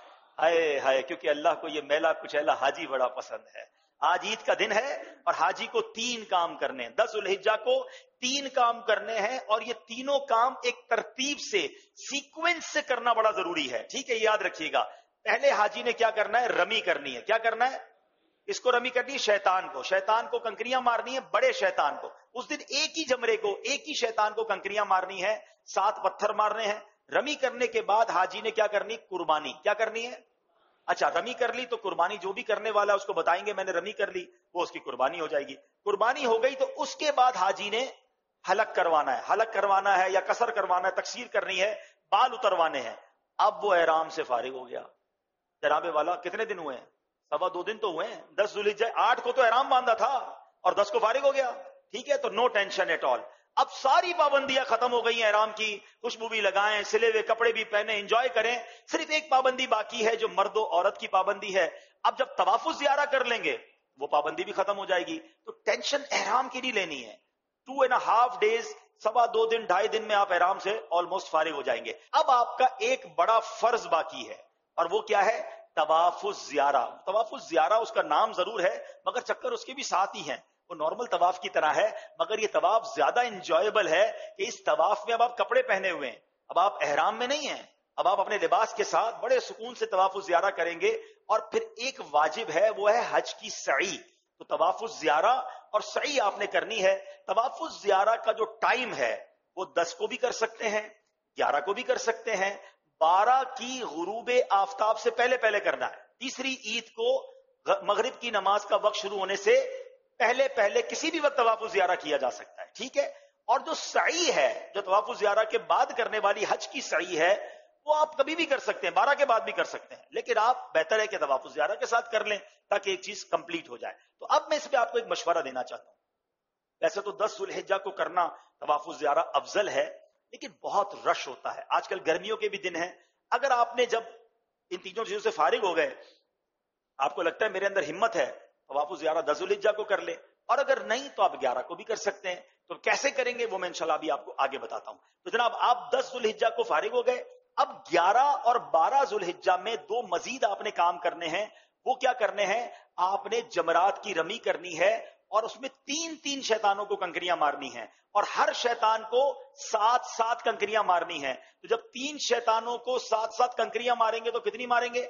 ہائے ہائے، کیونکہ اللہ کو یہ میلا کچیلا حاجی بڑا پسند ہے. آج عید کا دن ہے اور حاجی کو تین کام کرنے ہیں. دس ذوالحجہ کو تین کام کرنے ہیں اور یہ تینوں کام ایک ترتیب سے سیکوینس سے کرنا بڑا ضروری ہے. ٹھیک ہے، یاد رکھیے گا. پہلے حاجی نے کیا کرنا ہے؟ رمی کرنی ہے. کیا کرنا ہے؟ اس کو رمی کرنی ہے شیطان کو. شیطان کو کنکریاں مارنی ہے، بڑے شیطان کو. اس دن ایک ہی جمرے کو، ایک ہی شیطان کو کنکریاں مارنی ہے، سات پتھر مارنے ہیں. رمی کرنے کے بعد حاجی نے کیا کرنی؟ قربانی. کیا کرنی ہے؟ اچھا، رمی کر لی تو قربانی جو بھی کرنے والا اس کو بتائیں گے میں نے رمی کر لی، وہ اس کی قربانی ہو جائے گی. قربانی ہو گئی تو اس کے بعد حاجی نے حلق کروانا ہے. حلق کروانا ہے یا قصر کروانا ہے، تقصیر کرنی ہے، بال اتروانے ہیں. اب وہ احرام سے فارغ ہو گیا. جناب والا کتنے دن ہوئے ہیں؟ سوا دو دن تو ہوئے ہیں. دس ذوالحجہ، آٹھ کو تو احرام باندھا تھا اور دس کو فارغ ہو گیا. ٹھیک ہے، تو نو ٹینشن ایٹ آل. اب ساری پابندیاں ختم ہو گئی ہیں احرام کی. خوشبو بھی لگائیں، سلے ہوئے کپڑے بھی پہنے، انجوائے کریں. صرف ایک پابندی باقی ہے جو مرد و عورت کی پابندی ہے. اب جب طواف الزیارہ کر لیں گے وہ پابندی بھی ختم ہو جائے گی. تو ٹینشن احرام کی نہیں لینی ہے. ٹو اینڈ ہاف ڈیز، سوا دو دن ڈھائی دن میں آپ احرام سے آلموسٹ فارغ ہو جائیں گے. اب آپ کا ایک بڑا فرض باقی ہے اور وہ کیا ہے؟ طواف الزیارہ. طواف الزیارہ اس کا نام ضرور ہے مگر چکر اس کے بھی ساتھ ہی ہیں. وہ نارمل طواف کی طرح ہے مگر یہ طواف زیادہ انجوائبل ہے کہ اس طواف میں اب آپ کپڑے پہنے ہوئے ہیں، اب آپ احرام میں نہیں ہیں، اب آپ اپنے لباس کے ساتھ بڑے سکون سے طواف الزیارہ کریں گے. اور پھر ایک واجب ہے وہ ہے حج کی سعی. تو طواف الزیارہ اور سعی آپ نے کرنی ہے. طواف الزیارہ کا جو ٹائم ہے وہ دس کو بھی کر سکتے ہیں، گیارہ کو بھی کر سکتے ہیں، بارہ کی غروب آفتاب سے پہلے پہلے کرنا ہے. تیسری عید کو مغرب کی نماز کا وقت شروع ہونے سے پہلے پہلے کسی بھی وقت طواف الزیارہ کیا جا سکتا ہے. ٹھیک ہے. اور جو سعی ہے، جو طواف الزیارہ کے بعد کرنے والی حج کی سعی ہے، وہ آپ کبھی بھی کر سکتے ہیں، بارہ کے بعد بھی کر سکتے ہیں، لیکن آپ بہتر ہے کہ طواف الزیارہ کے ساتھ کر لیں تاکہ ایک چیز کمپلیٹ ہو جائے. تو اب میں اس پہ آپ کو ایک مشورہ دینا چاہتا ہوں. ویسے تو دس ذوالحجہ کو کرنا طواف الزیارہ افضل ہے لیکن بہت رش ہوتا ہے. آج کل گرمیوں کے بھی دن ہیں. اگر آپ نے جب ان تینوں چیزوں سے فارغ ہو گئے، آپ کو لگتا ہے میرے اندر ہمت ہے، طواف الزیارہ دس ذوالحجہ کو کر لیں، اور اگر نہیں تو آپ گیارہ کو بھی کر سکتے ہیں. تو کیسے کریں گے وہ میں انشاءاللہ بھی آپ کو آگے بتاتا ہوں. تو جناب آپ دس ذوالحجہ کو فارغ ہو گئے. اب گیارہ اور بارہ ذوالحجہ میں دو مزید آپ نے کام کرنے ہیں. وہ کیا کرنے ہیں؟ آپ نے جمرات کی رمی کرنی ہے اور اس میں تین تین شیطانوں کو کنکریاں مارنی ہیں اور ہر شیطان کو سات سات کنکریاں مارنی ہیں. تو جب تین شیطانوں کو سات سات کنکریاں ماریں گے تو کتنی ماریں گے؟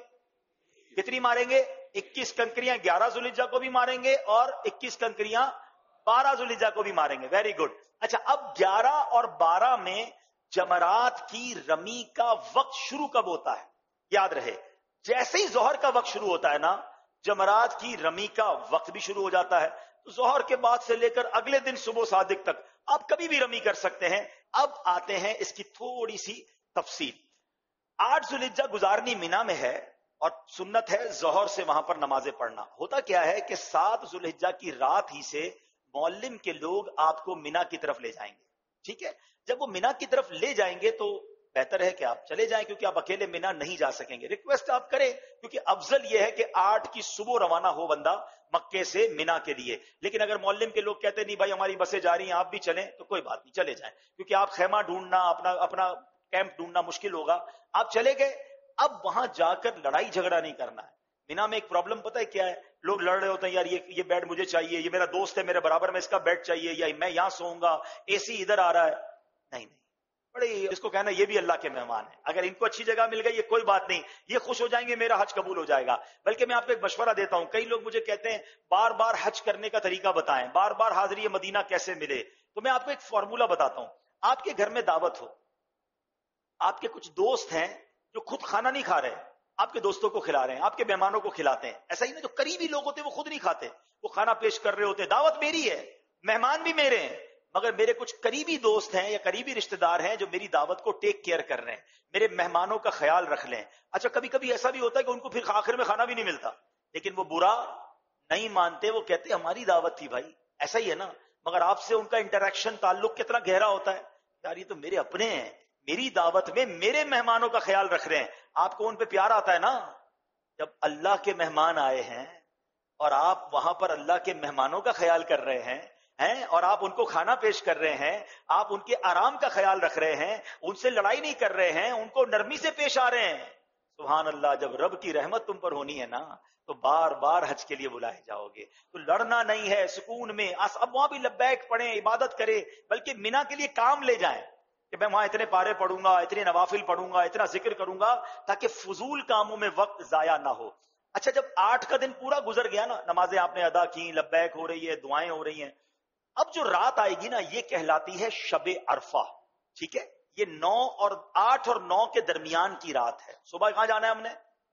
کتنی ماریں گے؟ اکیس کنکریاں گیارہ ذوالحجہ کو بھی ماریں گے اور اکیس کنکریاں بارہ ذوالحجہ کو بھی ماریں گے. Very good. اچھا، اب گیارہ اور بارہ میں جمرات کی رمی کا وقت شروع کب ہوتا ہے؟ یاد رہے، جیسے ہی ظہر کا وقت شروع ہوتا ہے نا جمرات کی رمی کا وقت بھی شروع ہو جاتا ہے، تو ظہر کے بعد سے لے کر اگلے دن صبح صادق تک آپ کبھی بھی رمی کر سکتے ہیں۔ اب آتے ہیں اس کی تھوڑی سی تفصیل۔ آٹھ ذوالحجہ گزارنی مینا میں ہے اور سنت ہے ظہر سے وہاں پر نمازیں پڑھنا۔ ہوتا کیا ہے کہ سات ذوالحجہ کی رات ہی سے معلم کے لوگ آپ کو مینا کی طرف لے جائیں گے، ٹھیک ہے؟ جب وہ مینا کی طرف لے جائیں گے تو بہتر ہے کہ آپ چلے جائیں، کیونکہ آپ اکیلے مینا نہیں جا سکیں گے۔ ریکویسٹ آپ کریں، کیونکہ افضل یہ ہے کہ آٹھ کی صبح روانہ ہو بندہ مکے سے مینا کے لیے۔ لیکن اگر معلم کے لوگ کہتے نہیں بھائی ہماری بسیں جا رہی ہیں آپ بھی چلیں، تو کوئی بات نہیں، چلے جائیں، کیونکہ آپ خیمہ ڈھونڈنا، اپنا اپنا کیمپ ڈھونڈنا مشکل ہوگا۔ آپ چلے گئے، اب وہاں جا کر لڑائی جھگڑا نہیں کرنا ہے۔ مینا میں ایک پرابلم پتہ ہے کیا ہے؟ لوگ لڑ رہے ہوتے ہیں، یار یہ یہ بیڈ مجھے چاہیے، یہ میرا دوست ہے میرے برابر میں اس کا بیڈ چاہیے، یا میں یہاں سوؤں گا، اے سی ادھر آ رہا ہے۔ نہیں نہیں، بڑے اس کو کہنا یہ بھی اللہ کے مہمان ہیں، اگر ان کو اچھی جگہ مل گئی یہ کوئی بات نہیں، یہ خوش ہو جائیں گے، میرا حج قبول ہو جائے گا۔ بلکہ میں آپ کو ایک مشورہ دیتا ہوں، کئی لوگ مجھے کہتے ہیں بار بار حج کرنے کا طریقہ بتائیں، بار بار حاضری مدینہ کیسے ملے؟ تو میں آپ کو ایک فارمولہ بتاتا ہوں۔ آپ کے گھر میں دعوت ہو، آپ کے کچھ دوست ہیں جو خود کھانا نہیں کھا رہے، آپ کے دوستوں کو کھلا رہے ہیں، آپ کے مہمانوں کو کھلاتے ہیں، ایسا ہی نہیں؟ جو قریبی لوگ ہوتے ہیں وہ خود نہیں کھاتے، وہ کھانا پیش کر رہے ہوتے ہیں، دعوت میری ہے، مہمان بھی میرے ہیں، مگر میرے کچھ قریبی دوست ہیں یا قریبی رشتہ دار ہیں جو میری دعوت کو ٹیک کیئر کر رہے ہیں، میرے مہمانوں کا خیال رکھ لیں۔ اچھا کبھی کبھی ایسا بھی ہوتا ہے کہ ان کو پھر آخر میں کھانا بھی نہیں ملتا، لیکن وہ برا نہیں مانتے، وہ کہتے ہماری دعوت تھی بھائی، ایسا ہی ہے نا؟ مگر آپ سے ان کا انٹریکشن، تعلق کتنا گہرا ہوتا ہے، یار یہ تو میرے اپنے ہیں، میری دعوت میں میرے مہمانوں کا خیال رکھ رہے ہیں، آپ کو ان پہ پیار آتا ہے نا؟ جب اللہ کے مہمان آئے ہیں اور آپ وہاں پر اللہ کے مہمانوں کا خیال کر رہے ہیں ہیں اور آپ ان کو کھانا پیش کر رہے ہیں، آپ ان کے آرام کا خیال رکھ رہے ہیں، ان سے لڑائی نہیں کر رہے ہیں، ان کو نرمی سے پیش آ رہے ہیں، سبحان اللہ۔ جب رب کی رحمت تم پر ہونی ہے نا تو بار بار حج کے لیے بلائے جاؤ گے۔ تو لڑنا نہیں ہے، سکون میں اب وہاں بھی لبیک پڑھیں، عبادت کریں، بلکہ مینا کے لیے کام لے جائیں کہ میں وہاں اتنے پارے پڑھوں گا، اتنے نوافل پڑھوں گا، اتنا ذکر کروں گا، تاکہ فضول کاموں میں وقت ضائع نہ ہو۔ اچھا جب آٹھ کا دن پورا گزر گیا نا، نمازیں آپ نے ادا کی، لبیک ہو رہی ہے، دعائیں ہو رہی ہیں، اب جو رات آئے گی نا یہ کہلاتی ہے شب عرفہ، ٹھیک ہے؟ یہ نو اور آٹھ اور نو کے درمیان کی رات ہے۔ صبح کہاں جانا ہے ہم نے؟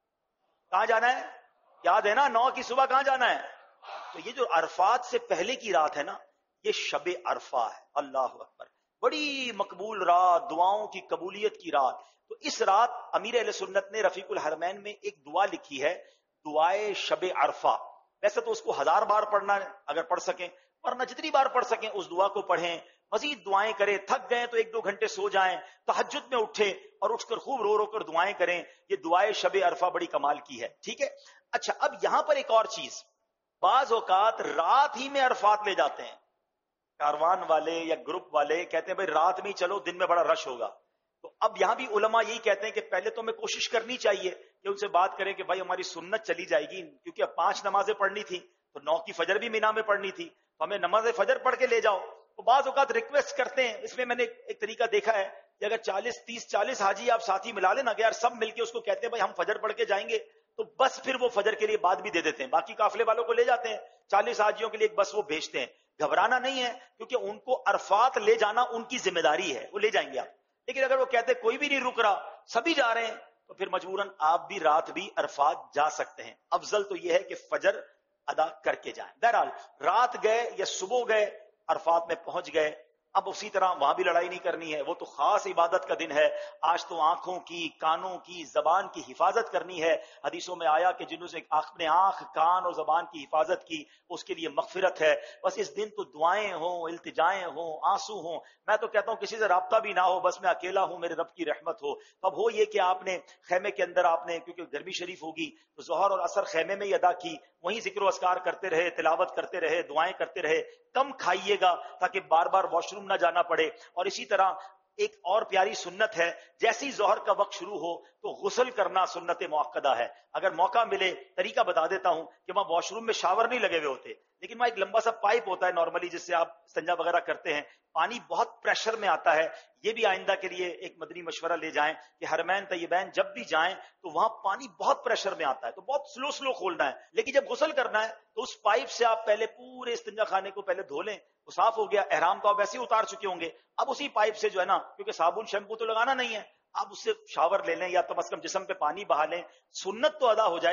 کہاں جانا ہے؟ یاد ہے نا؟ نو کی صبح کہاں جانا ہے؟ تو یہ جو عرفات سے پہلے کی رات ہے نا یہ شب عرفہ ہے۔ اللہ اکبر، بڑی مقبول رات، دعاؤں کی قبولیت کی رات۔ تو اس رات امیر اہل سنت نے رفیق الحرمین میں ایک دعا لکھی ہے، دعائے شب عرفہ۔ ویسے تو اس کو ہزار بار پڑھنا ہے اگر پڑھ سکیں، ورنہ جتنی بار پڑھ سکیں اس دعا کو پڑھیں، مزید دعائیں کریں، تھک گئے تو ایک دو گھنٹے سو جائیں، تہجد میں اٹھیں اور اٹھ کر خوب رو رو کر دعائیں کریں۔ یہ دعائے شب عرفہ بڑی کمال کی ہے، ٹھیک ہے؟ اچھا اب یہاں پر ایک اور چیز، بعض اوقات رات ہی میں عرفات لے جاتے ہیں، کاروان والے یا گروپ والے کہتے ہیں بھائی رات میں ہی چلو، دن میں بڑا رش ہوگا۔ تو اب یہاں بھی علماء یہی کہتے ہیں کہ پہلے تو ہمیں کوشش کرنی چاہیے کہ ان سے بات کریں کہ بھائی ہماری سنت چلی جائے گی، کیونکہ اب پانچ نمازیں پڑھنی تھی تو نو کی فجر بھی مینا میں پڑھنی تھی، تو ہمیں نماز فجر پڑھ کے لے جاؤ۔ تو بعض اوقات ریکویسٹ کرتے ہیں، اس میں میں نے ایک طریقہ دیکھا ہے کہ اگر چالیس تیس چالیس حاجی آپ ساتھی ملا لینا کہ یار سب مل کے اس کو کہتے ہیں بھائی ہم فجر پڑھ کے جائیں گے، تو بس پھر وہ فجر کے لیے بعد بھی دے دیتے ہیں، باقی قافلے والوں کو لے جاتے ہیں، چالیس حاجیوں کے لیے ایک بس وہ بھیجتے ہیں۔ گھبرانا نہیں ہے، کیونکہ ان کو عرفات لے جانا ان کی ذمہ داری ہے، وہ لے جائیں گے آپ۔ لیکن اگر وہ کہتے ہیں کوئی بھی نہیں رک رہا، سبھی جا رہے ہیں، تو پھر مجبوراً آپ بھی رات بھی عرفات جا سکتے ہیں۔ افضل تو یہ ہے کہ فجر ادا کر کے جائیں۔ بہرحال رات گئے یا صبح گئے، عرفات میں پہنچ گئے، اب اسی طرح وہاں بھی لڑائی نہیں کرنی ہے، وہ تو خاص عبادت کا دن ہے۔ آج تو آنکھوں کی، کانوں کی، زبان کی حفاظت کرنی ہے۔ حدیثوں میں آیا کہ جنہوں سے اپنے آنکھ، کان اور زبان کی حفاظت کی اس کے لیے مغفرت ہے۔ بس اس دن تو دعائیں ہوں، التجائیں ہوں، آنسو ہوں۔ میں تو کہتا ہوں کسی سے رابطہ بھی نہ ہو، بس میں اکیلا ہوں، میرے رب کی رحمت ہو۔ تو اب ہو یہ کہ آپ نے خیمے کے اندر، آپ نے کیونکہ گرمی شریف ہوگی تو ظہر اور عصر خیمے میں ہی ادا کی، وہیں ذکر و اذکار کرتے رہے، تلاوت کرتے رہے، دعائیں کرتے رہے، کم کھائیے گا تاکہ بار بار واش روم نہ جانا پڑے۔ اور اسی طرح ایک اور پیاری سنت ہے، جیسے ہی ظہر کا وقت شروع ہو تو غسل کرنا سنت موقدہ ہے۔ اگر موقع ملے، طریقہ بتا دیتا ہوں کہ وہاں واش روم میں شاور نہیں لگے ہوئے ہوتے، لیکن وہاں ایک لمبا سا پائپ ہوتا ہے نارملی جس سے آپ استنجا وغیرہ کرتے ہیں، پانی بہت پریشر میں آتا ہے۔ یہ بھی آئندہ کے لیے ایک مدنی مشورہ لے جائیں کہ حرمین طیبین جب بھی جائیں تو وہاں پانی بہت پریشر میں آتا ہے، تو بہت سلو سلو کھولنا ہے، لیکن جب غسل کرنا ہے تو اس پائپ سے آپ پہلے پورے استنجا خانے کو پہلے دھو لیں، وہ صاف ہو گیا، احرام تو آپ ویسے ہی اتار چکے ہوں گے، اب اسی پائپ سے جو ہے نا، کیونکہ صابن شیمپو تو لگانا نہیں ہے، آپ اس سے شاور لے لیں یا تو بس کم جسم پہ پانی بہا لیں، سنت تو ادا ہو جائے گی،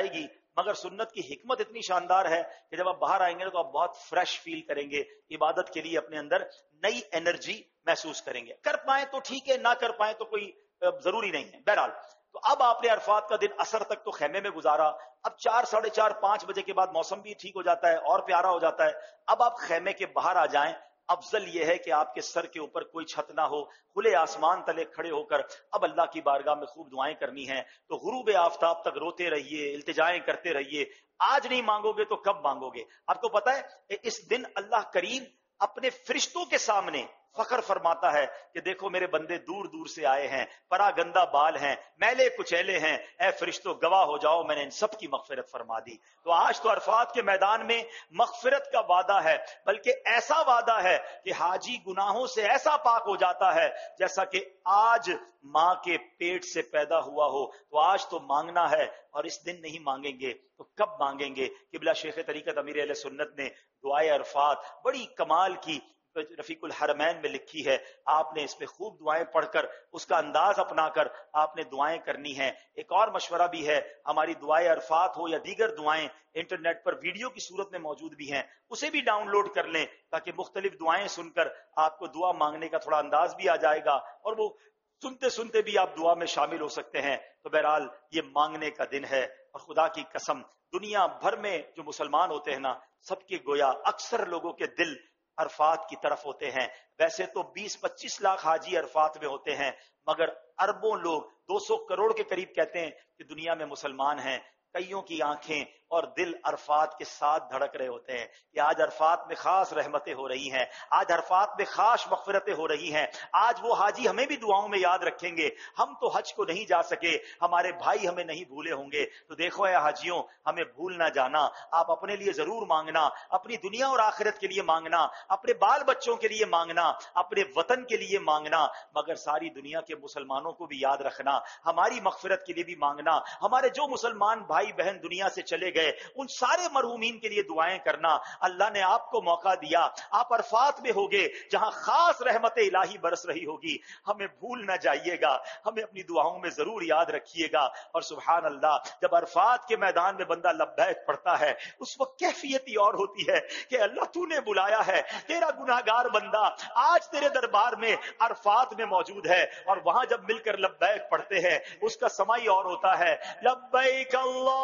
مگر سنت کی حکمت اتنی شاندار ہے کہ جب آپ باہر آئیں گے تو آپ بہت فریش فیل کریں گے، عبادت کے لیے اپنے اندر نئی انرجی محسوس کریں گے. کر پائیں تو ٹھیک ہے، نہ کر پائیں تو کوئی ضروری نہیں ہے. بہرحال تو اب آپ نے عرفات کا دن اثر تک تو خیمے میں گزارا. اب چار ساڑھے چار پانچ بجے کے بعد موسم بھی ٹھیک ہو جاتا ہے اور پیارا ہو جاتا ہے. اب آپ خیمے کے باہر آ جائیں. افضل یہ ہے کہ آپ کے سر کے اوپر کوئی چھت نہ ہو، کھلے آسمان تلے کھڑے ہو کر اب اللہ کی بارگاہ میں خوب دعائیں کرنی ہیں. تو غروب آفتاب تک روتے رہیے، التجائیں کرتے رہیے. آج نہیں مانگو گے تو کب مانگو گے؟ آپ کو پتا ہے اس دن اللہ کریم اپنے فرشتوں کے سامنے فخر فرماتا ہے کہ دیکھو میرے بندے دور دور سے آئے ہیں، پرا گندا بال ہیں، میلے کچیلے ہیں، اے فرشتوں گواہ ہو جاؤ میں نے ان سب کی مغفرت فرما دی. تو آج تو عرفات کے میدان میں مغفرت کا وعدہ ہے، بلکہ ایسا وعدہ ہے کہ حاجی گناہوں سے ایسا پاک ہو جاتا ہے جیسا کہ آج ماں کے پیٹ سے پیدا ہوا ہو. تو آج تو مانگنا ہے، اور اس دن نہیں مانگیں گے تو کب مانگیں گے؟ قبلہ شیخ طریقت امیر اہل سنت نے دعائے عرفات بڑی کمال کی رفیق الحرمین میں لکھی ہے. آپ نے اس پہ خوب دعائیں پڑھ کر اس کا انداز اپنا کر آپ نے دعائیں کرنی ہیں. ایک اور مشورہ بھی ہے، ہماری دعائیں عرفات ہو یا دیگر دعائیں انٹرنیٹ پر ویڈیو کی صورت میں موجود بھی ہیں، اسے بھی ڈاؤن لوڈ کر لیں تاکہ مختلف دعائیں سن کر آپ کو دعا مانگنے کا تھوڑا انداز بھی آ جائے گا اور وہ سنتے سنتے بھی آپ دعا میں شامل ہو سکتے ہیں. تو بہرحال یہ مانگنے کا دن ہے، اور خدا کی قسم دنیا بھر میں جو مسلمان ہوتے ہیں نا، سب کے گویا اکثر لوگوں کے دل عرفات کی طرف ہوتے ہیں. ویسے تو بیس پچیس لاکھ حاجی عرفات میں ہوتے ہیں، مگر اربوں لوگ دو سو کروڑ کے قریب کہتے ہیں کہ دنیا میں مسلمان ہیں. کئیوں کی آنکھیں اور دل عرفات کے ساتھ دھڑک رہے ہوتے ہیں کہ آج عرفات میں خاص رحمتیں ہو رہی ہیں، آج عرفات میں خاص مغفرتیں ہو رہی ہیں. آج وہ حاجی ہمیں بھی دعاؤں میں یاد رکھیں گے. ہم تو حج کو نہیں جا سکے، ہمارے بھائی ہمیں نہیں بھولے ہوں گے. تو دیکھو اے حاجیوں، ہمیں بھول نہ جانا. آپ اپنے لیے ضرور مانگنا، اپنی دنیا اور آخرت کے لیے مانگنا، اپنے بال بچوں کے لیے مانگنا، اپنے وطن کے لیے مانگنا، مگر ساری دنیا کے مسلمانوں کو بھی یاد رکھنا، ہماری مغفرت کے لیے بھی مانگنا. ہمارے جو مسلمان بھائی بہن دنیا سے چلے گئے ان سارے مرحومین کے لیے دعائیں کرنا. اللہ نے آپ کو موقع دیا، آپ عرفات میں ہوگے جہاں خاص رحمت الہی برس رہی ہوگی. ہمیں بھول نہ جائیے گا، ہمیں اپنی دعاؤں میں ضرور یاد رکھیے گا. اور سبحان اللہ، جب عرفات کے میدان میں بندہ لبیک پڑھتا ہے اس وقت کیفیت ہی اور ہوتی ہے کہ اللہ تو نے بلایا ہے، تیرا گناہگار بندہ آج تیرے دربار میں عرفات میں موجود ہے. اور وہاں جب مل کر لبیک پڑھتے ہیں اس کا سماع ہی اور ہوتا ہے. لبیک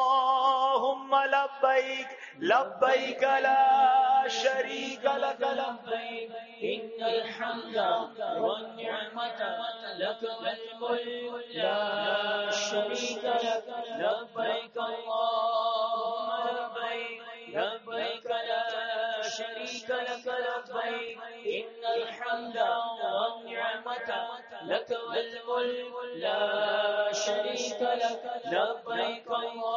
اللہم لبیک لبیک لا شریک لک لبیک ان الحمد والنعمت لک والملک لا شریک لک لبیک اللہم لبیک لبیک لا شریک لک لبیک ان الحمد والنعمت لک والملک لا شریک لک لبیک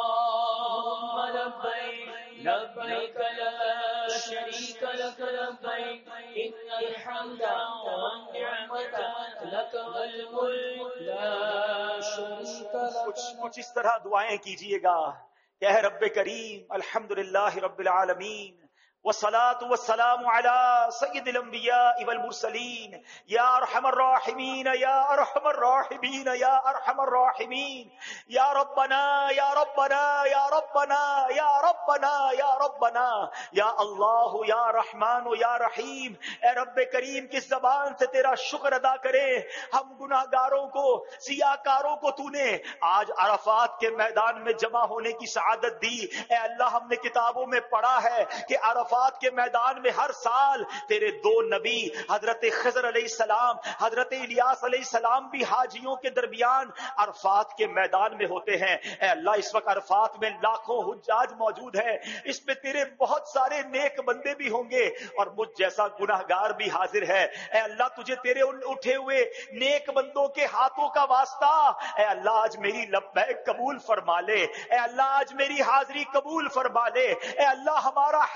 اللہم لبیک لبیک لا شریک لک لبیک ان الحمد والنعمت لک والملک لا شریک لک. کچھ اس طرح دعائیں کیجئے گا کہ اے رب کریم الحمدللہ رب العالمین والصلاة والسلام على سید الانبیاء والمرسلین یا ارحم الراحمین یا ارحم الراحمین یا ارحم الراحمین یا ربنا یا ربنا یا ربنا یا ربنا یا ربنا یا اللہ یا رحمان یا رحیم. اے رب کریم کس زبان سے تیرا شکر ادا کرے؟ ہم گناہگاروں کو، سیاہکاروں کو تو نے آج عرفات کے میدان میں جمع ہونے کی سعادت دی. اے اللہ ہم نے کتابوں میں پڑھا ہے کہ عرفات کے میدان میں ہر سال تیرے دو نبی حضرت خضر علیہ السلام، حضرت الیاس علیہ السلام بھی حاجیوں کے درمیان عرفات کے میدان میں ہوتے ہیں. اے اللہ اس وقت عرفات میں لاکھوں حجاج موجود ہیں، اس میں تیرے بہت سارے نیک بندے بھی ہوں گے اور مجھ جیسا گناہگار بھی حاضر ہے. اے اللہ تجھے تیرے ان اٹھے ہوئے نیک بندوں کے ہاتھوں کا واسطہ، اے اللہ آج میری لبیک قبول فرما لے. اے اللہ آج میری حاضری قبول فرما لے. اے اللہ ہمارا حج بھی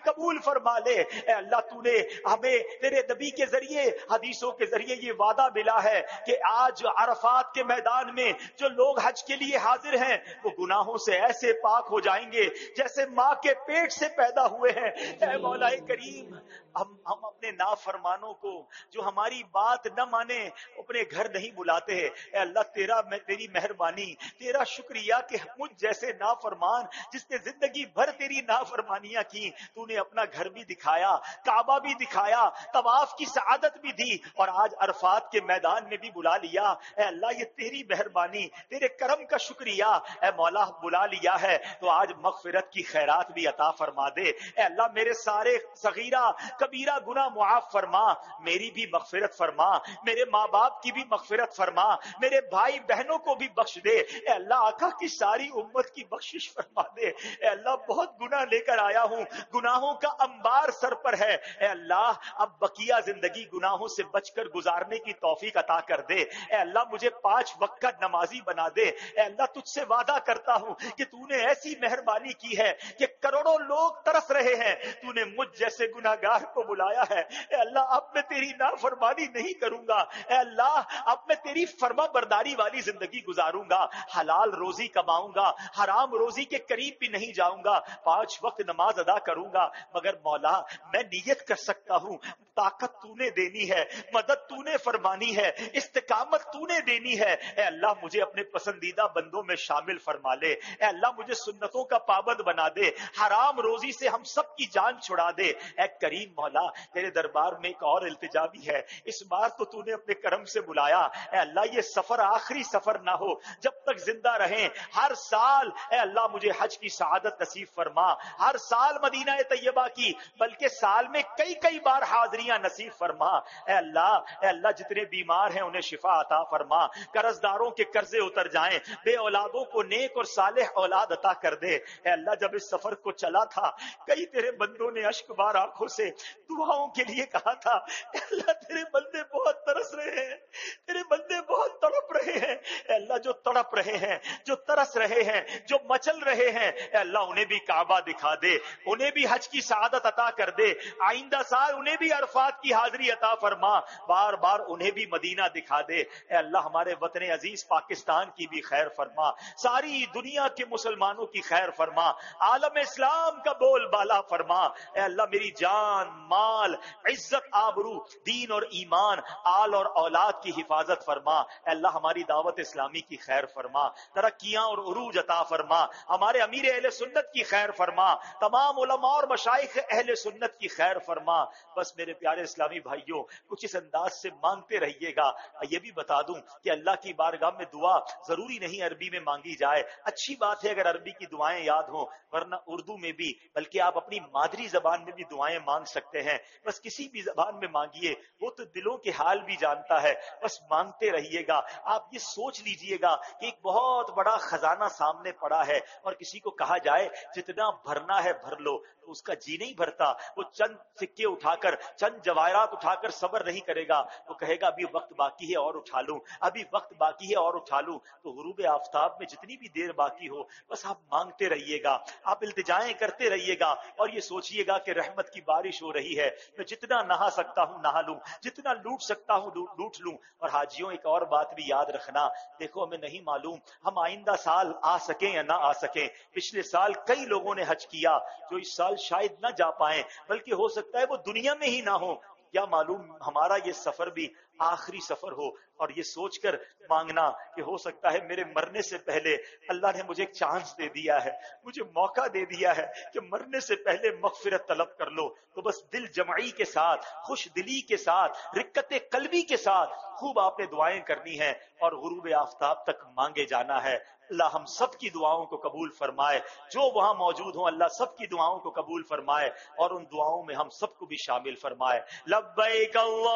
قبول فرما لے۔ اے اللہ تو نے ہمیں تیرے نبی کے ذریعے حدیثوں کے ذریعے یہ وعدہ ملا ہے کہ آج عرفات کے میدان میں جو لوگ حج کے لیے حاضر ہیں وہ گناہوں سے ایسے پاک ہو جائیں گے جیسے ماں کے پیٹ سے پیدا ہوئے ہیں۔ اے مولا کریم ہم ہم اپنے نافرمانوں کو جو ہماری بات نہ مانے اپنے گھر نہیں بلاتے ہیں۔ اے اللہ تیرا میں تیری مہربانی، تیرا شکریہ کہ مجھ جیسے نافرمان جس نے زندگی بھر تیری نافرمانیاں کی، تو نے اپنا گھر بھی دکھایا، کعبہ بھی دکھایا، طواف کی سعادت بھی دی اور آج عرفات کے میدان میں بھی بلا لیا۔ اے اللہ یہ تیری مہربانی، تیرے کرم کا شکریہ۔ اے مولا بلا لیا ہے تو آج مغفرت کی خیرات بھی عطا فرما دے۔ اے اللہ میرے سارے صغیرہ کبیرہ گناہ معاف فرما، میری بھی مغفرت فرما، میرے ماں باپ کی بھی مغفرت فرما، میرے بھائی بہنوں کو بھی بخش دے۔ اے اللہ آقا کی ساری امت کی بخشش فرما دے۔ اے اللہ بہت گناہ لے کر آیا ہوں، گناہوں کا انبار سر پر ہے۔ اے اللہ اب بقیہ زندگی گناہوں سے بچ کر گزارنے کی توفیق عطا کر دے۔ اے اللہ مجھے پانچ وقت کا نمازی بنا دے۔ اے اللہ تجھ سے وعدہ کرتا ہوں کہ تو نے ایسی مہربانی کی ہے کہ کروڑوں لوگ ترس رہے ہیں، تو نے مجھ جیسے گناہگار کو بلایا ہے۔ اے اللہ اب میں تیری نافرمانی نہیں کروں گا۔ اے اللہ اب میں تیری فرما برداری والی زندگی گزاروں گا، حلال روزی کماؤں گا، حرام روزی کے قریب بھی نہیں جاؤں گا، پانچ وقت نماز ادا کروں گا۔ مگر مولا میں نیت کر سکتا ہوں، طاقت تو نے دینی ہے، مدد تو نے فرمانی ہے، استقامت تو نے دینی ہے۔ اے اللہ مجھے اپنے پسندیدہ بندوں میں شامل فرما لے۔ اے اللہ مجھے سنتوں کا پابند بنا دے، حرام روزی سے ہم سب کی جان چھڑا دے۔ اے کریم مولا تیرے دربار میں ایک اور التجا بھی ہے، اس بار تو تو نے اپنے کرم سے بلایا۔ اے اللہ یہ سفر آخری سفر نہ ہو، جب تک زندہ رہیں ہر سال اے اللہ مجھے حج کی سعادت نصیب فرما، ہر سال مدینہ طیبہ کی بلکہ سال میں کئی کئی بار حاضریاں نصیب فرما۔ اے اللہ اے اللہ جتنے بیمار ہیں انہیں شفا عطا فرما، قرض داروں کے قرضے اتر جائیں، بے اولادوں کو نیک اور صالح اولاد عطا کر دے۔ اے اللہ جب اس سفر کو چلا تھا کئی تیرے بندوں نے اشک بار آنکھوں سے دعاؤں کے لیے کہا تھا، اے اللہ تیرے بندے بہت ترس رہے ہیں، تیرے بندے بہت تڑپ رہے ہیں۔ اے اللہ جو تڑپ رہے ہیں، جو ترس رہے ہیں، جو مچل رہے ہیں، اے اللہ انہیں بھی کعبہ دکھا دے، انہیں بھی حج کی سعادت عطا کر دے، آئندہ سال انہیں بھی عرفات کی حاضری عطا فرما، بار بار انہیں بھی مدینہ دکھا دے۔ اے اللہ ہمارے وطن عزیز پاکستان کی بھی خیر فرما، ساری دنیا کے مسلمانوں کی خیر فرما، عالم اسلام کا بول بالا فرما۔ اے اللہ میری جان، مال، عزت، آبرو، دین اور ایمان، آل اور اولاد کی حفاظت فرما۔ اے اللہ ہماری دعوت اسلامی کی خیر فرما، ترقیاں اور عروج عطا فرما، ہمارے امیر اہل سنت کی خیر فرما، تمام علماء اور مشائخ اہل سنت کی خیر فرما۔ بس میرے پیارے اسلامی بھائیوں کچھ اس انداز سے مانگتے رہیے گا۔ یہ بھی بتا دوں کہ اللہ کی بارگاہ میں دعا ضروری نہیں عربی میں مانگی جائے، اچھی بات ہے اگر عربی کی دعائیں یاد ہوں، ورنہ اردو میں بھی، بلکہ آپ اپنی مادری زبان میں بھی دعائیں مانگ سکتے ہیں۔ بس کسی بھی زبان میں مانگیے، وہ تو دلوں کے حال بھی جانتا ہے، بس مانگتے رہیے گا۔ آپ یہ سوچ لیجئے گا کہ ایک بہت بڑا خزانہ سامنے پڑا ہے اور کسی کو کہا جائے جتنا بھرنا ہے بھر لو تو اس کا جی نہیں بھرتا، وہ چند سکے اٹھا کر، چند جواہرات اٹھا کر صبر نہیں کرے گا، وہ کہے گا ابھی وقت باقی ہے اور اٹھا لوں، ابھی وقت باقی ہے اور اٹھا لوں۔ تو غروب آفتاب میں جتنی بھی دیر باقی ہو بس آپ مانگتے رہیے گا، آپ التجائیں کرتے رہیے گا اور یہ سوچئے گا کہ رحمت کی بارش ہو رہی ہے، میں جتنا نہا سکتا ہوں نہا لوں، جتنا لوٹ سکتا ہوں لوٹ لوں۔ اور حاجیوں ایک اور بات بھی یاد رکھنا، دیکھو ہمیں نہیں معلوم ہم آئندہ سال آ سکیں یا نہ آ سکیں۔ پچھلے سال کئی لوگوں نے حج کیا جو اس سال شاید نہ جا پائیں، بلکہ ہو سکتا ہے وہ دنیا میں ہی نہ ہو، کیا معلوم ہمارا یہ سفر بھی آخری سفر ہو۔ اور یہ سوچ کر مانگنا کہ ہو سکتا ہے میرے مرنے سے پہلے اللہ نے مجھے ایک چانس دے دیا ہے، مجھے موقع دے دیا ہے کہ مرنے سے پہلے مغفرت طلب کر لو۔ تو بس دل جمعی کے ساتھ، خوش دلی کے ساتھ، رقت قلبی کے ساتھ خوب آپ نے دعائیں کرنی ہیں اور غروب آفتاب تک مانگے جانا ہے۔ اللہ ہم سب کی دعاؤں کو قبول فرمائے، جو وہاں موجود ہوں اللہ سب کی دعاؤں کو قبول فرمائے اور ان دعاؤں میں ہم سب کو بھی شامل فرمائے۔ لبیک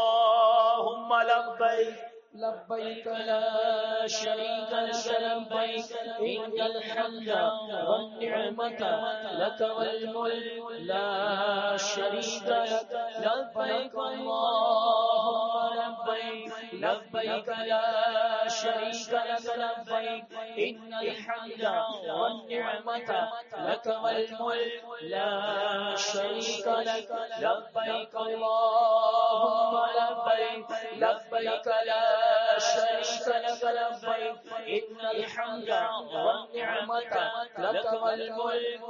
اللہم لبیک لبيك لا شريك لك لبيك إن الحمد والنعمة لك والملك لا شريك لك لبيك اللهم لبيك لبيك لا شريك لك لبيك إن الحمد والنعمة لك والملك لا شريك لك لبيك اللهم لبيك لبيك لا شريك لك لبيك إن الحمد والنعمة لك والملك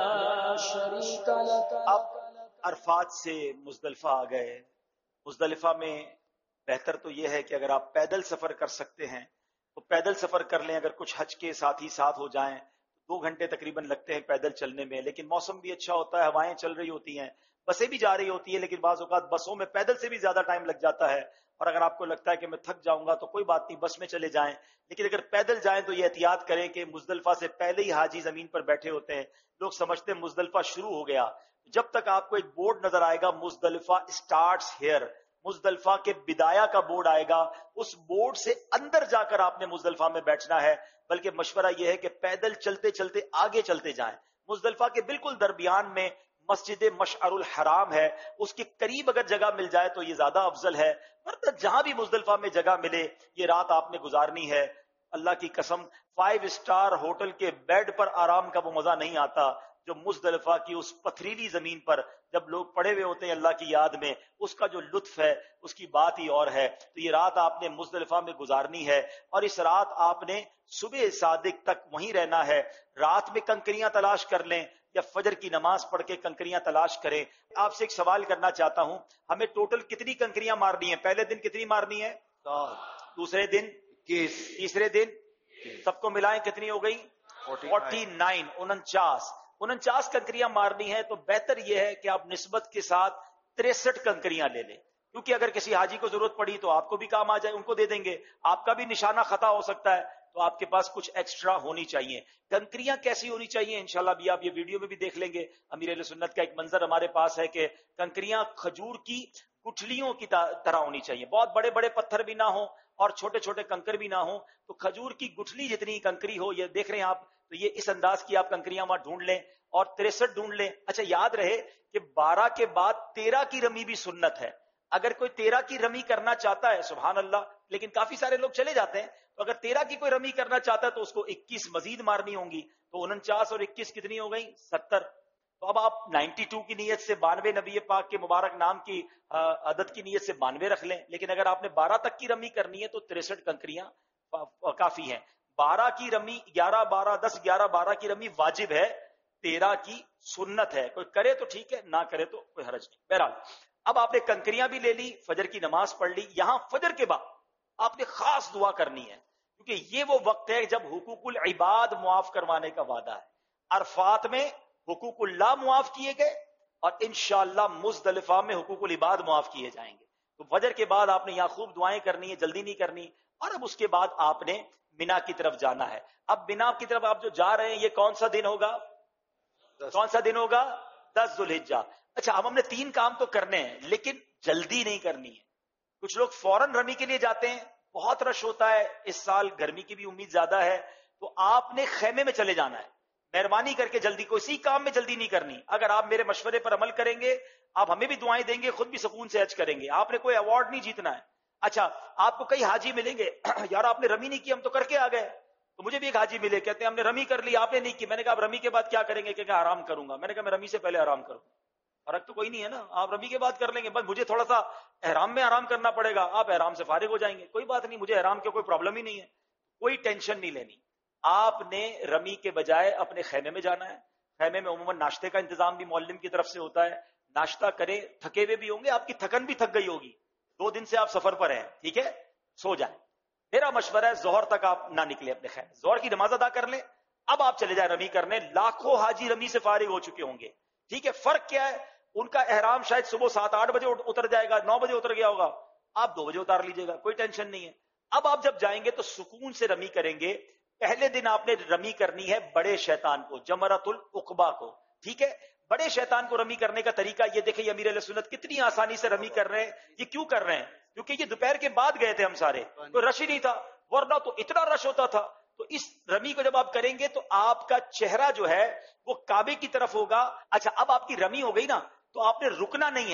لا شريك لك. اب عرفات سے مزدلفہ آ گئے. مزدلفہ میں بہتر تو یہ ہے کہ اگر آپ پیدل سفر کر سکتے ہیں تو پیدل سفر کر لیں. اگر کچھ حج کے ساتھی ساتھ ہو جائیں دو گھنٹے تقریباً لگتے ہیں پیدل چلنے میں، لیکن موسم بھی اچھا ہوتا ہے، ہوائیں چل رہی ہوتی ہیں، بسیں بھی جا رہی ہوتی ہیں، لیکن بعض اوقات بسوں میں پیدل سے بھی زیادہ ٹائم لگ جاتا ہے. اور اگر آپ کو لگتا ہے کہ میں تھک جاؤں گا تو کوئی بات نہیں، بس میں چلے جائیں. لیکن اگر پیدل جائیں تو یہ احتیاط کریں کہ مزدلفہ سے پہلے ہی حاجی زمین پر بیٹھے ہوتے ہیں. لوگ سمجھتے ہیں مزدلفہ شروع ہو گیا. جب تک آپ کو ایک بورڈ نظر آئے گا مزدلفہ اسٹارٹس ہیئر، مزدلفہ کے بدایا کا بورڈ آئے گا، اس بورڈ سے اندر جا کر آپ نے مزدلفہ میں بیٹھنا ہے. بلکہ مشورہ یہ ہے کہ پیدل چلتے چلتے آگے چلتے جائیں. مزدلفہ کے بالکل درمیان میں مسجد مشعر الحرام ہے، اس کے قریب اگر جگہ مل جائے تو یہ زیادہ افضل ہے. ورنہ جہاں بھی مزدلفہ میں جگہ ملے یہ رات آپ نے گزارنی ہے. اللہ کی قسم فائیو اسٹار ہوٹل کے بیڈ پر آرام کا وہ مزہ نہیں آتا جو مزدلفہ کی اس پتھریلی زمین پر جب لوگ پڑے ہوئے ہوتے ہیں اللہ کی یاد میں، اس کا جو لطف ہے اس کی بات ہی اور ہے. تو یہ رات آپ نے مزدلفہ میں گزارنی ہے اور اس رات آپ نے صبح صادق تک وہیں رہنا ہے. رات میں کنکریاں تلاش کر لیں یا فجر کی نماز پڑھ کے کنکریاں تلاش کریں. آپ سے ایک سوال کرنا چاہتا ہوں، ہمیں ٹوٹل کتنی کنکریاں مارنی ہیں؟ پہلے دن کتنی مارنی ہے؟ دوسرے دن اکیس، تیسرے دن سب کو ملائیں کتنی ہو گئی؟ فورٹی نائن، انچاس. انچاس کنکریاں مارنی ہے. تو بہتر یہ ہے کہ آپ نسبت کے ساتھ تریسٹھ کنکریاں لے لیں، کیونکہ اگر کسی حاجی کو ضرورت پڑی تو آپ کو بھی کام آ جائے، ان کو دے دیں گے. آپ کا بھی نشانہ خطا ہو سکتا ہے تو آپ کے پاس کچھ ایکسٹرا ہونی چاہیے. کنکریاں کیسی ہونی چاہیے انشاءاللہ بھی آپ یہ ویڈیو میں بھی دیکھ لیں گے. امیر اہل سنت کا ایک منظر ہمارے پاس ہے کہ کنکریاں کھجور کی گٹھلیوں کی طرح ہونی چاہیے. بہت بڑے بڑے پتھر بھی نہ ہوں اور چھوٹے چھوٹے کنکر بھی نہ ہوں، تو کھجور کی گٹھلی جتنی کنکری ہو. یہ دیکھ رہے ہیں آپ، تو یہ اس انداز کی آپ کنکریاں وہاں ڈھونڈ لیں اور تریسٹھ ڈھونڈ لیں. اچھا یاد رہے کہ بارہ کے بعد تیرہ کی رمی بھی سنت ہے. اگر کوئی تیرہ کی رمی کرنا چاہتا ہے سبحان اللہ، لیکن کافی سارے لوگ چلے جاتے ہیں، تو اگر تیرہ کی کوئی رمی کرنا چاہتا ہے تو اس کو اکیس مزید مارنی ہوں گی. تو انچاس اور اکیس کتنی ہو گئی؟ ستر. تو اب آپ نائنٹی ٹو کی نیت سے بانوے نبی پاک کے مبارک نام کی عدد کی نیت سے بانوے رکھ لیں. لیکن اگر آپ نے بارہ تک کی رمی کرنی ہے تو تریسٹھ کنکریاں کافی ہیں. بارہ کی رمی، گیارہ بارہ دس گیارہ بارہ کی رمی واجب ہے، تیرہ کی سنت ہے. کوئی کرے تو ٹھیک ہے، نہ کرے تو کوئی حرج نہیں. بہرحال اب آپ نے کنکریاں بھی لے لی، فجر کی نماز پڑھ لی. یہاں فجر کے بعد آپ نے خاص دعا کرنی ہے، کیونکہ یہ وہ وقت ہے جب حقوق العباد معاف کروانے کا وعدہ ہے. عرفات میں حقوق اللہ معاف کیے گئے اور انشاءاللہ مزدلفہ میں حقوق العباد معاف کیے جائیں گے. تو فجر کے بعد آپ نے یہاں خوب دعائیں کرنی ہے، جلدی نہیں کرنی. اور اب اس کے بعد آپ نے مینا کی طرف جانا ہے. اب مینا کی طرف آپ جو جا رہے ہیں یہ کون سا دن ہوگا؟ کون سا دن ہوگا؟ دس ذوالحجہ. اچھا اب ہم نے تین کام تو کرنے ہیں لیکن جلدی نہیں کرنی ہے. کچھ لوگ فوراً رمی کے لیے جاتے ہیں، بہت رش ہوتا ہے، اس سال گرمی کی بھی امید زیادہ ہے، تو آپ نے خیمے میں چلے جانا ہے. مہربانی کر کے جلدی، کوئی کام میں جلدی نہیں کرنی. اگر آپ میرے مشورے پر عمل کریں گے آپ ہمیں بھی دعائیں دیں گے، خود بھی سکون سے حج کریں گے. آپ نے کوئی ایوارڈ نہیں جیتنا ہے. اچھا آپ کو کئی حاجی ملیں گے، یار آپ نے رمی نہیں کی، ہم تو کر کے آ گئے. تو مجھے بھی ایک حاجی ملے کہتے ہیں ہم نے رمی کر لی آپ نے نہیں کی. میں نے کہا آپ رمی کے بعد کیا کریں گے؟ کہ آرام کروں گا. میں نے کہا میں رمی سے پہلے آرام کروں گا. فرق تو کوئی نہیں ہے نا، آپ رمی کے بعد کر لیں گے، بس مجھے تھوڑا سا احرام میں آرام کرنا پڑے گا. آپ احرام سے فارغ ہو جائیں گے، کوئی بات نہیں، مجھے احرام کی کوئی پرابلم ہی نہیں ہے، کوئی ٹینشن نہیں لینی. آپ نے رمی کے بجائے اپنے خیمے میں جانا ہے. خیمے میں عموماً ناشتے کا انتظام بھی معلم کی طرف سے ہوتا ہے. ناشتہ کریں، تھکے ہوئے بھی ہوں گے، آپ کی تھکن بھی تھک گئی ہوگی، دو دن سے آپ سفر پر ہیں، ٹھیک ہے، سو جائیں. میرا مشورہ ہے ظہر تک آپ نہ نکلے اپنے خیمے، ظہر کی نماز ادا کر لیں، اب آپ چلے جائیں رمی کرنے. لاکھوں حاجی رمی سے فارغ ہو چکے ہوں گے، ٹھیک ہے. فرق کیا ہے؟ ان کا احرام شاید صبح سات آٹھ بجے اتر جائے گا، نو بجے اتر گیا ہوگا، آپ دو بجے اتار لیجیے گا، کوئی ٹینشن نہیں ہے. اب آپ جب جائیں گے تو سکون سے رمی کریں گے. پہلے دن آپ نے رمی کرنی ہے بڑے شیطان کو، جمرۃ العقبہ کو، ٹھیک ہے. بڑے شیطان کو رمی کرنے کا طریقہ یہ دیکھیں، امیر اہل سنت کتنی آسانی سے رمی کر رہے ہیں. یہ کیوں کر رہے ہیں؟ کیونکہ یہ دوپہر کے بعد گئے تھے ہم سارے، کوئی رش ہی نہیں تھا، ورنہ تو اتنا رش ہوتا تھا. تو اس رمی کو جب آپ کریں گے تو آپ کا چہرہ جو ہے وہ کعبے کی طرف ہوگا. اچھا اب آپ کی رمی ہو گئی نا، تو آپ نے رکنا نہیں ہے.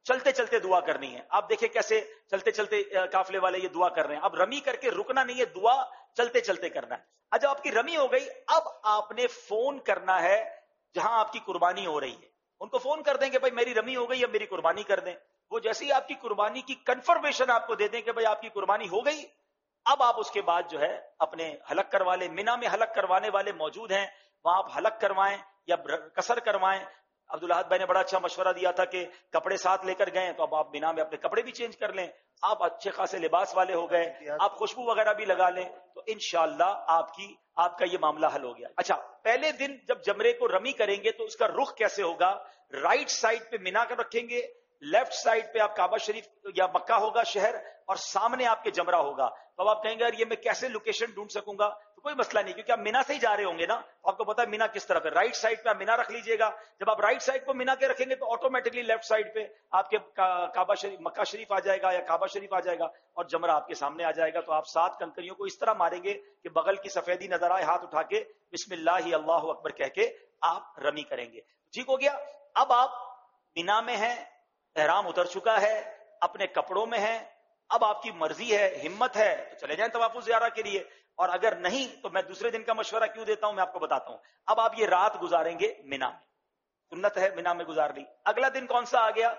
چلتے چلتے دعا کرنی ہے. آپ دیکھیں کیسے چلتے چلتے قافلے والے یہ دعا کر رہے ہیں. اب رمی کر کے رکنا نہیں ہے, دعا چلتے چلتے کرنا ہے. جب آپ کی رمی ہو گئی, اب آپ نے فون کرنا ہے جہاں آپ کی قربانی ہو رہی ہے. ان کو فون کر دیں کہ بھائی میری رمی ہو گئی, اب میری قربانی کر دیں. وہ جیسے ہی آپ کی قربانی کی کنفرمیشن آپ کو دے دیں کہ بھائی آپ کی قربانی ہو گئی, اب آپ اس کے بعد جو ہے اپنے حلق کروا لیں. مینا میں حلق کروانے والے موجود ہیں, وہاں آپ حلق کروائیں یا قصر کروائیں. عبداللہ بھائی نے بڑا اچھا مشورہ دیا تھا کہ کپڑے ساتھ لے کر گئے تو اب آپ مینا میں اپنے کپڑے بھی چینج کر لیں, آپ اچھے خاصے لباس والے ہو گئے, آپ خوشبو وغیرہ بھی لگا لیں, تو انشاءاللہ آپ کی آپ کا یہ معاملہ حل ہو گیا. اچھا, پہلے دن جب جمرے کو رمی کریں گے تو اس کا رخ کیسے ہوگا؟ رائٹ سائڈ پہ مینا کر رکھیں گے, لیفٹ سائڈ پہ آپ کعبہ شریف یا مکہ ہوگا شہر, اور سامنے آپ کے جمرہ ہوگا. تو آپ کہیں گے یار یہ میں کیسے لوکیشن ڈھونڈ سکوں گا؟ تو کوئی مسئلہ نہیں, کیونکہ آپ مینا سے ہی جا رہے ہوں گے نا, آپ کو پتا ہے مینا کس طرف ہے. رائٹ سائڈ پہ آپ مینا رکھ لیجئے گا. جب آپ رائٹ سائڈ کو مینا کے رکھیں گے تو آٹومیٹکلی لیفٹ سائڈ پہ آپ کے کعبہ شریف مکہ شریف آ جائے گا یا کعبہ شریف آ جائے گا, اور جمرہ آپ کے سامنے آ جائے گا. تو آپ سات کنکریوں کو اس طرح ماریں گے کہ بغل کی سفیدی نظر آئے, ہاتھ اٹھا کے بسم اللہ اللہ اکبر کہہ کے آپ رمی کریں گے. ٹھیک ہو گیا. اب آپ مینا میں ہیں, احرام اتر چکا ہے, اپنے کپڑوں میں ہیں, اب آپ کی مرضی ہے, ہمت ہے تو چلے جائیں طواف الزیارہ کے لیے, اور اگر نہیں تو میں دوسرے دن کا مشورہ کیوں دیتا ہوں میں آپ کو بتاتا ہوں. اب آپ یہ رات گزاریں گے مینا میں, سنت ہے مینا میں گزار لی. اگلا دن کون سا آ گیا؟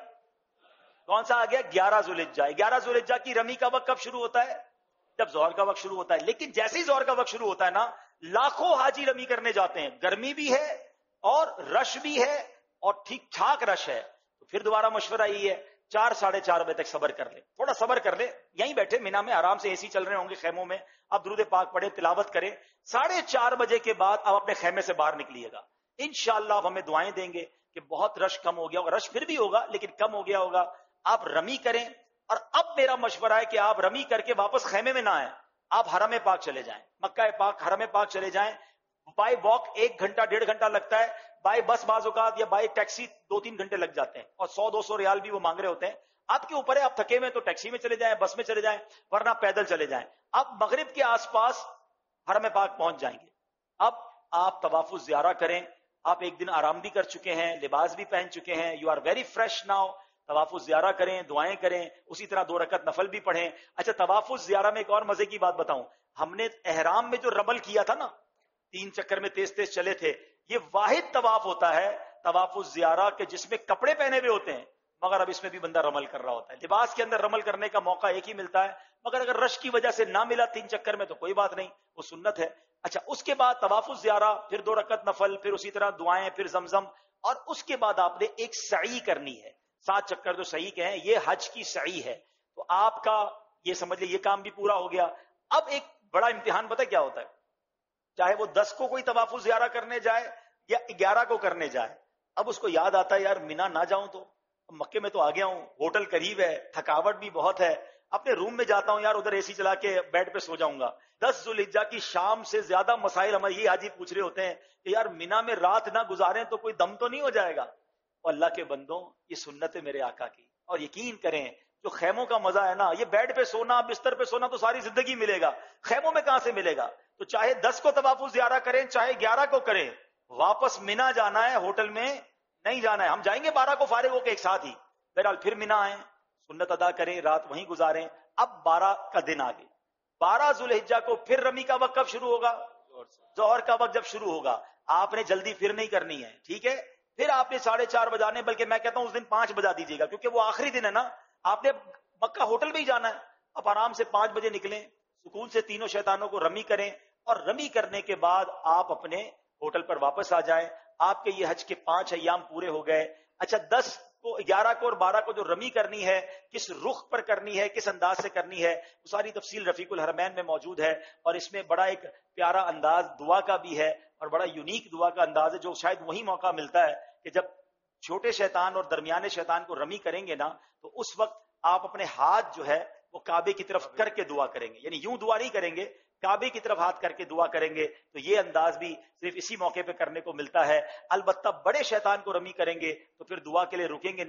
کون سا آ گیا؟ گیارہ ذوالحجہ. گیارہ ذوالحجہ کی رمی کا وقت کب شروع ہوتا ہے؟ جب ظہر کا وقت شروع ہوتا ہے. لیکن جیسے ہی ظہر کا وقت شروع ہوتا ہے نا, لاکھوں حاجی رمی کرنے جاتے ہیں, گرمی بھی ہے اور رش بھی ہے اور ٹھیک ٹھاک رش ہے. تو پھر دوبارہ مشورہ یہ ہے چار ساڑھے چار بجے تک صبر کر لیں, تھوڑا صبر کر لیں, یہیں بیٹھے مینا میں آرام سے, اے سی چل رہے ہوں گے خیموں میں, آپ درود پاک پڑھیں, تلاوت کریں. ساڑھے چار بجے کے بعد آپ اپنے خیمے سے باہر نکلیے گا. انشاءاللہ آپ ہمیں دعائیں دیں گے کہ بہت رش کم ہو گیا ہوگا. رش پھر بھی ہوگا لیکن کم ہو گیا ہوگا. آپ رمی کریں, اور اب میرا مشورہ ہے کہ آپ رمی کر کے واپس خیمے میں نہ آئیں, آپ حرم پاک چلے جائیں, مکہ پاک حرم پاک چلے جائیں. بائی واک ایک گھنٹہ ڈیڑھ گھنٹہ لگتا ہے, بائی بس بعض اوقات یا بائی ٹیکسی دو تین گھنٹے لگ جاتے ہیں, اور سو دو سو ریال بھی وہ مانگ رہے ہوتے ہیں. آپ کے اوپر ہے, آپ تھکے ہوئے تو ٹیکسی میں چلے جائیں, بس میں چلے جائیں, ورنہ پیدل چلے جائیں. آپ مغرب کے آس پاس حرم پاک پہنچ جائیں گے. اب آپ طواف الزیارہ کریں. آپ ایک دن آرام بھی کر چکے ہیں, لباس بھی پہن چکے ہیں, you are very fresh now. طواف الزیارہ کریں, دعائیں کریں, اسی طرح دو رکعت نفل بھی پڑھیں. اچھا, طواف الزیارہ میں ایک اور مزے کی بات بتاؤں. ہم نے احرام میں جو رمل کیا تھا نا, تین چکر میں تیز تیز چلے تھے, یہ واحد طواف ہوتا ہے طواف الزیارہ کے جس میں کپڑے پہنے ہوئے ہوتے ہیں, مگر اب اس میں بھی بندہ رمل کر رہا ہوتا ہے. لباس کے اندر رمل کرنے کا موقع ایک ہی ملتا ہے, مگر اگر رش کی وجہ سے نہ ملا تین چکر میں تو کوئی بات نہیں, وہ سنت ہے. اچھا, اس کے بعد طواف الزیارہ, پھر دو رکعت نفل, پھر اسی طرح دعائیں, پھر زمزم, اور اس کے بعد آپ نے ایک سعی کرنی ہے. سات چکر جو سعی کے ہیں یہ حج کی سعی ہے. تو آپ کا یہ سمجھ لیں یہ کام بھی پورا ہو گیا. اب ایک بڑا امتحان پتہ کیا ہوتا ہے, چاہے وہ دس کو کوئی طواف الزیارہ کرنے جائے یا گیارہ کو کرنے جائے, اب اس کو یاد آتا ہے یار مینا نہ جاؤں تو, مکے میں تو آ گیا ہوں, ہوٹل قریب ہے, تھکاوٹ بھی بہت ہے, اپنے روم میں جاتا ہوں یار, ادھر اے سی چلا کے بیڈ پہ سو جاؤں گا. دس ذوالحجہ کی شام سے زیادہ مسائل ہمارے یہ حاجی پوچھ رہے ہوتے ہیں کہ یار مینا میں رات نہ گزاریں تو کوئی دم تو نہیں ہو جائے گا. اور اللہ کے بندوں, یہ سنت ہے میرے آقا کی, اور یقین کریں جو خیموں کا مزہ ہے نا, یہ بیڈ پہ سونا, بستر پہ سونا تو ساری زندگی ملے گا, خیموں میں کہاں سے ملے گا. تو چاہے دس کو طواف الزیارہ کریں, چاہے گیارہ کو کریں, واپس مینا جانا ہے, ہوٹل میں نہیں جانا ہے. ہم جائیں گے بارہ کو فارغ ہو کے ایک ساتھ ہی, بہرحال پھر مینا آئیں, سنت ادا کریں, رات وہیں گزاریں. اب بارہ کا دن آگے, بارہ ذوالحجہ کو پھر رمی کا وقت کب شروع ہوگا؟ ظہر کا وقت جب شروع ہوگا. آپ نے جلدی پھر نہیں کرنی ہے, ٹھیک ہے. پھر آپ نے ساڑھے چار بجانے, بلکہ میں کہتا ہوں اس دن پانچ بجا دیجیے گا, کیونکہ وہ آخری دن ہے نا, آپ نے مکہ ہوٹل میں ہی جانا ہے. آپ آرام سے پانچ بجے نکلیں, سکون سے تینوں شیطانوں کو رمی کریں, اور رمی کرنے کے بعد آپ اپنے ہوٹل پر واپس آ جائیں. آپ کے یہ حج کے پانچ ایام پورے ہو گئے. اچھا, دس کو, گیارہ کو اور بارہ کو جو رمی کرنی ہے, کس رخ پر کرنی ہے, کس انداز سے کرنی ہے, وہ ساری تفصیل رفیق الحرمین میں موجود ہے. اور اس میں بڑا ایک پیارا انداز دعا کا بھی ہے, اور بڑا یونیک دعا کا انداز ہے, جو شاید وہی موقع ملتا ہے کہ جب چھوٹے شیطان اور درمیانے شیطان کو رمی کریں گے نا, تو اس وقت آپ اپنے ہاتھ جو ہے وہ کعبے کی طرف کر کے دعا کریں گے. یعنی یوں دعا نہیں کریں گے, کعبے کی طرف ہاتھ کر کے دعا کریں گے. تو یہ انداز بھی صرف اسی موقع پہ کرنے کو ملتا ہے. البتہ بڑے شیطان کو رمی کریں گے تو پھر دعا کے لیے رکیں گے نہیں,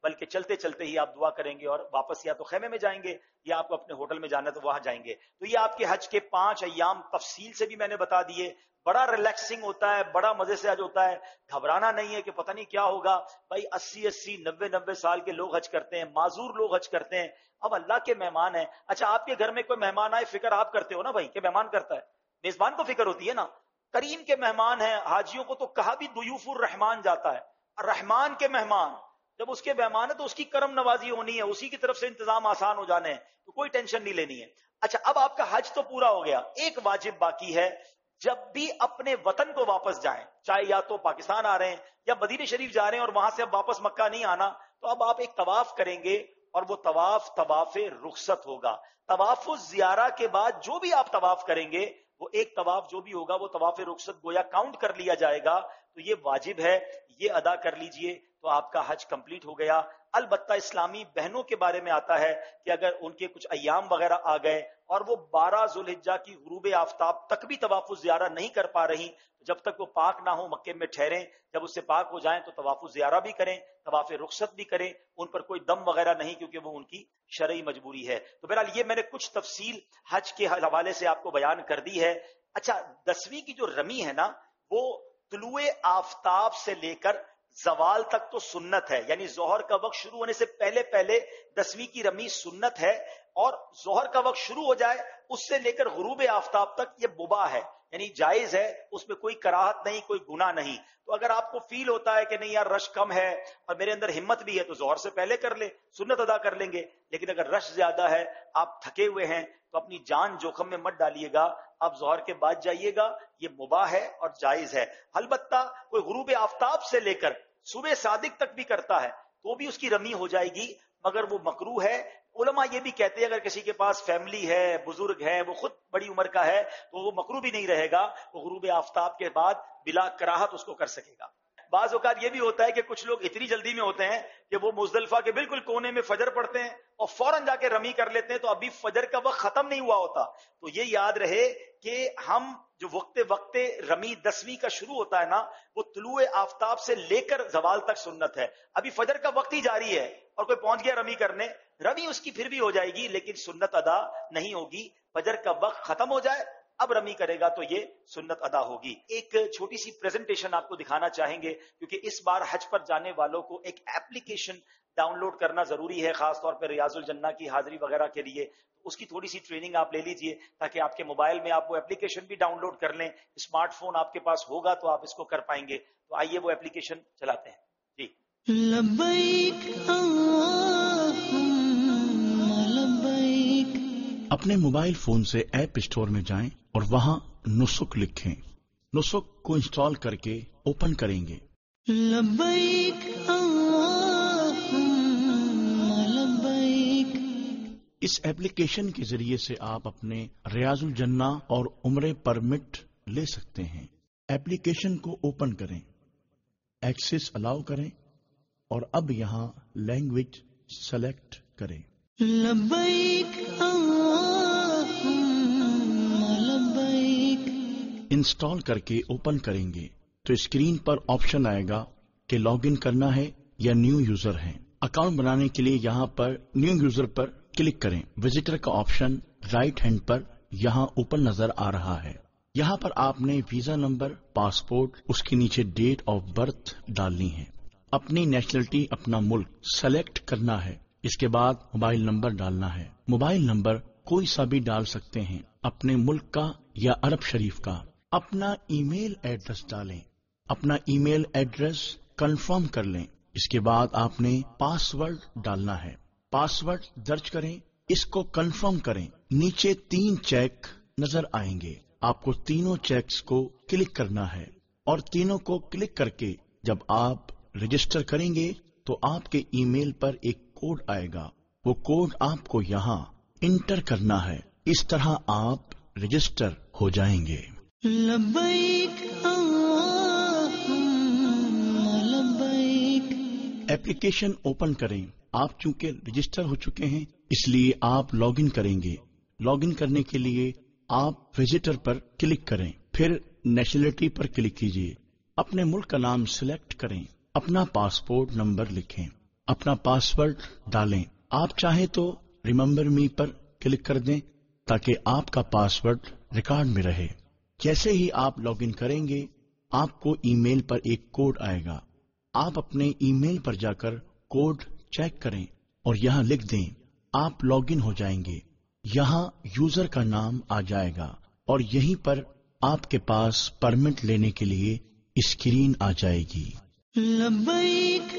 بلکہ چلتے چلتے ہی آپ دعا کریں گے اور واپس یا تو خیمے میں جائیں گے یا آپ کو اپنے ہوٹل میں جانا ہے تو وہاں جائیں گے. تو یہ آپ کے حج کے پانچ ایام تفصیل سے بھی میں نے بتا دیے. بڑا ریلیکسنگ ہوتا ہے, بڑا مزے سے حج ہوتا ہے. گھبرانا نہیں ہے کہ پتہ نہیں کیا ہوگا. بھائی اسی اسی نبے نبے سال کے لوگ حج کرتے ہیں, معذور لوگ حج کرتے ہیں. اب اللہ کے مہمان ہیں. اچھا آپ کے گھر میں کوئی مہمان آئے, فکر آپ کرتے ہو نا بھائی کہ مہمان کرتا ہے, میزبان کو فکر ہوتی ہے نا. کریم کے مہمان ہیں, حاجیوں کو تو کہا بھی ضیوف الرحمان جاتا ہے. رحمان کے مہمان, جب اس کے مہمان ہے تو اس کی کرم نوازی ہونی ہے, اسی کی طرف سے انتظام آسان ہو جانے ہیں, تو کوئی ٹینشن نہیں لینی ہے. اچھا اب آپ کا حج تو پورا ہو گیا, ایک واجب باقی ہے. جب بھی اپنے وطن کو واپس جائیں, چاہے یا تو پاکستان آ رہے ہیں یا مدینہ شریف جا رہے ہیں اور وہاں سے اب واپس مکہ نہیں آنا, تو اب آپ ایک طواف کریں گے اور وہ طواف طواف رخصت ہوگا. طواف الزیارہ کے بعد جو بھی آپ طواف کریں گے وہ ایک طواف جو بھی ہوگا وہ طواف رخصت گویا کاؤنٹ کر لیا جائے گا. تو یہ واجب ہے, یہ ادا کر لیجئے تو آپ کا حج کمپلیٹ ہو گیا. البتہ اسلامی بہنوں کے بارے میں آتا ہے کہ اگر ان کے کچھ ایام وغیرہ آ گئے اور وہ بارہ ذوالحجہ کی غروب آفتاب تک بھی طواف الزیارہ نہیں کر پا رہی, جب تک وہ پاک نہ ہو مکے میں ٹھہریں, جب اس سے پاک ہو جائیں تو طواف الزیارہ بھی کریں, طواف رخصت بھی کریں. ان پر کوئی دم وغیرہ نہیں کیونکہ وہ ان کی شرعی مجبوری ہے. تو بہرحال یہ میں نے کچھ تفصیل حج کے حوالے سے آپ کو بیان کر دی ہے. اچھا دسویں کی جو رمی ہے نا, وہ طلوع آفتاب سے لے کر زوال تک تو سنت ہے, یعنی ظہر کا وقت شروع ہونے سے پہلے پہلے دسویں کی رمی سنت ہے, اور ظہر کا وقت شروع ہو جائے اس سے لے کر غروب آفتاب تک یہ مباح ہے, یعنی جائز ہے, اس میں کوئی کراہت نہیں, کوئی گناہ نہیں. تو اگر آپ کو فیل ہوتا ہے کہ نہیں یار رش کم ہے اور میرے اندر ہمت بھی ہے تو ظہر سے پہلے کر لیں, سنت ادا کر لیں گے. لیکن اگر رش زیادہ ہے, آپ تھکے ہوئے ہیں, تو اپنی جان جوخم میں مت ڈالیے گا, آپ ظہر کے بعد جائیے گا, یہ مباح ہے اور جائز ہے. البتہ کوئی غروب آفتاب سے لے کر صبح صادق تک بھی کرتا ہے تو بھی اس کی رمی ہو جائے گی, مگر وہ مکروہ ہے. علماء یہ بھی کہتے ہیں اگر کسی کے پاس فیملی ہے, بزرگ ہے, وہ خود بڑی عمر کا ہے, تو وہ مکروہ بھی نہیں رہے گا, وہ غروب آفتاب کے بعد بلا کراہت اس کو کر سکے گا. بعض اوقات یہ بھی ہوتا ہے کہ کچھ لوگ اتنی جلدی میں ہوتے ہیں کہ وہ مزدلفہ کے بالکل کونے میں فجر پڑھتے ہیں اور فوراً جا کے رمی کر لیتے ہیں, تو ابھی فجر کا وقت ختم نہیں ہوا ہوتا. تو یہ یاد رہے کہ ہم جو وقت وقت رمی دسویں کا شروع ہوتا ہے نا, وہ طلوع آفتاب سے لے کر زوال تک سنت ہے. ابھی فجر کا وقت ہی جاری ہے اور کوئی پہنچ گیا رمی کرنے, رمی اس کی پھر بھی ہو جائے گی لیکن سنت ادا نہیں ہوگی. فجر کا وقت ختم ہو جائے اب رمی کرے گا تو یہ سنت ادا ہوگی. ایک چھوٹی سی پریزنٹیشن آپ کو دکھانا چاہیں گے, کیونکہ اس بار حج پر جانے والوں کو ایک ایپلیکیشن ڈاؤن لوڈ کرنا ضروری ہے, خاص طور پہ ریاض الجنہ کی حاضری وغیرہ کے لیے. اس کی تھوڑی سی ٹریننگ آپ لے لیجئے تاکہ آپ کے موبائل میں آپ وہ ایپلیکیشن بھی ڈاؤن لوڈ کر لیں. اسمارٹ فون آپ کے پاس ہوگا تو آپ اس کو کر پائیں گے. تو آئیے وہ ایپلیکیشن چلاتے ہیں. جی لبیک لبیک. اپنے موبائل فون سے ایپ اسٹور میں جائیں اور وہاں نسک لکھیں. نسک کو انسٹال کر کے اوپن کریں گے. لبیک لبیک. اس ایپلیکیشن کے ذریعے سے آپ اپنے ریاض الجنہ اور عمرے پرمٹ لے سکتے ہیں. ایپلیکیشن کو اوپن کریں, ایکسس الاؤ کریں اور اب یہاں لینگویج سلیکٹ کریں. لبیک لبیک. انسٹال کر کے اوپن کریں گے تو اسکرین پر آپشن آئے گا کہ لاگ ان کرنا ہے یا نیو یوزر ہے. اکاؤنٹ بنانے کے لیے یہاں پر نیو یوزر پر کلک کریں. وزٹر کا آپشن رائٹ ہینڈ پر یہاں اوپر نظر آ رہا ہے. یہاں پر آپ نے ویزا نمبر, پاسپورٹ, اس کے نیچے ڈیٹ آف برتھ ڈالنی ہے. اپنی نیشنلٹی, اپنا ملک سلیکٹ کرنا ہے. اس کے بعد موبائل نمبر ڈالنا ہے. موبائل نمبر کوئی سا بھی ڈال سکتے ہیں, اپنے ملک کا یا عرب شریف کا. اپنا ای میل ایڈریس ڈالیں. اپنا ای میل ایڈریس کنفرم کر لیں. اس کے بعد آپ نے پاس ورڈ ڈالنا ہے. پاس ورڈ درج کریں, اس کو کنفرم کریں. نیچے تین چیک نظر آئیں گے, آپ کو تینوں چیکس کو کلک کرنا ہے اور تینوں کو کلک کر کے جب آپ رجسٹر کریں گے تو آپ کے ای میل پر ایک کوڈ آئے گا. وہ کوڈ آپ کو یہاں انٹر کرنا ہے. اس طرح آپ رجسٹر ہو جائیں گے. لبیک لبیک. ایپلیکیشن اوپن کریں. آپ چونکہ رجسٹر ہو چکے ہیں اس لیے آپ لاگ ان کریں گے. لاگ ان کرنے کے لیے آپ وزٹر پر کلک کریں, پھر نیشنلٹی پر کلک کیجیے. اپنے ملک کا نام سلیکٹ کریں. اپنا پاسپورٹ نمبر لکھیں. اپنا پاسورڈ ڈالیں. آپ چاہیں تو ریممبر می پر کلک کر دیں تاکہ آپ کا پاسورڈ ریکارڈ میں رہے. جیسے ہی آپ لاگ ان کریں گے آپ کو ای میل پر ایک کوڈ آئے گا. آپ اپنے ای میل پر جا کر کوڈ چیک کریں اور یہاں لکھ دیں. آپ لاگ ان ہو جائیں گے. یہاں یوزر کا نام آ جائے گا اور یہیں پر آپ کے پاس پرمٹ لینے کے لیے اسکرین آ جائے گی. لبیک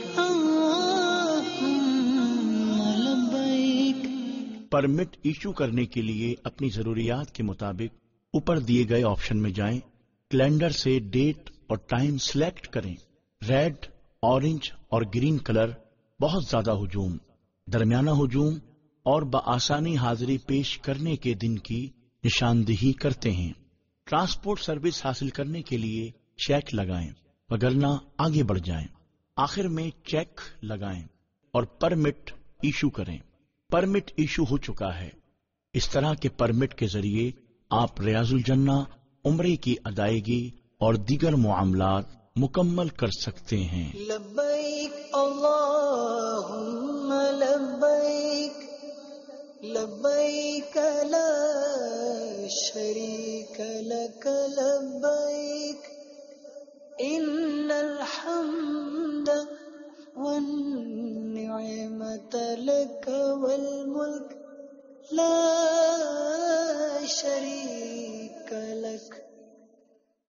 اللہم لبیک. پرمٹ ایشو کرنے کے لیے اپنی ضروریات کے مطابق اوپر دیے گئے آپشن میں جائیں. کیلنڈر سے ڈیٹ اور ٹائم سلیکٹ کریں. ریڈ، اورنج اور گرین کلر بہت زیادہ ہجوم، درمیانہ ہجوم اور بآسانی حاضری پیش کرنے کے دن کی نشاندہی کرتے ہیں. ٹرانسپورٹ سروس حاصل کرنے کے لیے چیک لگائیں وگرنہ آگے بڑھ جائیں. آخر میں چیک لگائیں اور پرمٹ ایشو کریں. پرمٹ ایشو ہو چکا ہے. اس طرح کے پرمٹ کے ذریعے آپ ریاض الجنہ عمرے کی ادائیگی اور دیگر معاملات مکمل کر سکتے ہیں. لبیک اللہم لبیک لبیک لا شریک لک لبیک ان الحمد والنعمت لک والملک لا